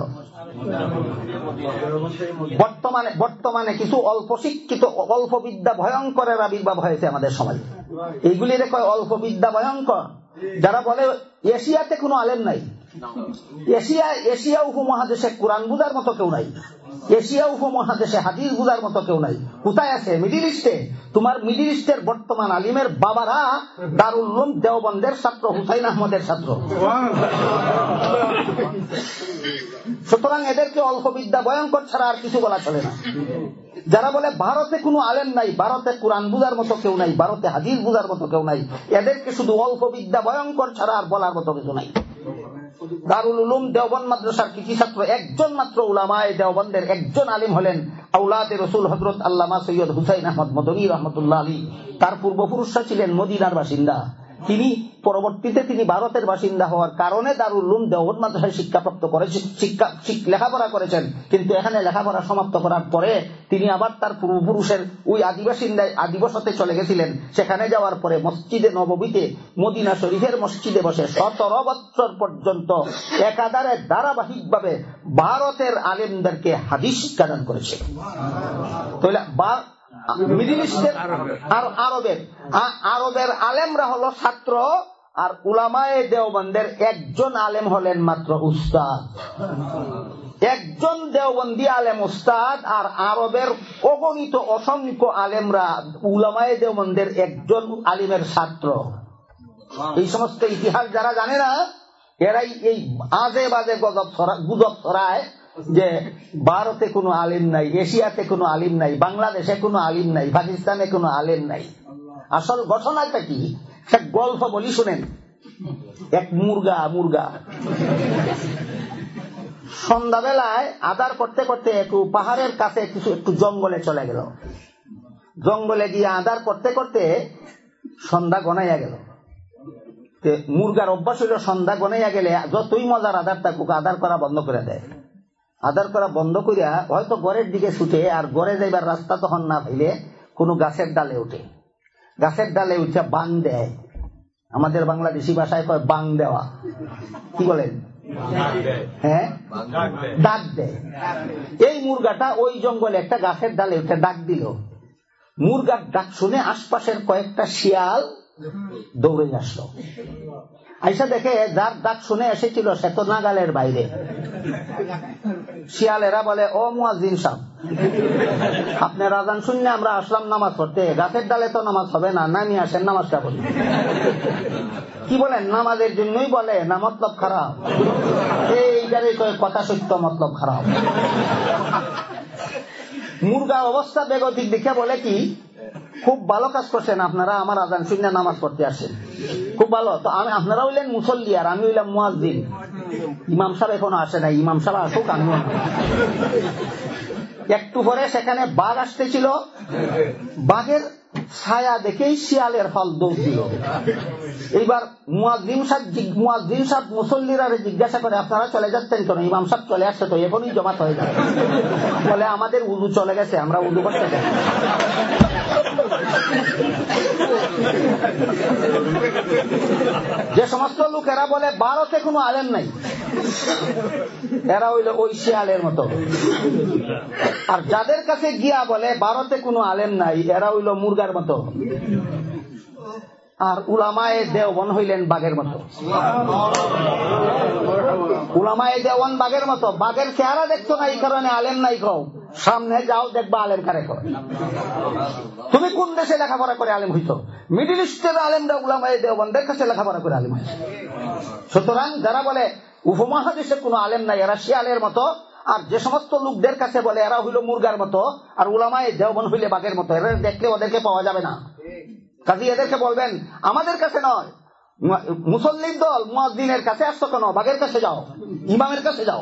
বর্তমানে বর্তমানে কিছু অল্প শিক্ষিত অল্প বিদ্যা ভয়ঙ্করের আবির্ভাব হয়েছে আমাদের সমাজে। এইগুলি কয় অল্প বিদ্যা ভয়ঙ্কর। যারা বলে এশিয়াতে কোনো আলেম নাই, এশিয়া এশিয়া উপমহাদেশে কোরআন বুঝার মতো কেউ নাই, এশিয়া উপমহাদেশে হাদিস বুঝার মতো কেউ নাই। কোথায় আছে? মিডিল ইস্টে। তোমার মিডিল ইস্টের বর্তমান আলিমের বাবারা দারুল উলুম দেওবন্দের ছাত্র, হুসাইন আহমদের ছাত্র। সুতরাং এদেরকে অল্প বিদ্যা ভয়ঙ্কর ছাড়া আর কিছু বলা চলে না। যারা বলে ভারতে কোনো আলেম নাই, ভারতে কোরআন বুঝার মতো কেউ নাই, ভারতে হাদিস বুঝার মতো কেউ নাই, এদেরকে শুধু অল্প বিদ্যা ভয়ঙ্কর ছাড়া আর বলার মতো কিছু নাই। দারুল উলুম দেওবন্দ মাদ্রাসার কৃতি ছাত্র একজন মাত্র উলামায়ে দেওবন্দের একজন আলিম হলেন আওলাদে রসুল হযরত আল্লামা সৈয়দ হুসাইন আহমদ মদনী রাহমাতুল্লাহ আলাইহি। তার পূর্বপুরুষরা ছিলেন মদিনার বাসিন্দা। তিনি পরবর্তীতে তিনি ভারতের বাসিন্দা হওয়ার কারণে দারুল উলুম দেওবন্দ মাদ্রাসায় শিক্ষাপ্রাপ্ত করেছেন, শিক্ষা লেখাপড়া করেছেন। কিন্তু এখানে লেখাপড়া সমাপ্ত করার পরে তিনি আবার তার পূর্বপুরুষের ওই আদিবাসিন্দায় আদিবাসতে চলে গেছিলেন। সেখানে যাওয়ার পরে মসজিদে নববীতে মদিনা শরীফের মসজিদে বসে সতেরো বছর পর্যন্ত একাধারে ধারাবাহিকভাবে ভারতের আলেমদেরকে হাদিস শিক্ষাদান করেছে। মিডিল ইস্টের আর আরবের আরবের আলেমরা হলো ছাত্র, আর উলামায়ে দেওবন্দের একজন আলেম হলেন মাত্র উস্তাদ। একজন দেওবন্দি আলেম উস্তাদ, আর আরবের অগণিত অসংখ্য আলেমরা উলামায়ে দেওবন্দের একজন আলিমের ছাত্র। এই সমস্ত ইতিহাস যারা জানে না, এরাই এই আজে বাজে গজব গুজব ছড়ায় যে ভারতে কোনো আলিম নাই, এশিয়াতে কোনো আলিম নাই, বাংলাদেশে কোনো আলিম নাই, পাকিস্তানে কোনো আলিম নাই। আসল ঘটনাটা কি? এক গল্প বলি শুনেন। এক মুরগা মুরগা সন্ধ্যাবেলায় আদার করতে করতে একটু পাহাড়ের কাছে কিছু একটু জঙ্গলে চলে গেল। জঙ্গলে গিয়ে আদার করতে করতে সন্ধ্যা গনাইয়া গেল। মুরগার অভ্যাস হইল সন্ধ্যা গনাইয়া গেলে যতই মজার আদার থাকুক আদার করা বন্ধ করে দেয়। আদার করা বন্ধ করিয়া হয়তো ঘরের দিকে ছুটে, আর ঘরে যাইবার রাস্তা তখন না পাইলে কোনো গাছের ডালে উঠে। গাছের ডালে উঠে বাং দেয়। আমাদের বাংলাদেশি ভাষায় কয় বাং দেওয়া। কি বলেন? হ্যাঁ, ডাক দেয়। এই মুরগাটা ওই জঙ্গলে একটা গাছের ডালে উঠে ডাক দিল। মুরগার ডাক শুনে আশপাশের কয়েকটা শিয়াল দৌড়ে আসলো। আইসা দেখে যার ডাক শুনে এসেছিল সে তো নাগালের বাইরে। শিয়ালেরা বলে, ও মুয়াজ্জিন সাহেব, আপনার আযান শুনে আমরা আসলাম নামাজ পড়তে, গাছের ডালে তো নামাজ হবে না, নামিয়ে আসেন নামাজটা পড়ি। কি বলেন? নামাজের জন্যই বলে না মতলব খারাপ? এইটারে কথা সত্য, মতলব খারাপ। মুরগা অবস্থা বেগতিক দেখে বলে কি, খুব ভালো কাজ করছেন আপনারা, আমার আযান শুনে নামাজ পড়তে আসেন, খুব ভালো। তো আমি, আপনারা হইলেন মুসল্লি আর আমি হইলাম মুয়াজ্জিন। ইমাম সাহেব এখনো আসে নাই, ইমাম সাহেব আসুক আমি। একটু পরে সেখানে বাঘ আসতেছিল। বাঘের ছায়া দেখেই শিয়ালের ফল দৌড় দিল। এইবার মুয়াজ্জিন সাহেব মুয়াজ্জিন সাহেব মুসল্লিরা জিজ্ঞাসা করে, আপনারা চলে যাচ্ছেন কেন? ইমাম সাহেব চলে আসছে তো, এখনই জমাত হয়ে যাবে। বলে, আমাদের উযু চলে গেছে, আমরা উযু করতে যাই। যে সমস্ত লোকেরা বলে ভারতে কোনো আলেম নাই, এরা হইল ওই শিয়ালের মতো। আর যাদের কাছে গিয়া বলে ভারতে কোনো আলেম নাই, এরা হইল মুরগার মতো। আর উলামায়ে দেওবন্দ হইলেন বাঘের মতো। উলামায়ে দেওবন্দ বাঘের মতো। বাঘের চেহারা দেখছো না, এই কারণে আলেম নাই কও। সামনে যাও, দেখবা আলেম কারে কয়। তুমি কোন দেশে লেখাপড়া করে আলেম হইতো? মিডিল ইস্টের আলেমরা উলামায়ে দেওবন্দের কাছে লেখাপড়া করে আলেম হয়েছে। সুতরাং যারা বলে উপমহাদেশে কোনো আলেম নাই, এরা শিয়ালের মতো। আর যে সমস্ত লোকদের কাছে বলে এরা হইল মুরগার মতো, আর উলামায়ে দেওবন্দ হইলে বাঘের মতো, এরা দেখলে ওদেরকে পাওয়া যাবে না। কাজী এদেরকে বলবেন আমাদের কাছে নয়, মুসল্লির দল মুয়াজ্জিনের কাছে আসছো কেন? বাঘের কাছে যাও, ইমামের কাছে যাও।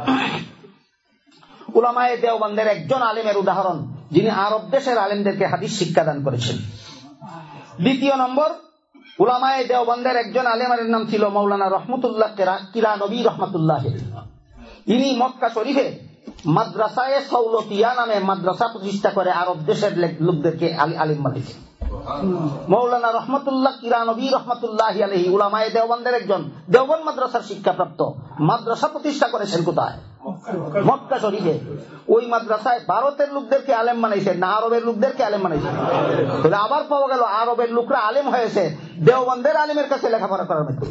উলামায়ে দেওবন্দের একজন আলেমের উদাহরণ, যিনি আরব দেশের আলেমদেরকে হাদিস শিক্ষাদান করেছেন। দ্বিতীয় নম্বর, উলামায়ে দেওবন্দের একজন আলেমের নাম ছিল মাওলানা রহমতুল্লাহ কিরানবী রহমতুল্লাহ। ইনি মক্কা শরীফে মাদ্রাসায়ে সৌলতিয়া নামে মাদ্রাসা প্রতিষ্ঠা করে আরব দেশের লোকদেরকে আলিম বানিয়েছেন। মৌলানা রহমতুল্লাহ কিরানবী রহমতুল্লাহ আলাইহি উলামায়ে দেওবন্দের একজন, দেওবন্দ মাদ্রাসার শিক্ষাপ্রাপ্ত। মাদ্রাসা প্রতিষ্ঠা করেছেন কোথায়? মক্কা শরীফে। ওই মাদ্রাসায় ভারতের লোকদেরকে আলেম বানাইছে না আরবের লোকদেরকে আলেম বানাইছে? তাহলে আবার পাওয়া গেল আরবের লোকরা আলেম হয়েছে দেওবন্দের আলেমের কাছে লেখাপড়া করার মধ্যে।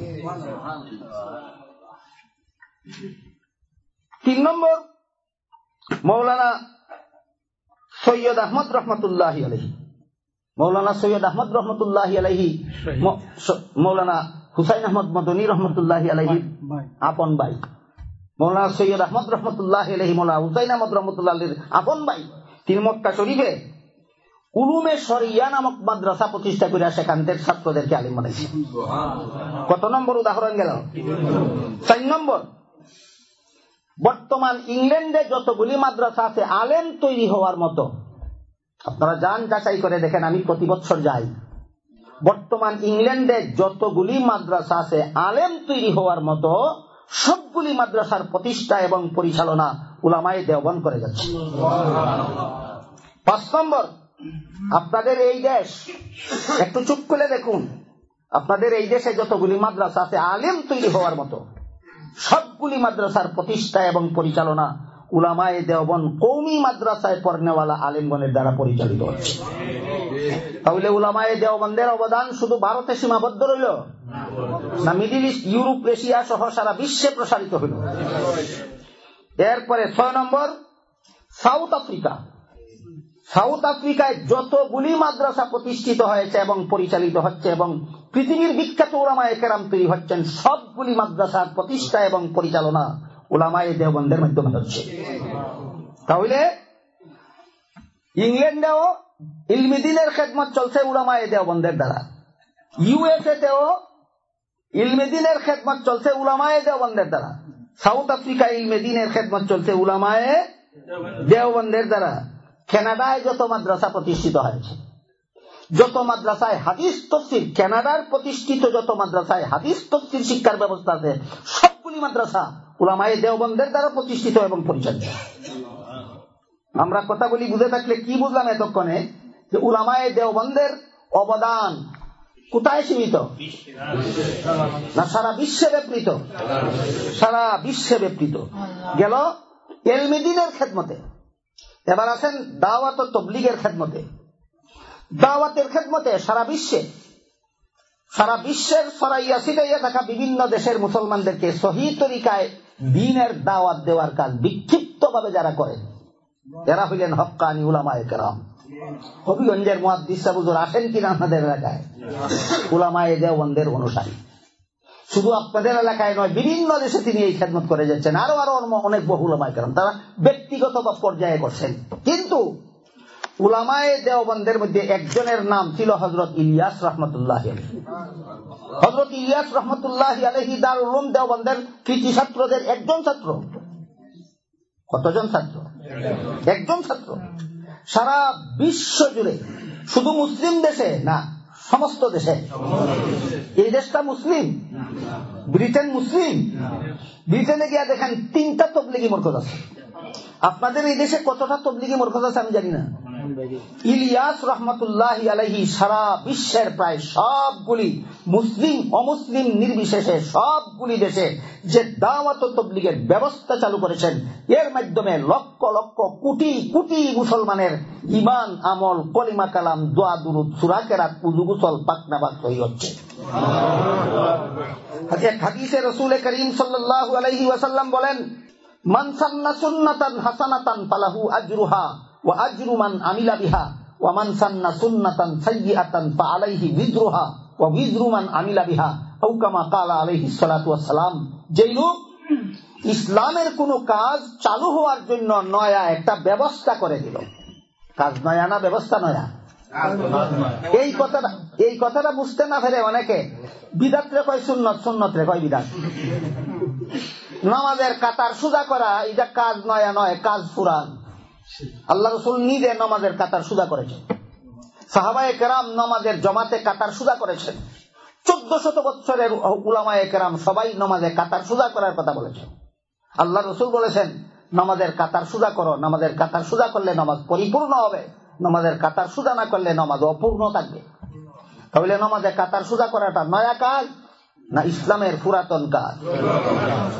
তিন নম্বর, মৌলানা সৈয়দ আহমদ রহমতুল্লাহ আলাইহি, মৌলানা সৈয়দ আহমদ রহমতুল্লাহ আলাইহি মৌলানা হুসাইন আহমদ মদনী রহমতুল্লাহ আলাইহি আপন ভাই। মৌলানা সৈয়দ আহমদ রহমতুল্লাহ আলাইহি মৌলানা হুসাইন আহমদ রহমতুল্লাহ আলাইহির আপন ভাই। তিনি মক্কা শরীফে উলুমে শরিয়া নামক মাদ্রাসা প্রতিষ্ঠা করে সেখান থেকে ছাত্রদেরকে আলেম বানাইছে। কত নম্বর উদাহরণ গেল? চার নম্বর, বর্তমান ইংল্যান্ডে যতগুলি মাদ্রাসা আছে আলেম তৈরি হওয়ার মতো, আপনারা যান যাচাই করে দেখেন, আমি প্রতি বছর যাই, বর্তমান ইংল্যান্ডে যতগুলি মাদ্রাসা আছে আলেম তৈরি হওয়ার মতো সবগুলি মাদ্রাসার প্রতিষ্ঠা এবং পরিচালনা উলামায়ে দেওবন্দ করে যাচ্ছে। পাঁচ নম্বর, আপনাদের এই দেশ, একটু চুপ করে দেখুন, আপনাদের এই দেশে যতগুলি মাদ্রাসা আছে আলেম তৈরি হওয়ার মতো সবগুলি মাদ্রাসার প্রতিষ্ঠা এবং পরিচালনা উলামায়ে দেওবন্দ কওমি মাদ্রাসায় পড়নেওয়ালা আলেমগণের দ্বারা পরিচালিত হচ্ছে। তাহলে উলামায়ে দেওবন্দের অবদান শুধু ভারতে সীমাবদ্ধ রইল না মিডিল ইস্ট, ইউরোপ, এশিয়া সহ সারা বিশ্বে প্রসারিত হইল? এরপরে ছয় নম্বর, সাউথ আফ্রিকা। সাউথ আফ্রিকায় যতগুলি মাদ্রাসা প্রতিষ্ঠিত হয়েছে এবং পরিচালিত হচ্ছে এবং পৃথিবীর বিখ্যাত উলামায়ে কেরাম তৈরি হচ্ছেন, সবগুলি মাদ্রাসার প্রতিষ্ঠা এবং পরিচালনা উলামায়ে দেওবন্দের মাধ্যমে হচ্ছে। তাহলে ইংল্যান্ডেও ইলমে দ্বীনের খেদমত চলছে উলামায়ে দেওবন্দের দ্বারা, ইউএসএ তেও ইলমে দ্বীনের খেদমত চলছে উলামায়ে দেওবন্দের দ্বারা, সাউথ আফ্রিকায় ইলমে দ্বীনের খেদমত চলছে উলামায়ে দেওবন্দের দ্বারা। কানাডায় যত মাদ্রাসা প্রতিষ্ঠিত হয়েছে, যত মাদ্রাসায় হাদিস তাফসীর, কানাডার প্রতিষ্ঠিত যত মাদ্রাসায় হাদিস তাফসীর শিক্ষার ব্যবস্থা আছে সবগুলি মাদ্রাসা উলামায়ে দেওবন্দের দ্বারা প্রতিষ্ঠিত এবং পরিচালিত। আমরা কথাগুলি বুঝে থাকলে কি বুঝলাম এতক্ষণে? যে উলামায়ে দেওবন্দের অবদান কোথায় সীমিত না সারা বিশ্বে ব্যাপৃত? সারা বিশ্বে ব্যাপৃত। গেল ইলমে দ্বীনের খেদমতে। এবার আছেন দাওয়াত ও তাবলীগের খেদমতে। দাওয়াতের খেদমতে সারা বিশ্বে, সারা বিশ্বের ছড়াইয়া ছিটাইয়া থাকা বিভিন্ন দেশের মুসলমানদেরকে সহিহ তরিকায় দ্বীনের দাওয়াত দেওয়ার কাজ বিক্ষিপ্ত ভাবে যারা করেন এরা হইলেন হক্কানি উলামায়ে কেরাম। হবিগঞ্জের মুহাদ্দিস সাহেব হুজুর আসেন কিনা আপনাদের এলাকায়? উলামায়ে দেওবন্দের অনুসারী। শুধু আপনাদের এলাকায় নয়, বিভিন্ন দেশে তিনি এই খেদমত করে যাচ্ছেন। আরো আরো অনেক বহু উলামায়ে কেরাম তারা ব্যক্তিগত পর্যায়ে করছেন। কিন্তু উলামায়ে দেওবন্দের মধ্যে একজনের নাম ছিল হযরত ইলিয়াস রাহমাতুল্লাহ আলাইহি। হযরত ইলিয়াস রাহমাতুল্লাহ আলাইহি দারুল উলুম দেওবন্দের কৃতি ছাত্রদের একজন ছাত্র। কতজন ছাত্র? একজন ছাত্র। সারা বিশ্ব জুড়ে, শুধু মুসলিম দেশে না, সমস্ত দেশে। এই দেশটা মুসলিম? ব্রিটেন মুসলিম? ব্রিটেনে গিয়ে দেখেন তিনটা তাবলীগী মারকাজ আছে। আপনাদের এই দেশে কতটা তাবলীগী মারকাজ আছে আমি জানি না। ইলিয়াস রাহমাতুল্লাহ আলাইহি সারা বিশ্বের প্রায় সবগুলি মুসলিম অমুসলিম নির্বিশেষে সবগুলি দেশে যে দাওয়াত ও তাবলীগের ব্যবস্থা চালু করেছেন, এর মাধ্যমে লক্ষ লক্ষ কোটি কোটি মুসলমানের ঈমান, আমল, কলিমা, কালাম, দোয়া, দুরূদ, সূরা কেরাত, ওযু, গোসল, পাক নামাজ হচ্ছে। এক হাদিসে রাসূল করিম সাল্লাল্লাহু আলাইহি ওয়াসাল্লাম বলেন, মান সান্না সুন্নাতান হাসানাতান ফালাহু আজরুহা ওয়া আজরু মান আমিলা বিহা ওয়া মান সান্না সুন্নাতান সাইয়্যাতান ফাআলাইহি বিজরুহা ওয়া বিজরু মান আমিলা বিহা আও কামা ক্বালা আলাইহিস সালাতু ওয়াস সালাম। যেই লোক ইসলামের কোন কাজ চালু হওয়ার জন্য নয়া একটা ব্যবস্থা করে দিল, কাজ নয়া না ব্যবস্থা নয়া, এই কথাটা এই কথাটা বুঝতে না পেরে অনেকে বিদআত রে কয় সুন্নাত, সুন্নাত রে কয় বিদআত। নামাজের কাতার সুজা করা এটা কাজ নয়া নয়, কাজ পুরান। আল্লাহ রাসূল নিজে নামাজের কাতার সুজা করেছেন, সাহাবায়ে কেরাম নামাজের জমাতে কাতার সুজা করেছেন, চোদ্দ শত বছরের উলামায়ে কেরাম সবাই নামাজে কাতার সুজা করার কথা বলেছেন। আল্লাহ রাসূল বলেছেন নামাজের কাতার সুজা করো, নামাজের কাতার সুজা করলে নামাজ পরিপূর্ণ হবে, নামাজের কাতার সুজা না করলে নামাজ অপূর্ণ থাকবে। তাহলে নামাজে কাতার সুজা করাটা নয়া কাজ না ইসলামের পুরাতন কাজ?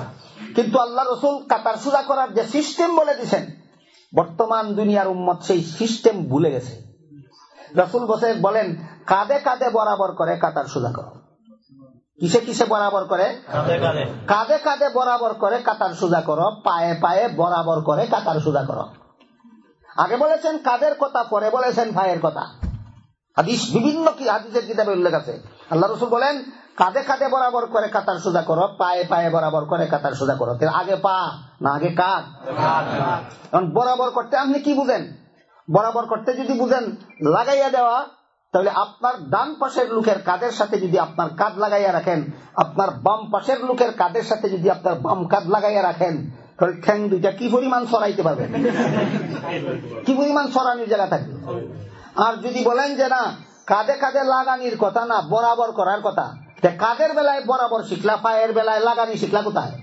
কিন্তু আল্লাহ রসুল কাতার সোজা করার যে সিস্টেম বলে দিয়েছেন, বর্তমান দুনিয়ার উম্মত সেই সিস্টেম ভুলে গেছে। রসুল বসে বলেন কাঁধে কাঁধে বরাবর করে কাতার সোজা করো। কিসে কিসে বরাবর করে? কাঁধে কাঁধে বরাবর করে কাতার সোজা করো, পায়ে পায়ে বরাবর করে কাতার সোজা করো। আগে বলেছেন কাঁধের কথা, পরে বলেছেন পায়ের কথা। হাদিস বিভিন্ন কি হাদিসের কিতাবে উল্লেখ আছে। আল্লাহ রসুল বলেন কাঁধে কাঁধে বরাবর করে কাতার সোজা করো, পায়ে পায়ে বরাবর করে কাতার সোজা করো। আগে পা না আগে কাঁধ? কারণ বরাবর করতে আপনি কি বুঝেন? বরাবর করতে যদি বুঝেন লাগাইয়া দেওয়া, তাহলে আপনার ডান পাশের লোকের কাঁধের সাথে যদি আপনার কাঁধ লাগাইয়া রাখেন, আপনার বাম পাশের লোকের কাঁধের সাথে যদি আপনার বাম কাঁধ লাগাইয়া রাখেন, তাহলে ঠ্যাং দুইটা কি পরিমাণ সরাইতে পারবেন, কি পরিমাণ সরানোর জায়গা থাকবে। আর যদি বলেন যে না কাঁধে কাঁধে লাগানির কথা না, বরাবর করার কথা, কাঁধের বেলায় বরাবর শিখলা, পায়ের বেলায় লাগানি শিখলা কোথায়?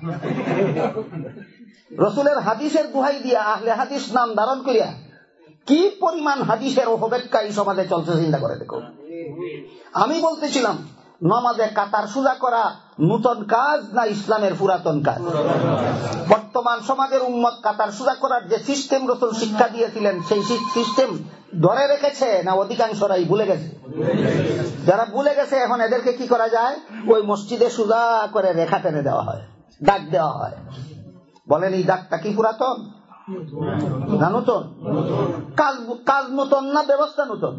রসুলের হাদিসের দুহাই দিয়া আহলে হাদিস নাম ধারণ করিয়া কি পরিমাণ হাদিসের অপব্যাখ্যা এই সমাজে চলছে চিন্তা করে দেখো। আমি বলতেছিলাম নামাজে কাতার সোজা করা নূতন কাজ না ইসলামের পুরাতন কাজ? বর্তমান সমাজের উম্মত কাতার সোজা করার যে সিস্টেম রসুল শিক্ষা দিয়েছিলেন সেই সিস্টেম ধরে রেখেছে না অধিকাংশরাই ভুলে গেছে? যারা ভুলে গেছে এখন এদেরকে কি করা যায়? ওই মসজিদে সোজা করে রেখা টেনে দেওয়া হয়, দাগ দেওয়া হয়। বলেন এই দাগটা কি পুরাতন না নতুন? কাজ কাজ নতুন না ব্যবস্থা নতুন?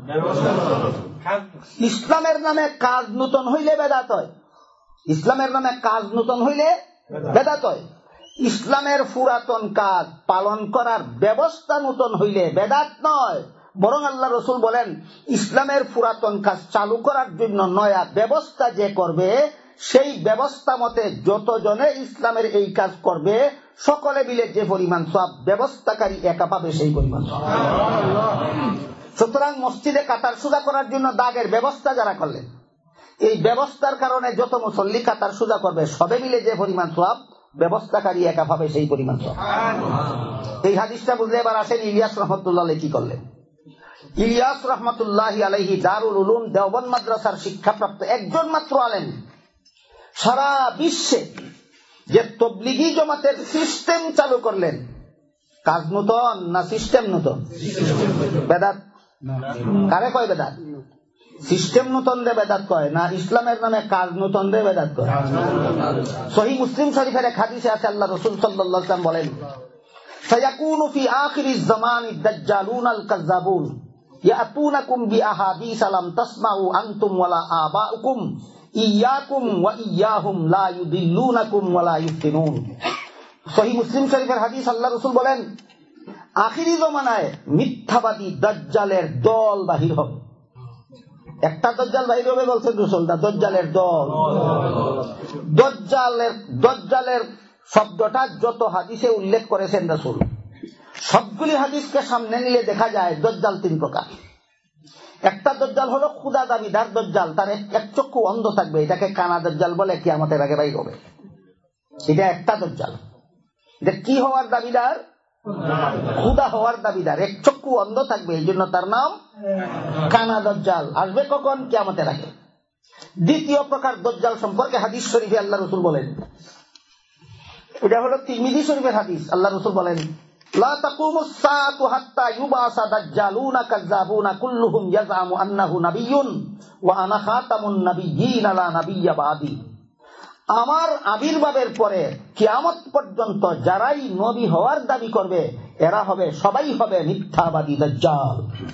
ইসলামের নামে কাজ নতুন হইলে বেদাত হয়। ইসলামের নামে কাজ নতুন হইলে বেদাত হয়। ইসলামের পুরাতন কাজ পালন করার ব্যবস্থা নতুন হইলে বেদাত নয়, বরং আল্লাহ রসুল বলেন ইসলামের পুরাতন কাজ চালু করার জন্য নয়া ব্যবস্থা যে করবে, সেই ব্যবস্থা মতে যতজনে ইসলামের এই কাজ করবে সকলে মিলে যে পরিমাণ সব ব্যবস্থাকারী একা পাবে সেই পরিমাণ সব। সুতরাং মসজিদে কাতার সোজা করার জন্য দাগের ব্যবস্থা যারা করলেন, এই ব্যবস্থার কারণে যত মুসল্লি কাতার সোজা করবে সবে মিলে যে পরিমাণ সব ব্যবস্থাকারী একা পাবে সেই পরিমাণ সব। এই হাদিসটা বুঝলে এবার আসেন ইলিয়াস রহমতুল্লাহ কি করলেন। ইলিয়াস রহমতুল্লাহ আলাইহি দারুল উলুম দেওবন্দ মাদ্রাসার শিক্ষাপ্রাপ্ত একজন মাত্র আলেম। সারা বিশ্বে যে তবলিগি জমাতের সিস্টেম চালু করলেন, কাজ নতুন না সিস্টেম নতুন? বেদাত কারে কয়? বেদাত। সিস্টেম নতুন রে বেদাত কয় না ইসলামের নামে কাজ নতুন রে বেদাত কয়? সহিহ মুসলিম শরীফের এক হাদিসে আছে আল্লাহ রাসূল সাল্লাল্লাহু আলাইহি ওয়াসাল্লাম বলেন সায়াকুনু ফি আখিরিজ জামানি দাজ্জালুনাল কাযাবুন ইয়াতুনাকুম বিআহাদিস লাম তাসমাউ আনতুম ওয়ালা আবাউকুম ইয়াকুম ওয়া ইয়াহুম লা ইউদিল্লুনাকুম ওয়া লা ইফতিনুন। সহিহ মুসলিম শরীফের হাদিস। আল্লাহ রাসূল বলেন আখিরি জমানায় মিথ্যাবাদী দাজ্জালের দল বাহির হবে। একটা দাজ্জাল বাহির হবে বলছেন রাসূল, না দাজ্জালের দল। দাজ্জালের দাজ্জালের শব্দটা যত হাদিসে উল্লেখ করেছেন রাসূল, সবগুলি হাদিসকে সামনে নিলে দেখা যায় দাজ্জাল তিন প্রকার। একটা দাজ্জাল হলো খুদা দাবিদার দাজ্জাল, তার এক চক্ষু অন্ধ থাকবে, এটাকে কানা দাজ্জাল বলে, কিয়ামতের আগে বাইর হবে। এটা একটা দাজ্জাল। এটা কি হওয়ার দাবিদার? খুদা হওয়ার দাবিদার, এক চক্ষু অন্ধ থাকবে, এই জন্য তার নাম কানা দাজ্জাল। আসবে কখন? কিয়ামতের আগে। দ্বিতীয় প্রকার দাজ্জাল সম্পর্কে হাদিস শরীফে আল্লাহ রাসূল বলেন, এটা হলো তিরমিজি শরীফের হাদিস। আল্লাহ রাসূল বলেন লা তাকুমুস সাআতু হাত্তা ইউবাসা দাজ্জালুনা কাযাবুনা কুল্লুহুম ইয়াজআমু আন্নাহু নাবিয়্যুন ওয়া আনা খাতামুন নাবিয়্যিন লা নাবিয়্যা বাদি। আমার আবির্ভাবের পরে কিয়ামত পর্যন্ত যারাই নবী হওয়ার দাবি করবে এরা হবে সবাই হবে মিথ্যাবাদী দাজ্জাল।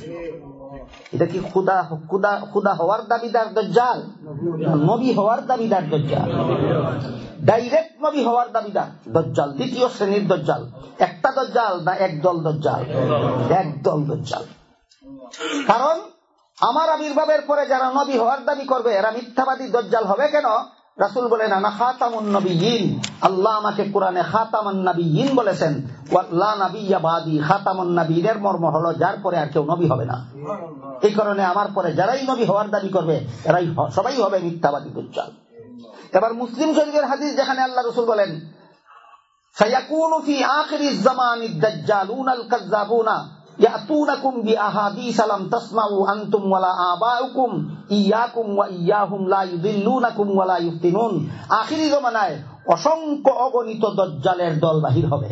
এটা কি খুদা খুদা খুদা হওয়ার দাবিদার দাজ্জাল? নবী হওয়ার দাবিদার দাজ্জাল, ডাইরেক্ট নবী হওয়ার দাবিদার দাজ্জাল। দ্বিতীয় শ্রেণীর দাজ্জাল। একটা দাজ্জাল না একদল দাজ্জাল? একদল দাজ্জাল। কারণ আমার আবির্ভাবের পরে যারা নবী হওয়ার দাবি করবে এরা মিথ্যাবাদী দাজ্জাল হবে। কেন? রাসূল বলেন আনা খাতামুন নবিয়্যিন, আল্লাহ আমাকে কোরআনে খাতামুন নবিয়্যিন বলেছেন, ওয়া লা নাবিয়্যা বাদি। খাতামুন নবিয়্যিনের মর্ম হলো যার পরে আর কেউ নবী হবে না। এই কারণে আমার পরে যারাই নবী হওয়ার দাবি করবে এরাই সবাই হবে মিথ্যাবাদী দাজ্জাল। এবার মুসলিম শরীফের হাদিস যেখানে আল্লাহ রাসূল বলেন সায়াকুনু ফি আখিরিজ জামানি দাজ্জালুনাল কাযাবুনা ইয়াতুনাকুম বিআহাদিস লাম তাসমাউ আনতুম ওয়ালা আবাউকুম ইয়াকুম ওয়া ইয়াহুম লা ইউদিল্লুনাকুম ওয়া লা ইফতিনুন। আখিরি জামানায় অসংখ্য অগণিত দজ্জালের দল বাহির হবে।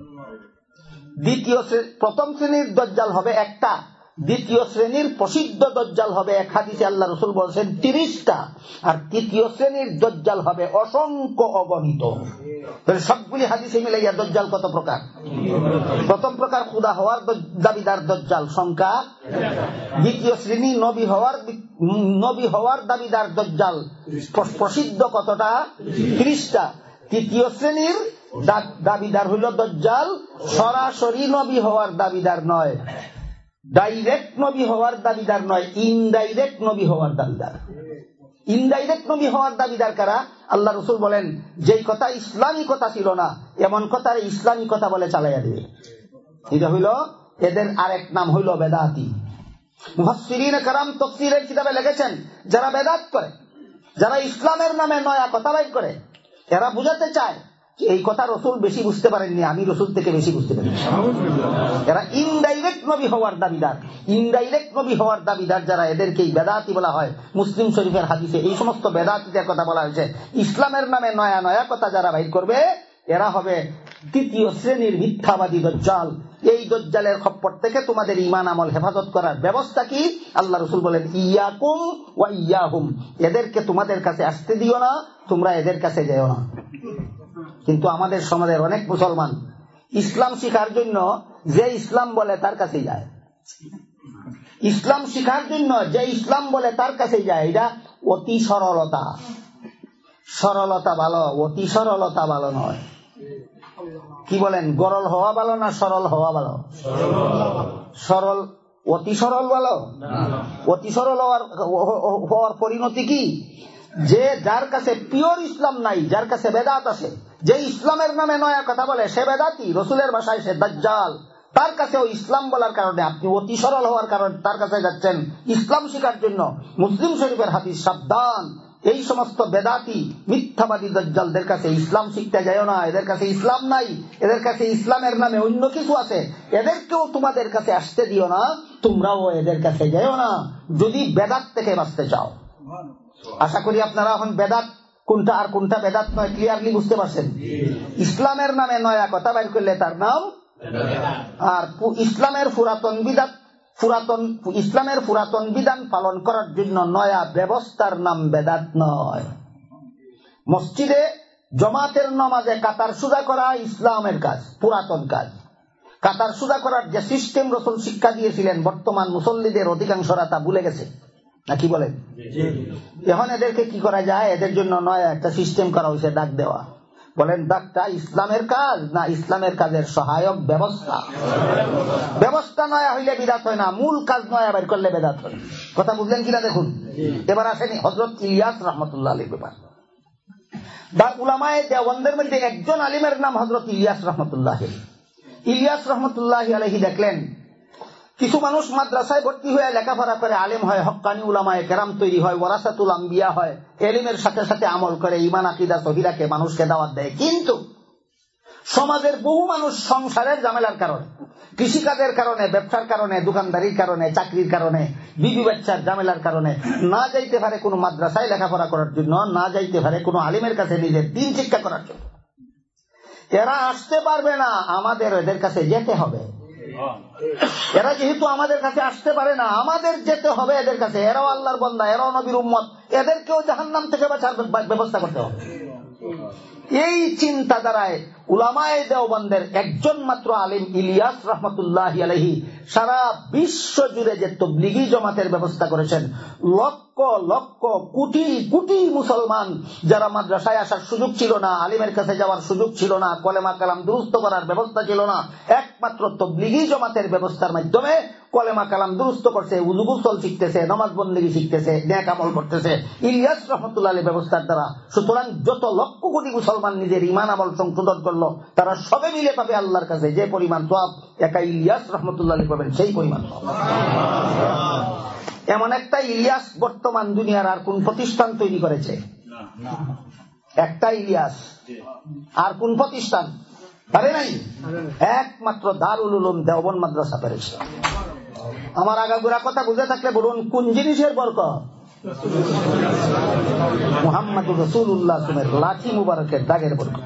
দ্বিতীয় প্রথম শ্রেণীর দজ্জাল হবে একটা, দ্বিতীয় শ্রেণীর প্রসিদ্ধ দজ্জাল হবে এক হাদিসে আল্লাহ রাসূল বলেছেন তিরিশটা, আর তৃতীয় শ্রেণীর দজ্জাল হবে অসংখ্য অগণিত। সবগুলি হাদিসে মিলাইয়া দজ্জাল কত প্রকার? প্রথম প্রকার খোদা হওয়ার দাবিদার দজ্জাল সংখ্যা, দ্বিতীয় শ্রেণী নবী হওয়ার নবী হওয়ার দাবিদার দজ্জাল প্রসিদ্ধ কতটা? ত্রিশটা। তৃতীয় শ্রেণীর দাবিদার হইল দজ্জাল সরাসরি নবী হওয়ার দাবিদার নয়, ডাইরেক্ট নবী হওয়ার দাবিদার নয়, ইনডাইরেক্ট নবী হওয়ার দাবিদার। ইনডাইরেক্ট নবী হওয়ার দাবিদার কারা? আল্লাহ রাসূল বলেন যেই কথা ইসলামী কথা ছিল না এমন কথা ইসলামী কথা বলে চালাইয়া দিবে। এটা হইল এদের আরেক নাম হইল বেদাতি। মুফাসসিরিন کرام তাফসীরের কিতাবে লিখেছেন যারা বেদাত করে, যারা ইসলামের নামে নয়া কথা বাইর করে, এরা বুঝাতে চায় যে এই কথা রাসূল বেশি বুঝতে পারেননি, আমি রাসূল থেকে বেশি বুঝতে পেরেছি। এরা ইনডাইরেক্ট নবী হওয়ার দাবিদার। ইনডাইরেক্ট নবী হওয়ার দাবিদার যারা, এদেরকেই বেদাতি বলা হয়। মুসলিম শরীফের হাদিসে এই সমস্ত বেদাতিদের কথা বলা হয়েছে। ইসলামের নামে নয়া নয়া কথা যারা বাইর করবে এরা হবে তৃতীয় শ্রেণীর মিথ্যাবাদী দজ্জাল। এই দজ্জালের খপ্পর থেকে তোমাদের ঈমান আমল হেফাজত করার ব্যবস্থা কি? আল্লাহ রাসূল বলেন ইয়াকুম ওয়া ইয়াহুম, এদেরকে তোমাদের কাছে আসতে দিও না, তোমরা এদের কাছে যেও না। কিন্তু আমাদের সমাজের অনেক মুসলমান ইসলাম শিখার জন্য যে ইসলাম বলে তার কাছেই যায়। ইসলাম শিখার জন্য যে ইসলাম বলে তার কাছেই যায়। এটা অতি সরলতা। সরলতা ভালো, অতি সরলতা ভালো নয়। কি বলেন, গরল হওয়া ভালো না সরল হওয়া ভালো? সরল, অতি সরল ভালো? অতি সরল হওয়ার হওয়ার পরিণতি কি? যে যার কাছে পিওর ইসলাম নাই, যার কাছে বেদাত আছে, যে ইসলামের নামে নয়া কথা বলে সে বেদাতি, রসুলের ভাষায় সে দাজ্জাল। তার কাছে ওই ইসলাম বলার কারণে আপনি অতি সরল হওয়ার কারণে তার কাছে যাচ্ছেন ইসলাম শিখার জন্য। মুসলিম শরীফের হাদিস সাবধান, এই সমস্ত বেদাতি মিথ্যাবাদী দাজ্জালদের কাছে ইসলাম শিখতে যায় না। এদের কাছে ইসলাম নাই, এদের কাছে ইসলামের নামে অন্য কিছু আছে। এদেরকেও তোমাদের কাছে আসতে দিও না, তোমরাও এদের কাছে যাও না, যদি বেদাত থেকে বাঁচতে চাও। আশা করি আপনারা এখন বেদাত কোনটা আর কোনটা বেদাত নয় ক্লিয়ারলি বুঝতে পারছেন। ইসলামের নামে নয়া কথা বাইর করলে তার নাম, আর ইসলামের পুরাতন বিধান পুরাতন ইসলামের পুরাতন বিধান পালন করার জন্য নয়া ব্যবস্থার নাম বেদাত নয়। মসজিদে জমাতের নামাজে কাতার সুজা করা ইসলামের কাজ, পুরাতন কাজ। কাতার সুজা করার যে সিস্টেম রাসূল শিক্ষা দিয়েছিলেন, বর্তমান মুসল্লিদের অধিকাংশরা তা ভুলে গেছে, নাকি বলেন? এখন এদেরকে কি করা যায়? এদের জন্য নয় একটা সিস্টেম করা হয়েছে, ডাক দেওয়া। বলেন ডাকটা ইসলামের কাজ না ইসলামের কাজের সহায়ক ব্যবস্থা? ব্যবস্থা নয়া হইলে বিদাত হয় না, মূল কাজ নয়া বের করলে বেদাত হয়। কথা বুঝলেন কিনা দেখুন। এবার আসেনি হযরত ইলিয়াস রাহমাতুল্লাহ আলাইহির ব্যাপার। দা উলামায়ে দেওবন্দের মধ্যে একজন আলিমের নাম হযরত ইলিয়াস রাহমাতুল্লাহ আলাইহি। ইলিয়াস রাহমাতুল্লাহ আলাইহি দেখলেন কিছু মানুষ মাদ্রাসায় ভর্তি হয়ে লেখাপড়া করে আলেম হয়, হক্কানি উলামায়ে কেরাম তৈরি হয়, ওয়ারাসাতুল আম্বিয়া হয়, এলিমের সাথে সাথে আমল করে, ঈমান আকীদা সহিরাকে মানুষকে দাওয়াত দেয়। কিন্তু সমাজের বহু মানুষ সংসারের ঝামেলার কারণে, কৃষিকাজের কারণে, ব্যবসার কারণে, দোকানদারির কারণে, চাকরির কারণে, বিবি বাচ্চার ঝামেলার কারণে না যাইতে পারে কোনো মাদ্রাসায় লেখাপড়া করার জন্য, না যাইতে পারে কোনো আলিমের কাছে নিজের দ্বীন শিক্ষা করার জন্য। এরা আসতে পারবে না, আমাদের এদের কাছে যেতে হবে। এরা যেহেতু আমাদের কাছে আসতে পারে না, আমাদের যেতে হবে এদের কাছে। এরাও আল্লাহর বান্দা, এরাও নবীর উম্মত, এদেরকেও জাহান্নাম থেকে বাঁচার ব্যবস্থা করতে হবে। এই চিন্তা দ্বারায় উলামায়ে দেওবন্দের একজন মাত্র আলিম ইলিয়াস রাহমাতুল্লাহি আলাইহি সারা বিশ্ব জুড়ে যে তাবলীগী জামাতের ব্যবস্থা করেছেন। লক্ষ লক্ষ কোটি কোটি মুসলমান যারা মাদ্রাসায় আসার সুযোগ ছিল না, আলিমের কাছে যাওয়ার সুযোগ ছিল না, কলেমা কালাম দুরুস্ত করার ব্যবস্থা ছিল না, একমাত্র তাবলীগী জামাতের ব্যবস্থার মাধ্যমে কলেমা কালাম দুরুস্ত করছে, উযু গোসল শিখতেছে, নামাজ বন্দেগী শিখতেছে, নেক আমল করতেছে ইলিয়াস রাহমাতুল্লাহ আলাইহি ব্যবস্থার দ্বারা। সুতরাং যত লক্ষ কোটি মুসলমান নিজের ঈমান আমল সংশোধন করলো, তারা সবে মিলে পাবে আল্লাহর কাছে যে পরিমাণ সওয়াব একা ইলিয়াস রাহমাতুল্লাহ আলাইহি পাবেন সেই পরিমাণ সওয়াব। এমন একটা ইলিয়াস বর্তমান দুনিয়ার আর কোন প্রতিষ্ঠান তৈরি করেছে? একটা ইলিয়াস আর কোন প্রতিষ্ঠান পারে নাই? একমাত্র দারুল উলুম দেওবন্দ মাদ্রাসা পেরেছে। আমার আগাগোড়া কথা বুঝে থাকলে বলুন কোন জিনিসের বরকত? মুহাম্মদুর রাসূলুল্লাহ সুমের লাঠি মুবারকের দাগের বরকত।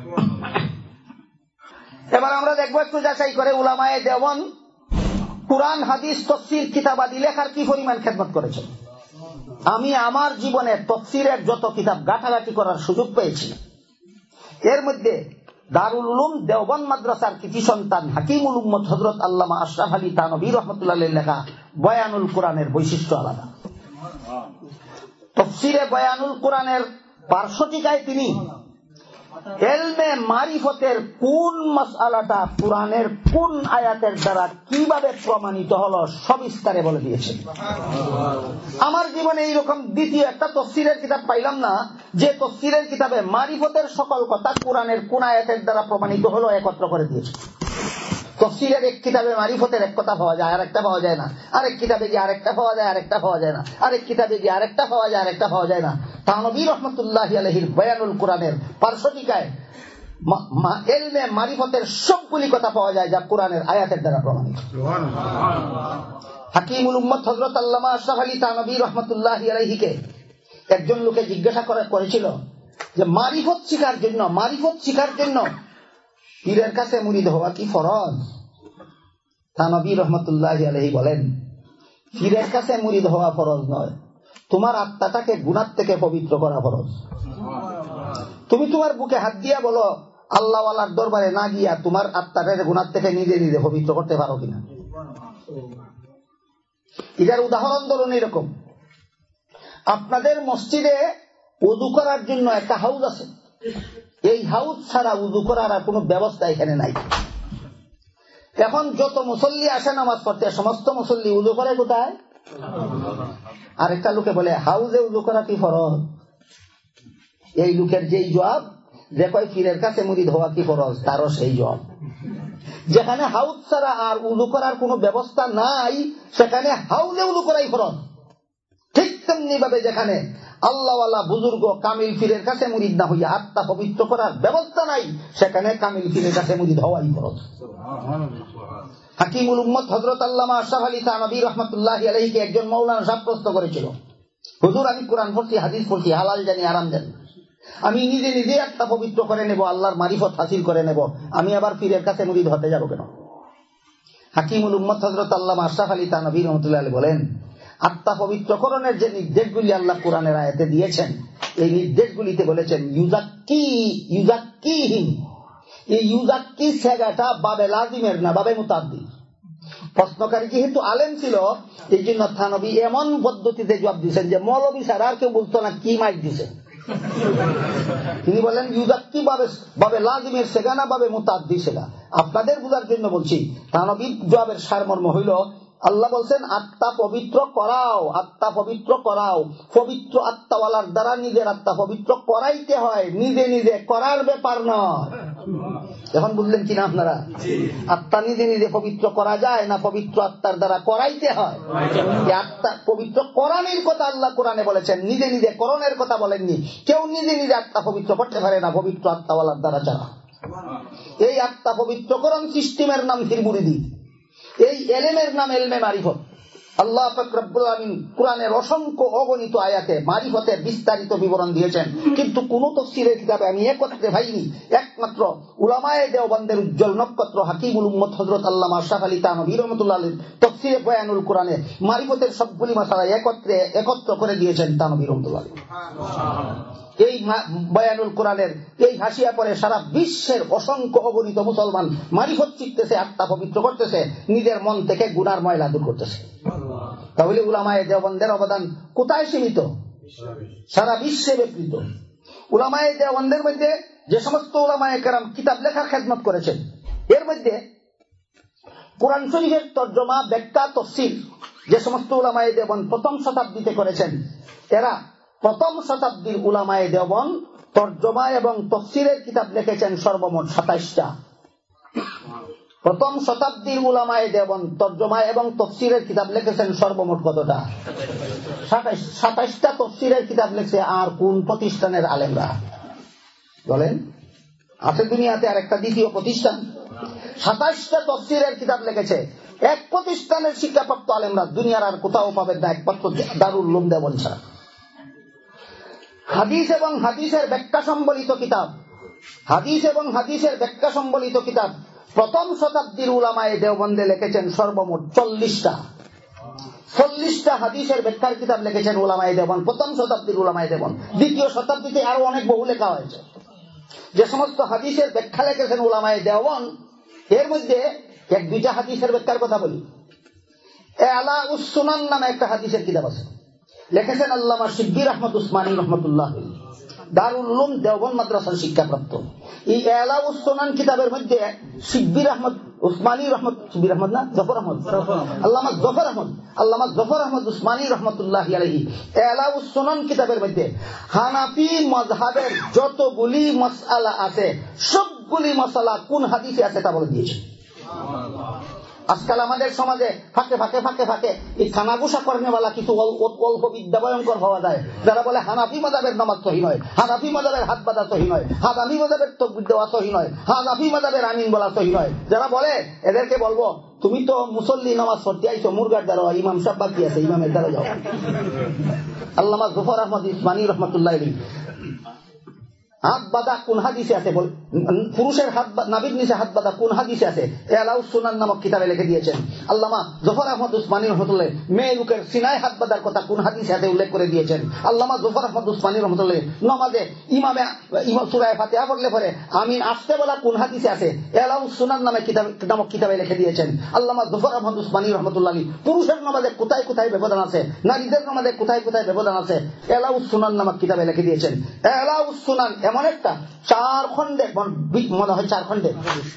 এবার আমরা দেখবো একটু যাচাই করে উলামায়ে দেওবন্দ কুরআন হাদিস তাফসীর কিতাবাদি লেখার কি পরিমাণ খেদমত করেছেন। আমি আমার জীবনে তাফসীরের যত কিতাব গাঁটাগাঁটি করার সুযোগ পেয়েছি, এর মধ্যে দারুল উলুম দেওবন্দ মাদ্রাসার কৃতি সন্তান হাকিমুল উম্মত হযরত আল্লামা আশরাফ আলী থানভী রাহমাতুল্লাহ আলাইহি লেখা বয়ানুল কুরআনের বৈশিষ্ট্য আলাদা। তাফসীরে বয়ানুল কুরআনের পার্শ্বটিকায় তিনি ইলমে মারিফতের কোন মাসআলাটা কুরআনের কোন আয়াতের দ্বারা কিভাবে প্রমাণিত হলো সবিস্তারে বলে দিয়েছেন। আমার জীবনে এইরকম দ্বিতীয় একটা তাফসীরের কিতাব পাইলাম না যে তাফসীরের কিতাবে মারিফতের সকল কথা কুরআনের কোন আয়াতের দ্বারা প্রমাণিত হলো একত্র করে দিয়েছে। তাফসীরের এক কিতাবে মারিফতের এক কথা পাওয়া যায়, আরেকটা পাওয়া যায় না, আরেক কিতাবে গিয়ে আরেকটা পাওয়া যায়, আরেকটা পাওয়া যায় না, আরেক কিতাবে গিয়ে আরেকটা পাওয়া যায়, আরেকটা পাওয়া যায় না। থানভী রাহমাতুল্লাহি আলাইহির বয়ানুল কুরআনের পার্শ্বটিকায় ইলমে মারিফতের সবগুলি কথা পাওয়া যায় যা কুরআনের আয়াতের দ্বারা প্রমাণিত। হাকিমুল উম্মত হযরত আল্লামা আশরাফ আলী থানভী রাহমাতুল্লাহি আলাইহিকে একজন লোকে জিজ্ঞাসা করেছিল যে মারিফত শিখার জন্য মারিফত শিখার জন্য পীরের কাছে মুরিদ হওয়া কি ফরজ? থানভী রাহমাতুল্লাহি আলাইহি বলেন, পীরের কাছে মুরিদ হওয়া ফরজ নয়, তোমার আত্মাটাকে গুনাহ থেকে পবিত্র করা ফরজ। তুমি তোমার বুকে হাত দিয়া বলো আল্লাহ ওয়ালার দরবারে না গিয়া তোমার আত্মাটাকে গুনাহ থেকে নিজে নিজে পবিত্র করতে পারো কিনা। এটার উদাহরণ ধরুন এরকম, আপনাদের মসজিদে ওযু করার জন্য একটা হাউজ আছে, এই হাউজ ছাড়া ওযু করার আর কোনো ব্যবস্থা এখানে নাই। এখন যত মুসল্লি আসে নামাজ পড়তে, সমস্ত মুসল্লি ওযু করে কোথায়? আরেকটা লোকে বলে হাউজে ওযু করা কি ফরজ? এই লোকের যেই জবাব যে কয় পীরের কাছে মুরিদ হওয়া কি ফরজ, তারও সেই জবাব। যেখানে হাউজ ছাড়া আর ওযু করার কোনো ব্যবস্থা নাই সেখানে হাউজে ওযু করাই ফরজ। ঠিক তেমনি ভাবে যেখানে আল্লাহওয়ালা বুজুর্গ কামিল পীরের কাছে মুরিদ না হইয়া আত্মা পবিত্র করার ব্যবস্থা নাই সেখানে কামিল পীরের কাছে মুরিদ হওয়াই ফরজ। হাকিমুল উম্মত হযরত আল্লামা আশরাফ আলী থানভী রাহমাতুল্লাহি আলাইহিকে একজন মাওলানা সাহেব প্রশ্ন করেছিল, হুজুর আমি কোরআন পড়ছি, হাদিস পড়ছি, হালাল জানি হারাম জানি, আমি নিজে নিজে আত্মা পবিত্র করে নেব, আল্লাহর মারিফত হাসিল করে নেব, আমি আবার পীরের কাছে মুরিদ হতে যাব কেন? হাকিমুল উম্মত হযরত আল্লামা আশরাফ আলী থানভী রাহমাতুল্লাহি আলাইহি বলেন, আত্মা পবিত্রকরণের যে নির্দেশগুলি আল্লাহ কোরআনের আয়াতে দিয়েছেন, এই নির্দেশগুলিতে বলেছেন ইউজাক্কি ইউজাক্কিহিম। এই ইউজাক্কি সেগাটা বাবে লাজিমের না, বাবে মুতাদ্দি। প্রশ্নকারী যেহেতু আলেম ছিল এই জন্য থানভী এমন পদ্ধতিতে জবাব দিয়েছেন যে মৌলবী ছাড়া আর কেউ বুঝতো না কি মাইক দিছে। তিনি বলেন ইউজাক্কি বাবে বাবে লাজিমের সেগা না বাবে মুতাদ্দি সেগা। আপনাদের বোঝার জন্য বলছি, থানভীর জবাবের সারমর্ম হইল আল্লাহ বলছেন আত্মা পবিত্র করাও, আত্মা পবিত্র করাও, পবিত্র আত্মাওয়ালার দ্বারা নিজের আত্মা পবিত্র করাইতে হয়, নিজে নিজে করার ব্যাপার নয়। এখন বুঝলেন কিনা আপনারা? আত্মা নিজে নিজে পবিত্র করা যায় না, পবিত্র আত্মার দ্বারা করাইতে হয়। আত্মা পবিত্র করানোর কথা আল্লাহ কোরআনে বলেছেন, নিজে নিজে করণের কথা বলেননি। কেউ নিজে নিজে আত্মা পবিত্র করতে পারে না পবিত্র আত্মাওয়ালার দ্বারা ছাড়া। এই আত্মা পবিত্রকরণ সিস্টেমের নাম হিরমুরিদি, এই এলেমের নাম এলমে মারিফত। আল্লাহ পাক রব্বুল আলামিন কুরআনের অসংখ্য অগণিত আয়াতে মারিফতের বিস্তারিত বিবরণ দিয়েছেন, কিন্তু কোন তাফসীরের কিতাবে আমি একত্রে পাইনি। একমাত্র উলামায়ে দেওবন্দের উজ্জ্বল নক্ষত্র হাকিমুল উম্মত হযরত আল্লামা আশরাফ আলী থানভী রাহমাতুল্লাহ আলাইহি তাফসীরে বয়ানুল কুরআনে মারিফতের সবগুলি মাসালা একত্রে একত্র করে দিয়েছেন থানভী রাহমাতুল্লাহ আলাইহি। এই বয়ানুল কুরআনের এই হাসিয়া পরে সারা বিশ্বের অসংখ্য অগণিত মুসলমান মারিফত শিখতেছে, আত্মা পবিত্র করতেছে, নিজের মন থেকে গুনার ময়লা দূর করতেছে। তাহলে উলামায়ে দেওবন্দের অবদান কোথায় সীমিত? সারা বিশ্বে বিস্তৃত। উলামায়ে দেওবন্দের মধ্যে যে সমস্ত উলামায়ে কেরাম কিতাব লেখার খেদমত করেছেন, এর মধ্যে কোরআন শরীফের তরজমা, ব্যাখ্যা, তাফসীর যে সমস্ত উলামায়ে দেওবন্দ প্রথম শতাব্দীতে করেছেন, এরা প্রথম শতাব্দীর উলামায়ে দেওবন্দ তরজমা এবং তাফসীরের কিতাব লিখেছেন সর্বমোট সাতাইশটা। প্রথম শতাব্দীর উলামায়ে দেওবন্দ তরজমা এবং তাফসীরের কিতাব লিখেছেন সর্বমোট কতটা? সাতাইশটা তাফসীরের কিতাব লিখছে। আর কোন প্রতিষ্ঠানের আলেমরা বলেন? আছে দুনিয়াতে আর একটা দ্বিতীয় প্রতিষ্ঠান? সাতাইশটা তাফসীরের কিতাব লিখেছে এক প্রতিষ্ঠানের শিক্ষাপ্রাপ্ত আলেমরা। দুনিয়ার আর কোথাও পাবেন না একমাত্র দারুল উলুম দেওবন্দ ছাড়া। হাদিস এবং হাদিসের ব্যাখ্যা সম্বলিত কিতাব, হাদিস এবং হাদিসের ব্যাখ্যা সম্বলিত কিতাব প্রথম শতাব্দীর উলামায়ে দেওবন্দে লিখেছেন সর্বমোট চল্লিশটা চল্লিশটা হাদিসের ব্যাখ্যার কিতাব লিখেছেন উলামায়ে দেওবন্দ, প্রথম শতাব্দীর উলামায়ে দেওবন্দ। দ্বিতীয় শতাব্দীতে আরো অনেক বহু লেখা হয়েছে। যে সমস্ত হাদিসের ব্যাখ্যা লিখেছেন উলামায়ে দেওবন্দ, এর মধ্যে এক দুইটা হাদিসের ব্যাখ্যার কথা বলি। আলা উস সুনান নামে একটা হাদিসের কিতাব আছে, লিখেছেন আল্লামা শিব্বির আহমদ উসমানী রহমতুল্লাহ, দারুল উলুম দেওবন্দ মাদ্রাসার শিক্ষাপ্রাপ্ত। এই আলা উস সুনান কিতাবের মধ্যে শিব্বির আহমদ উসমানী রহমত শিব্বির আহমদ না জফর আহমদ আল্লামা জফর আহমদ আল্লামা জফর আহমদ উসমানী রহমতুল্লাহ আলাইহি আলা উস সুনান কিতাবের মধ্যে হানাফি মাযহাবের যতগুলি মাসআলা আছে সবগুলি মাসআলা কোন হাদিসে আছে তা বলে দিয়েছে। আজকাল আমাদের সমাজে ফাঁকে ফাঁকে ফাঁকে ফাঁকে এই কানাঘুষা কর্মেওয়ালা কিছু অল্প বিদ্যা ভয়ঙ্কর হওয়া যায়, যারা বলে হানাফি মাযহাবের নামাজ সহিহ নয়, হানাফি মাযহাবের হাত বাঁধা সহিহ নয়, হানাফি মাযহাবের তাকবীর দেওয়া সহিহ নয়, হানাফি মাযহাবের আমিন বলা সহিহ নয়। যারা বলে এদেরকে বলবো, তুমি তো মুসল্লি নামাজ পড়তে আইছো, মুরগার দ্বারা ইমাম সাহেব বাকি আছে, ইমামের দ্বারা যাও। আল্লামা জফর আহমদ উসমানী রহমতুল্লাহ আলাইহি হাত বাঁধা কোন হাদিসে আছে, বল পুরুষের হাত নাভির নিচে হাত বাঁধা কোন হাদিসে আছে, আলাউ সুনান নামক কিতাবে লিখে দিয়েছেন। আল্লামা জফর আহমদ উসমানী রহমতুল্লাহ মেয়ে লোকের সিনায় হাত বাঁধার কথা কোন হাদিসে আছে উল্লেখ করে দিয়েছেন। আল্লামা জফর আহমদ উসমানী রহমতুল্লাহ নমাজে ইমামে ইমাম সূরা ফাতিহা পড়লে পরে আমিন আসতে বলা কোন হাদিসে আছে, আলাউ সুনান নামে কিতাব নামক কিতাবে লিখে দিয়েছেন। আল্লামা জফর আহমদ উসমানী রহমতুল্লাহ পুরুষের নামাজে কোথায় কোথায় ব্যবধান আছে, নারীদের নামাজে কোথায় কোথায় ব্যবধান আছে, আলাউ সুনান নামক কিতাবে লিখে দিয়েছেন। আলাউ সুনান এমন একটা চার খন্ডে, মনে হয় চার খন্ডে,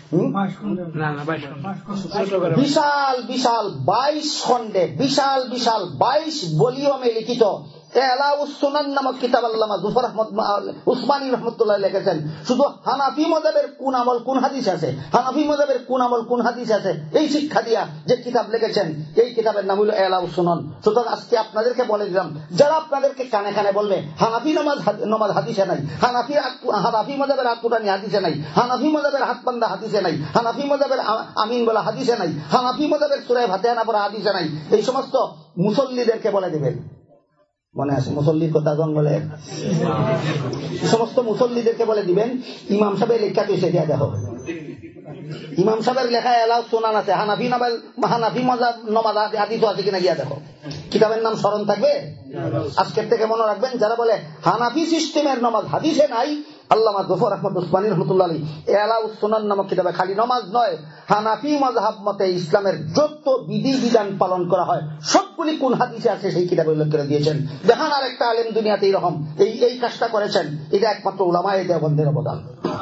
বিশাল বিশাল বাইশ খন্ডে, বিশাল বিশাল বাইশ ভলিউমে লিখিত আলাউস সুনান নামক কিতাব আল্লামা জফর আহমদ উসমানী রহমতুল্লাহ লিখেছেন। শুধু হানাফি মাযহাবের কোন আমল কোন হাদিস আছে, হানাফি মাযহাবের কোন আমল কোন হাদিস আছে এই শিক্ষা দিয়া যে কিতাব লিখেছেন, এই কিতাবের নাম হলো আলাউস সুনান। সুতরাং আজকে আপনাদেরকে বলে দিলাম, যারা আপনাদেরকে কানে কানে বলবে হানাফি নামাজ নামাজ হাদিসে নাই, হানাফি হানাফি মাযহাবের হাত কুটানি হাদিসে নাই, হানাফি মাযহাবের হাত বান্ধা হাদিসে নাই, হানাফি মাযহাবের আমিন বলা হাদিসে নাই, হানাফি মাযহাবের সূরা ফাতিহা না পড়া হাদিসে নাই, এই সমস্ত মুসল্লিদেরকে বলে দিবেন, মনে আছে মুসল্লির কথা যখন বলে, সমস্ত মুসল্লিদেরকে বলে দিবেন ইমাম সাহেবের লেখা তো সেটা দেখো, ইমাম সাহেবের লেখায় আলাউ সুনান আছে, হানাফি নামাজ হানাফি মাযহাব নামাজ হাদিস আছে কিনা গিয়া দেখো, কিতাবের নাম স্মরণ থাকবে। আজকের থেকে মনে রাখবেন, যারা বলে হানাফি সিস্টেমের নামাজ হাদিসে নাই, আল্লামা জফর আহমদ উসমানী রহমতুল্লাহ আলাইহি আলাউস সুনান নামক কিতাবে খালি নামাজ নয়, হানাফি মাযহাব মতে ইসলামের যত বিধি বিধান পালন করা হয় সবগুলি কোন হাদিসে আছে সেই কিতাবে উল্লেখ করে দিয়েছেন। দেখেন আর একটা আলেম দুনিয়াতে এরকম এই এই কাজটা করেছেন, এটা একমাত্র উলামায়ে দেওবন্দের অবদান।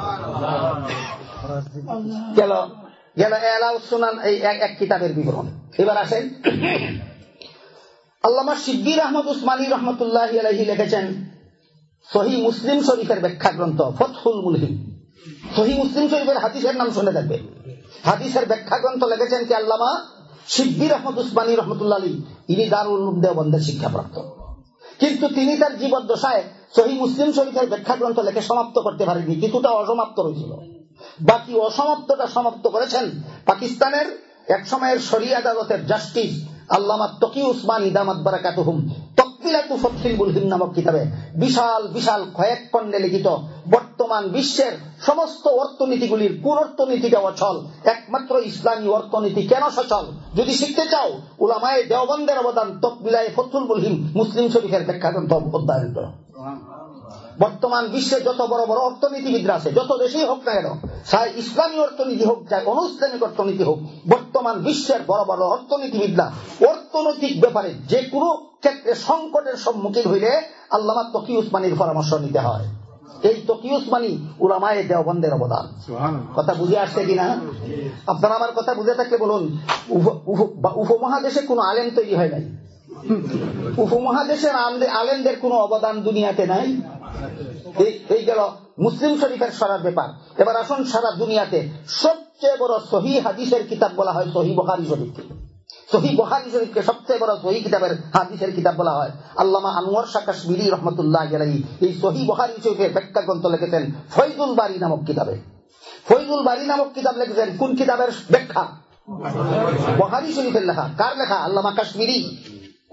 গেল গেল আলাউস সুনান এই এক কিতাবের বিবরণ। এবার আসেন আল্লামা শিব্বির আহমদ উসমানী রহমতুল্লাহ আলাইহি লিখেছেন সহিহ মুসলিম শরীফের ব্যাখ্যা গ্রন্থ ফাতহুল মুলহিম। সহিহ মুসলিম শরীফের হাদিসের নাম শুনে থাকবে, হাদিসের ব্যাখ্যা গ্রন্থ লিখেছেন কি আল্লামা শিব্বির আহমদ উসমানী রহমতুল্লাহ আলাইহি। ইনি দারুল উলুম দেওবন্দের শিক্ষাপ্রাপ্ত, কিন্তু তিনি তার জীবদ্দশায় সহিহ মুসলিম শরীফের ব্যাখ্যা গ্রন্থ লিখে সমাপ্ত করতে পারেননি, কিছুটা অসমাপ্ত রয়েছিল। বাকি অসমাপ্তটা সমাপ্ত করেছেন পাকিস্তানের এক সময়ের শরিয়া আদালতের জাস্টিস আল্লামা তকি উসমানী দামাত বারাকাতুহুম তকবিলাতু ফাতহুল মুলহিম নামক কিতাবে বিশাল বিশাল কয়েক খণ্ডে লিখিত বর্তমান বিশ্বের সমস্ত অর্থনীতিগুলির কোন অর্থনীতিটা অচল, একমাত্র ইসলামী অর্থনীতি কেন সচল, যদি শিখতে চাও উলামায়ে দেওবন্দের অবদান তকবিলায়ে ফাতহুল মুলহিম মুসলিম শরীফের ব্যাখ্যা গ্রন্থ অধ্যয়ন করো। বর্তমান বিশ্বে যত বড় বড় অর্থনীতিবিদরা আছে, যত দেশেই হোক না কেন, ইসলামী অর্থনীতি হোক চাই অনুইসলামিক অর্থনীতি হোক, বর্তমান বিশ্বের বড় বড় অর্থনীতিবিদরা অর্থনৈতিক ব্যাপারে যে কোনো ক্ষেত্রে সংকটের সম্মুখীন হইলে আল্লামা তকি উসমানীর পরামর্শ নিতে হয়। এই তকি উসমানী উলামায়ে দেওবন্দের অবদান। কথা বুঝে আসছে কিনা? আপনারা আমার কথা বুঝে থাকলে বলুন, উপমহাদেশে কোনো আলেম তৈরি হয় নাই, উপমহাদেশের আলেমদের কোনো অবদান দুনিয়াতে নাই। এই গেল মুসলিম শরীফের সরার ব্যাপার। এবার আসুন সারা দুনিয়াতে সবচেয়ে বড় সহিহ হাদিসের কিতাব বলা হয় সহিহ বুখারী শরীফকে। সহিহ বুখারী শরীফকে সবচেয়ে বড় সহিহ কিতাবের হাদিসের কিতাব বলা হয়। আল্লামা আনোয়ার শাহ কাশ্মীরি রহমতুল্লাহ আলাইহি এই সহিহ বুখারী শরীফের ব্যাখ্যা গ্রন্থ লিখেছেন ফয়জুল বারী নামক কিতাবে। ফয়জুল বারী নামক কিতাব লিখেছেন কোন কিতাবের ব্যাখ্যা? বুখারী শরীফের লেখা। কার লেখা? আল্লামা কাশ্মীরি।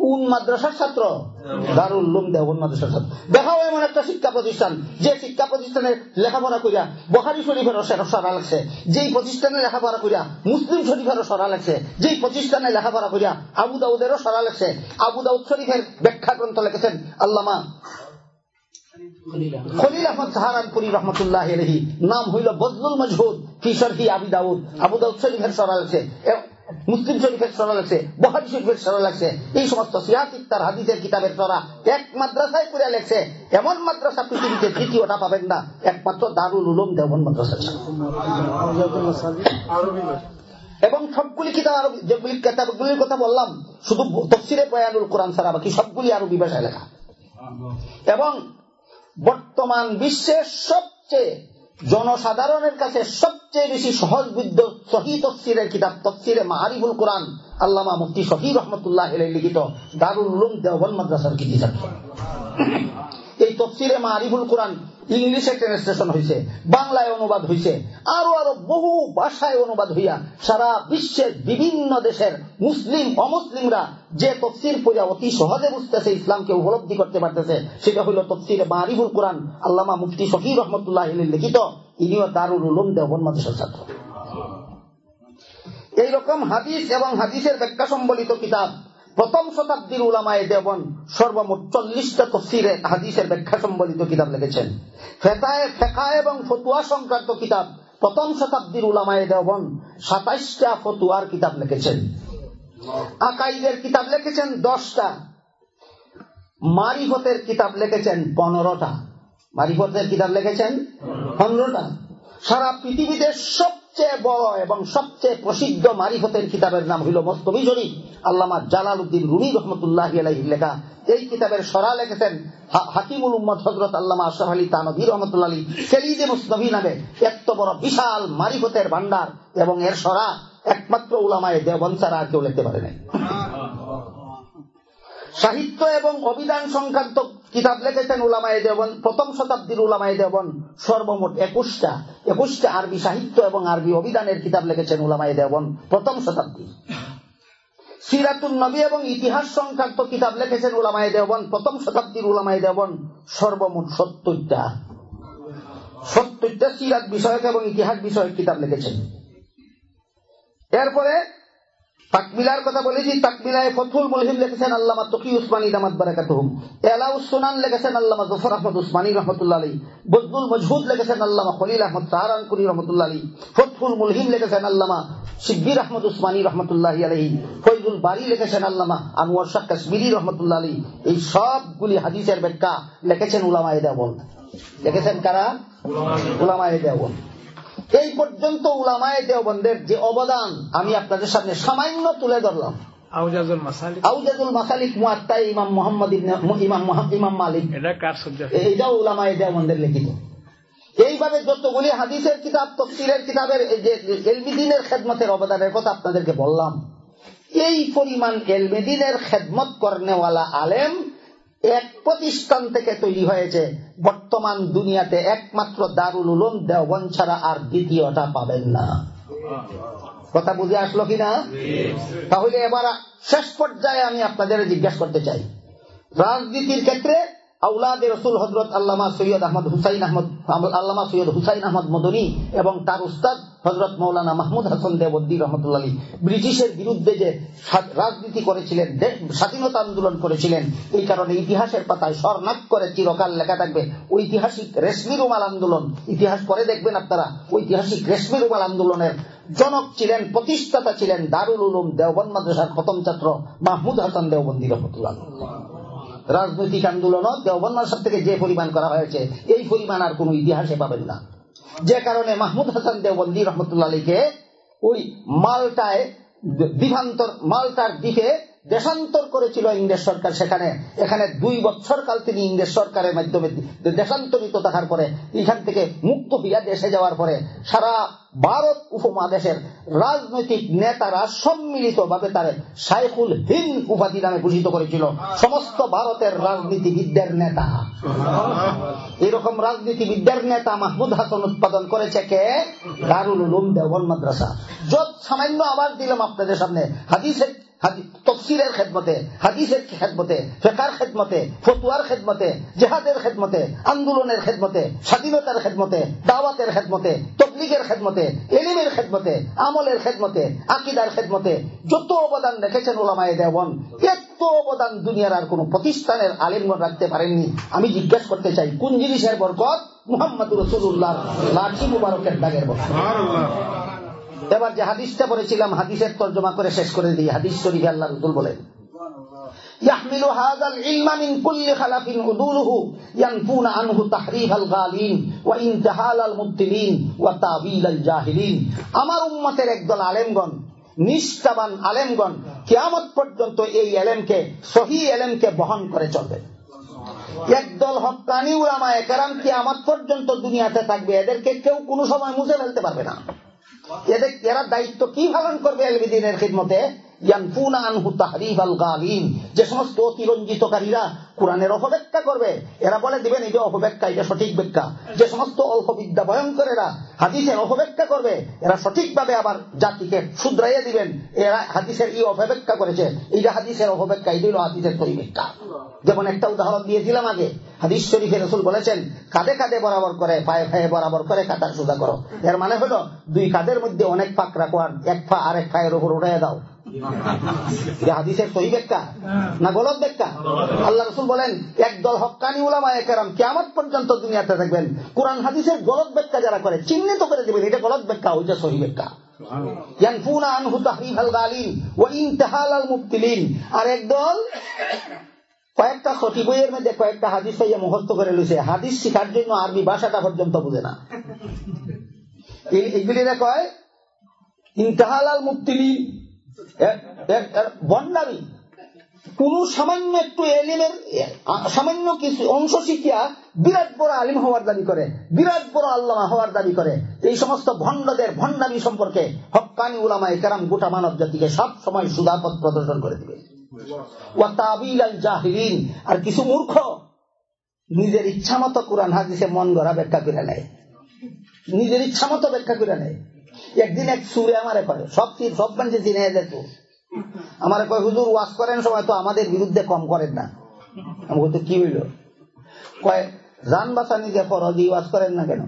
কোন মাদ্রাসার ছাত্র? দারুল উলুম দেওবন্দ মাদ্রাসার ছাত্র। দেখাও এমন একটা শিক্ষা প্রতিষ্ঠান যে শিক্ষা প্রতিষ্ঠানে লেখাপড়া করিয়া বুখারী শরীফেরও সরা লাগছে, যেই প্রতিষ্ঠানে লেখাপড়া করিয়া মুসলিম শরীফেরও সরা লাগছে, যেই প্রতিষ্ঠানে লেখাপড়া করিয়া আবু দাউদেরও সরা লাগছে। আবু দাউদ শরীফের ব্যাখ্যা গ্রন্থ লিখেছেন আল্লামা খলিল আহমদ সাহারানপুরি রহমতুল্লাহ আলাইহি, নাম হইল বদলুল মজহুদ ফি শরহি আবি দাউদ। আবু দাউদ শরীফের সরা লাগছে, মুসলিম শরীফের সরা লাগছে, বুখারী শরীফের সরা লাগছে। এই সমস্ত সিয়াসিক তার হাদিসের কিতাবের সরা এক মাদ্রাসায় করে লেখছে। এমন মাদ্রাসা পৃথিবীতে দ্বিতীয়টা পাবেন না, একমাত্র দারুল উলুম দেওবন্দ মাদ্রাসা। এবং সবগুলি কিতাব আরবি, যেগুলি কিতাবগুলির কথা বললাম শুধু তাফসীরে বয়ানুল কোরআন ছাড়া বাকি সবগুলি আরবি ভাষায় লেখা। এবং বর্তমান বিশ্বের সবচেয়ে জনসাধারণের কাছে সবচেয়ে বেশি সহজবুদ্ধ সহিহ তাফসীরের কিতাব তাফসীরে মাআরিফুল কোরআন আল্লামা মুফতি শফি রহমতুল্লাহ আলাইহি লিখিত দারুল উলুম দেওবন্দ মাদ্রাসার কিতাব। এই তাফসীরে মাআরিফুল কোরআন ইংলিশে ট্রান্সলেশন হয়েছে, বাংলায় অনুবাদ হয়েছে, আরো আরো বহু ভাষায় অনুবাদ হইয়া সারা বিশ্বের বিভিন্ন দেশের মুসলিম অমুসলিমরা যে তাফসীর পড়া অতি সহজে বুঝতেছে, ইসলামকে উপলব্ধি করতে পারতেছে, সেটা হলো তাফসীরে মাআরিফুল কোরআন আল্লামা মুফতি শফি রহমতুল্লাহ আলাইহি লিখিত। ইনিও দারুল উলুম দেওবন্দ মাদ্রাসার ছাত্র। এইরকম হাদিস এবং হাদিসের ব্যাখ্যা সম্বলিত কিতাব প্রথম শতাব্দীর উলামায়ে দেওবন্দ সর্বমোট চল্লিশটা তাফসীরে হাদিসের ব্যাখ্যা সম্বলিত কিতাব লিখেছেন। ফিকহ এবং ফতোয়া সংক্রান্ত কিতাব প্রথম শতাব্দীর উলামায়ে দেওবন্দ সাতাইশটা ফতোয়ার কিতাব লিখেছেন। আকাইদের কিতাব লিখেছেন দশটা, মারিফতের কিতাব লিখেছেন পনেরোটা। মারিফতের কিতাব লিখেছেন পনেরোটা। সারা পৃথিবীতে সবচেয়ে বড় এবং সবচেয়ে প্রসিদ্ধ মারিফতের কিতাবের নাম হইল মস্তবী শরীফ, আল্লামা জালালউদ্দিন রুমি রহমতুল্লাহ আলাইহি লেখা। এই কিতাবের সরা লিখেছেন হাকিমুল উম্মত হযরত আল্লামা আশরাফ আলী তানভী রহমতুল্লাহ আলাইহি। সেলিদে মুসনবী নামে এত বড় বিশাল মারিফতের ভান্ডার এবং এর সরা একমাত্র উলামায়ে দেওবন্দ ছাড়া আর কেউ লিখতে পারে নাই। সাহিত্য এবং অভিধান সংক্রান্ত কিতাব লিখেছেন উলামায়ে দেওবন্দ প্রথম শতাব্দীর উলামায়ে দেওবন্দ সর্বমোট একুশটা একুশটা আরবি সাহিত্য এবং আরবি অভিধানের কিতাব লিখেছেন উলামায়ে দেওবন্দ প্রথম শতাব্দী। সিরাতুন নবী এবং ইতিহাস সংক্রান্ত কিতাব লিখেছেন উলামায়ে দেওবন্দ প্রথম শতাব্দীর উলামায়ে দেওবন্দ সর্বমোট সত্তরটা সত্তরটা সিরাত বিষয়ক এবং ইতিহাস বিষয়ক কিতাব লিখেছেন। এরপরে তাকমিলার কথা বলেছি, তাকমিলায় ফতহুল মুলহিম লিখেছেন আল্লামা তকি উসমানী দামাত বারাকাতুহুম। এলাউস সুনান লিখেছেন আল্লামা জফর আহমদ উসমানী রহমতুল্লাহ আলাইহি। বদলুল মজহুদ লিখেছেন আল্লামা খলিল আহমদ সাহারানপুরি রহমতুল্লাহ আলাইহি। ফতহুল মুলহিম লিখেছেন আল্লামা শিব্বির আহমদ উসমানী রহমতুল্লাহ আলাইহি। ফয়জুল বারী লিখেছেন আল্লামা আনোয়ার শাহ কাশ্মীরি রহমতুল্লাহ আলাইহি। এই সবগুলি হাদিসের ব্যাখ্যা লিখেছেন উলামায়ে দেওবন্দ। লিখেছেন কারা? উলামায়ে দেওবন্দ। এই পর্যন্ত উলামায়ে দেওবন্দের যে অবদান আমি আপনাদের সামনে সামান্য তুলে ধরলাম। আউজাজুল মাসালিক আউজাজুল মাসালিক মুয়াত্তা ইমাম মুহাম্মদ ইবনে ইমাম ইমাম মালিক, এটা কার সাবজেক্ট? এইটাও উলামায়ে দেওবন্দের লিখিত। এইভাবে যতগুলি হাদিসের কিতাব তাফসীরের কিতাবের যে ইলমি দ্বীনের খেদমতের অবদানের কথা আপনাদেরকে বললাম, এই পরিমাণ ইলমি দ্বীনের খেদমত করনেওয়ালা আলেম এক প্রতিষ্ঠান থেকে তৈরি হয়েছে। বর্তমান দুনিয়াতে একমাত্র দারুল উলুম দেওবন্দ ছাড়া আর দ্বিতীয়টা পাবেন না। কথা বুঝে আসলো কিনা? তাহলে এবার শেষ পর্যায়ে আমি আপনাদের জিজ্ঞাসা করতে চাই, রাজনীতির ক্ষেত্রে আওলাদে রসুল হযরত আল্লামা সৈয়দ আহমদ হুসাইন আহমদ আল্লামা সৈয়দ হুসাইন আহমদ মদনী এবং তার উস্তাদ হযরত মাওলানা মাহমুদ হাসান দেওবন্দি রহমতুল্লাহ আলাইহি ব্রিটিশের বিরুদ্ধে যে রাজনীতি করেছিলেন, স্বাধীনতা আন্দোলন করেছিলেন, এই কারণে ইতিহাসের পাতায় স্বর্ণাক করে চিরকাল লেখা থাকবে ঐতিহাসিক রেশমি রুমাল আন্দোলন। ইতিহাস পরে দেখবেন আপনারা, ঐতিহাসিক রেশমি রুমাল আন্দোলনের জনক ছিলেন, প্রতিষ্ঠাতা ছিলেন দারুল উলুম দেওবন্দ মাদ্রাসার প্রথম ছাত্র মাহমুদ হাসান দেওবন্দি রহমতুল্লাহ আলাইহি। রাজনৈতিক আন্দোলন দেওবন্দ মাদ্রাসা থেকে যে পরিমাণ করা হয়েছে এই পরিমাণ আর কোন ইতিহাসে পাবেন না। যে কারণে মাহমুদ হাসান দেওবন্দি রহমতুল্লাহ আলাইহিকে ওই মাল্টায় দ্বীপান্তর মাল্টার দ্বীপে দেশান্তর করেছিল ইংরেজ সরকার। সেখানে এখানে দুই বছর কাল তিনি ইংরেজ সরকারের মাধ্যমে দেশান্তরিত থাকার পরে এখান থেকে মুক্ত হইয়া দেশে যাওয়ার পরে সারা ভারত উপমহাদেশের রাজনৈতিক নেতারা সম্মিলিত ভাবে তার শাইখুল হিন্দ উপাধি নামে ঘোষিত করেছিল। সমস্ত ভারতের রাজনীতিবিদদের নেতা, এরকম রাজনীতিবিদদের নেতা মাহমুদ হাসান উৎপাদন করেছে কে? দারুল উলুম দেওবন্দ মাদ্রাসা। যত সামান্য আবার দিলাম আপনাদের সামনে হাদিসের তফসিরের খেদমতে, হাদিসের খেদমতে, ফিকহের খেদমতে, ফতোয়ার খেদমতে, জিহাদের খেদমতে, আন্দোলনের খেদমতে, স্বাধীনতার খেদমতে, দাওয়াতের খেদমতে, তাবলীগের খেদমতে, ইলমের খেদমতে, আমলের খেদমতে, আকীদার খেদমতে যত অবদান রেখেছেন উলামায়ে দেওবন্দ, এত অবদান দুনিয়ার আর কোন প্রতিষ্ঠানের আলেমগণ রাখতে পারেননি। আমি জিজ্ঞাসা করতে চাই, কোন জিনিসের বরকত? মুহাম্মদুর রাসূলুল্লাহর লাঠি মুবারকের দাগের বরকত। এবার যে হাদিসটা পড়েছিলাম, হাদিসের তরজমা করে শেষ করে দিই। হাদিস শরীফে আল্লাহর রাসূল বলেন, ইয়াহমিলু হাযাল ইলমা মিন কুল্লি খালাফিন উদুলুহু ইয়ানফুনা আনহু তাহরিফাল গালিন ওয়া ইনতিহালাল মুবতিলিন ওয়া তাবিলাল জাহিলিন। আমার উম্মতের একদল আলেমগণ, নিষ্ঠাবান আলেমগণ কিয়ামত পর্যন্ত এই ইলমকে, সহিহ ইলমকে বহন করে চলবে। একদল হক্কানি উলামায়ে কেরাম কিয়ামত পর্যন্ত দুনিয়াতে থাকবে, এদেরকে কেউ কোনো সময় মুছে ফেলতে পারবে না। এদের এরা দায়িত্ব কি পালন করবে? ইলমি দ্বীনের খিদমতে ইয়ানফুনা আনহু তাহরিফাল গালিন, যে সমস্ত অতিরঞ্জিতকারীরা কোরআনের অপব্যাখ্যা করবে, এরা বলে দিবেন এটা অপব্যাখ্যা, এটা সঠিক ব্যাখ্যা। যে সমস্ত অল্পবিদ্যা ভয়ঙ্করেরা হাদিসের অপব্যাখ্যা করবে, এরা সঠিকভাবে আবার জাতিকে শুধরাইয়া দিবেন, এরা হাদিসের এই অপব্যাখ্যা করেছে, এইটা হাদিসের অপব্যাখ্যা, এটা হলো হাদিসের সহি ব্যাখ্যা। যেমন একটা উদাহরণ দিয়েছিলাম আগে, হাদিস শরীফে রাসূল বলেছেন, কাঁধে কাঁধে বরাবর করে, পায়ে পায়ে বরাবর করে কাতার সোজা করো। এর মানে হলো দুই কাঁধের মধ্যে অনেক পাক রাখো, আর এক পা আরেক পায়ের উপর উঠাইয়া দাও। হাদিসের সহি ব্যাখ্যা না গলত ব্যাখ্যা? আল্লাহ রাসূল বলেন, একদল হক্কানি উলামায়ে কেরাম কিয়ামত পর্যন্ত দুনিয়াতে থাকবেন, কোরআন হাদিসের গলত ব্যাখ্যা যারা করে চিহ্নিত করে দিবেন এটা গলত ব্যাখ্যা, ওইটা সহি ব্যাখ্যা। ইয়ানফুনা আনহু তাহরিফাল গালিন ওয়া ইনতিহালাল মুবতিলিন। আর একদল কয়েকটা সহি বইয়ের মধ্যে কয়েকটা হাদিস পাইয়া মুখস্থ করে লইছে, হাদিস শিখার জন্য আরবি ভাষাটা পর্যন্ত বুঝে না। এইগুলিরা কয় ইনতিহালাল মুবতিলিন, বন্ডামি। কোন সামান্য একটু এলিমের সামান্য কিছু অংশ শিখিয়া বিরাট বড় আলিম হওয়ার দাবি করে, বিরাট বড় আল্লামা হওয়ার দাবি করে। এই সমস্ত ভণ্ডদের ভণ্ডামি সম্পর্কে হক্কানি উলামায়ে কেরাম গোটা মানব জাতিকে সব সময় সুধাপথ প্রদর্শন করে দিবে। ওয়া তাবিলাল জাহিলিন, আর কিছু মূর্খ নিজের ইচ্ছা মতো কোরআন হাদিসে মন গড়া ব্যাখ্যা করে নেয়, নিজের ইচ্ছা মতো ব্যাখ্যা করে নেয়। একদিন এক সুরে আমারে কয়, সব সব মানুষ চিনে যেত, আমারে কয়, হুজুর ওয়াজ করেন সময় তো আমাদের বিরুদ্ধে কম করেন না। আমি বলতে কি হইল? কয়, জান বাঁচানি যে ফরজ, এই ওয়াজ করেন না কেন?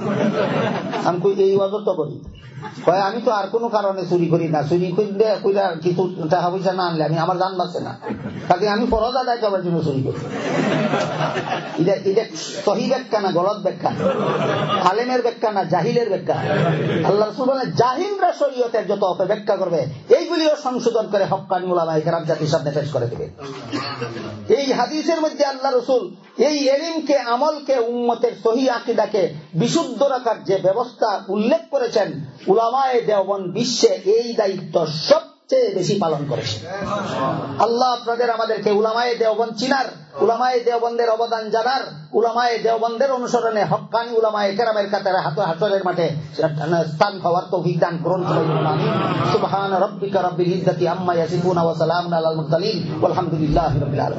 আমি কই, এই ওয়াজও তো করি। কয়, আমি তো আর কোনো কারণে চুরি করি না, চুরি করলে কইরা কিছু টাকা পয়সা না আনলে আমি আমার জান বাঁচে না, কাজে আমি ফরজ আদায় করার জন্য চুরি করি। এটা এটা সহি ব্যাখ্যা না গলত ব্যাখ্যা? আলেমের ব্যাখ্যা না জাহিলের ব্যাখ্যা? আল্লাহ রাসূল বলেন, জাহিলরা শরীয়তের যত অপব্যাখ্যা করবে এইগুলিও সংশোধন করে হক্কানি উলামায়ে কেরাম জাতির সামনে পেশ করে দেবে। এই হাদিসের মধ্যে আল্লাহ রাসূল এই ইলমকে, আমলকে, উম্মতের সহি আকীদাকে বিশুদ্ধ রাখার যে ব্যবস্থা উল্লেখ করেছেন, উলামায়ে দেওবন্দ বিশ্বে এই দায়িত্ব সবচেয়ে বেশি পালন করেছে। আল্লাহ আপনাদের আমাদেরকে উলামায়ে দেওবন্দ চিনার, উলামায়ে দেওবন্দের অবদান জানার, উলামায়ে দেওবন্দের অনুসরণে হক্কানি উলামায়ে কেরামের কাতারে হাত হাসরের মাঠে স্থান পাওয়ার তৌফিক দান করুন। সুবহান রাব্বিকা রাব্বিল ইজ্জাতি আম্মা ইয়াসিফুন ওয়া সালামুন আলাল মুরসালিন ওয়ালহামদুলিল্লাহি রাব্বিল আলামিন।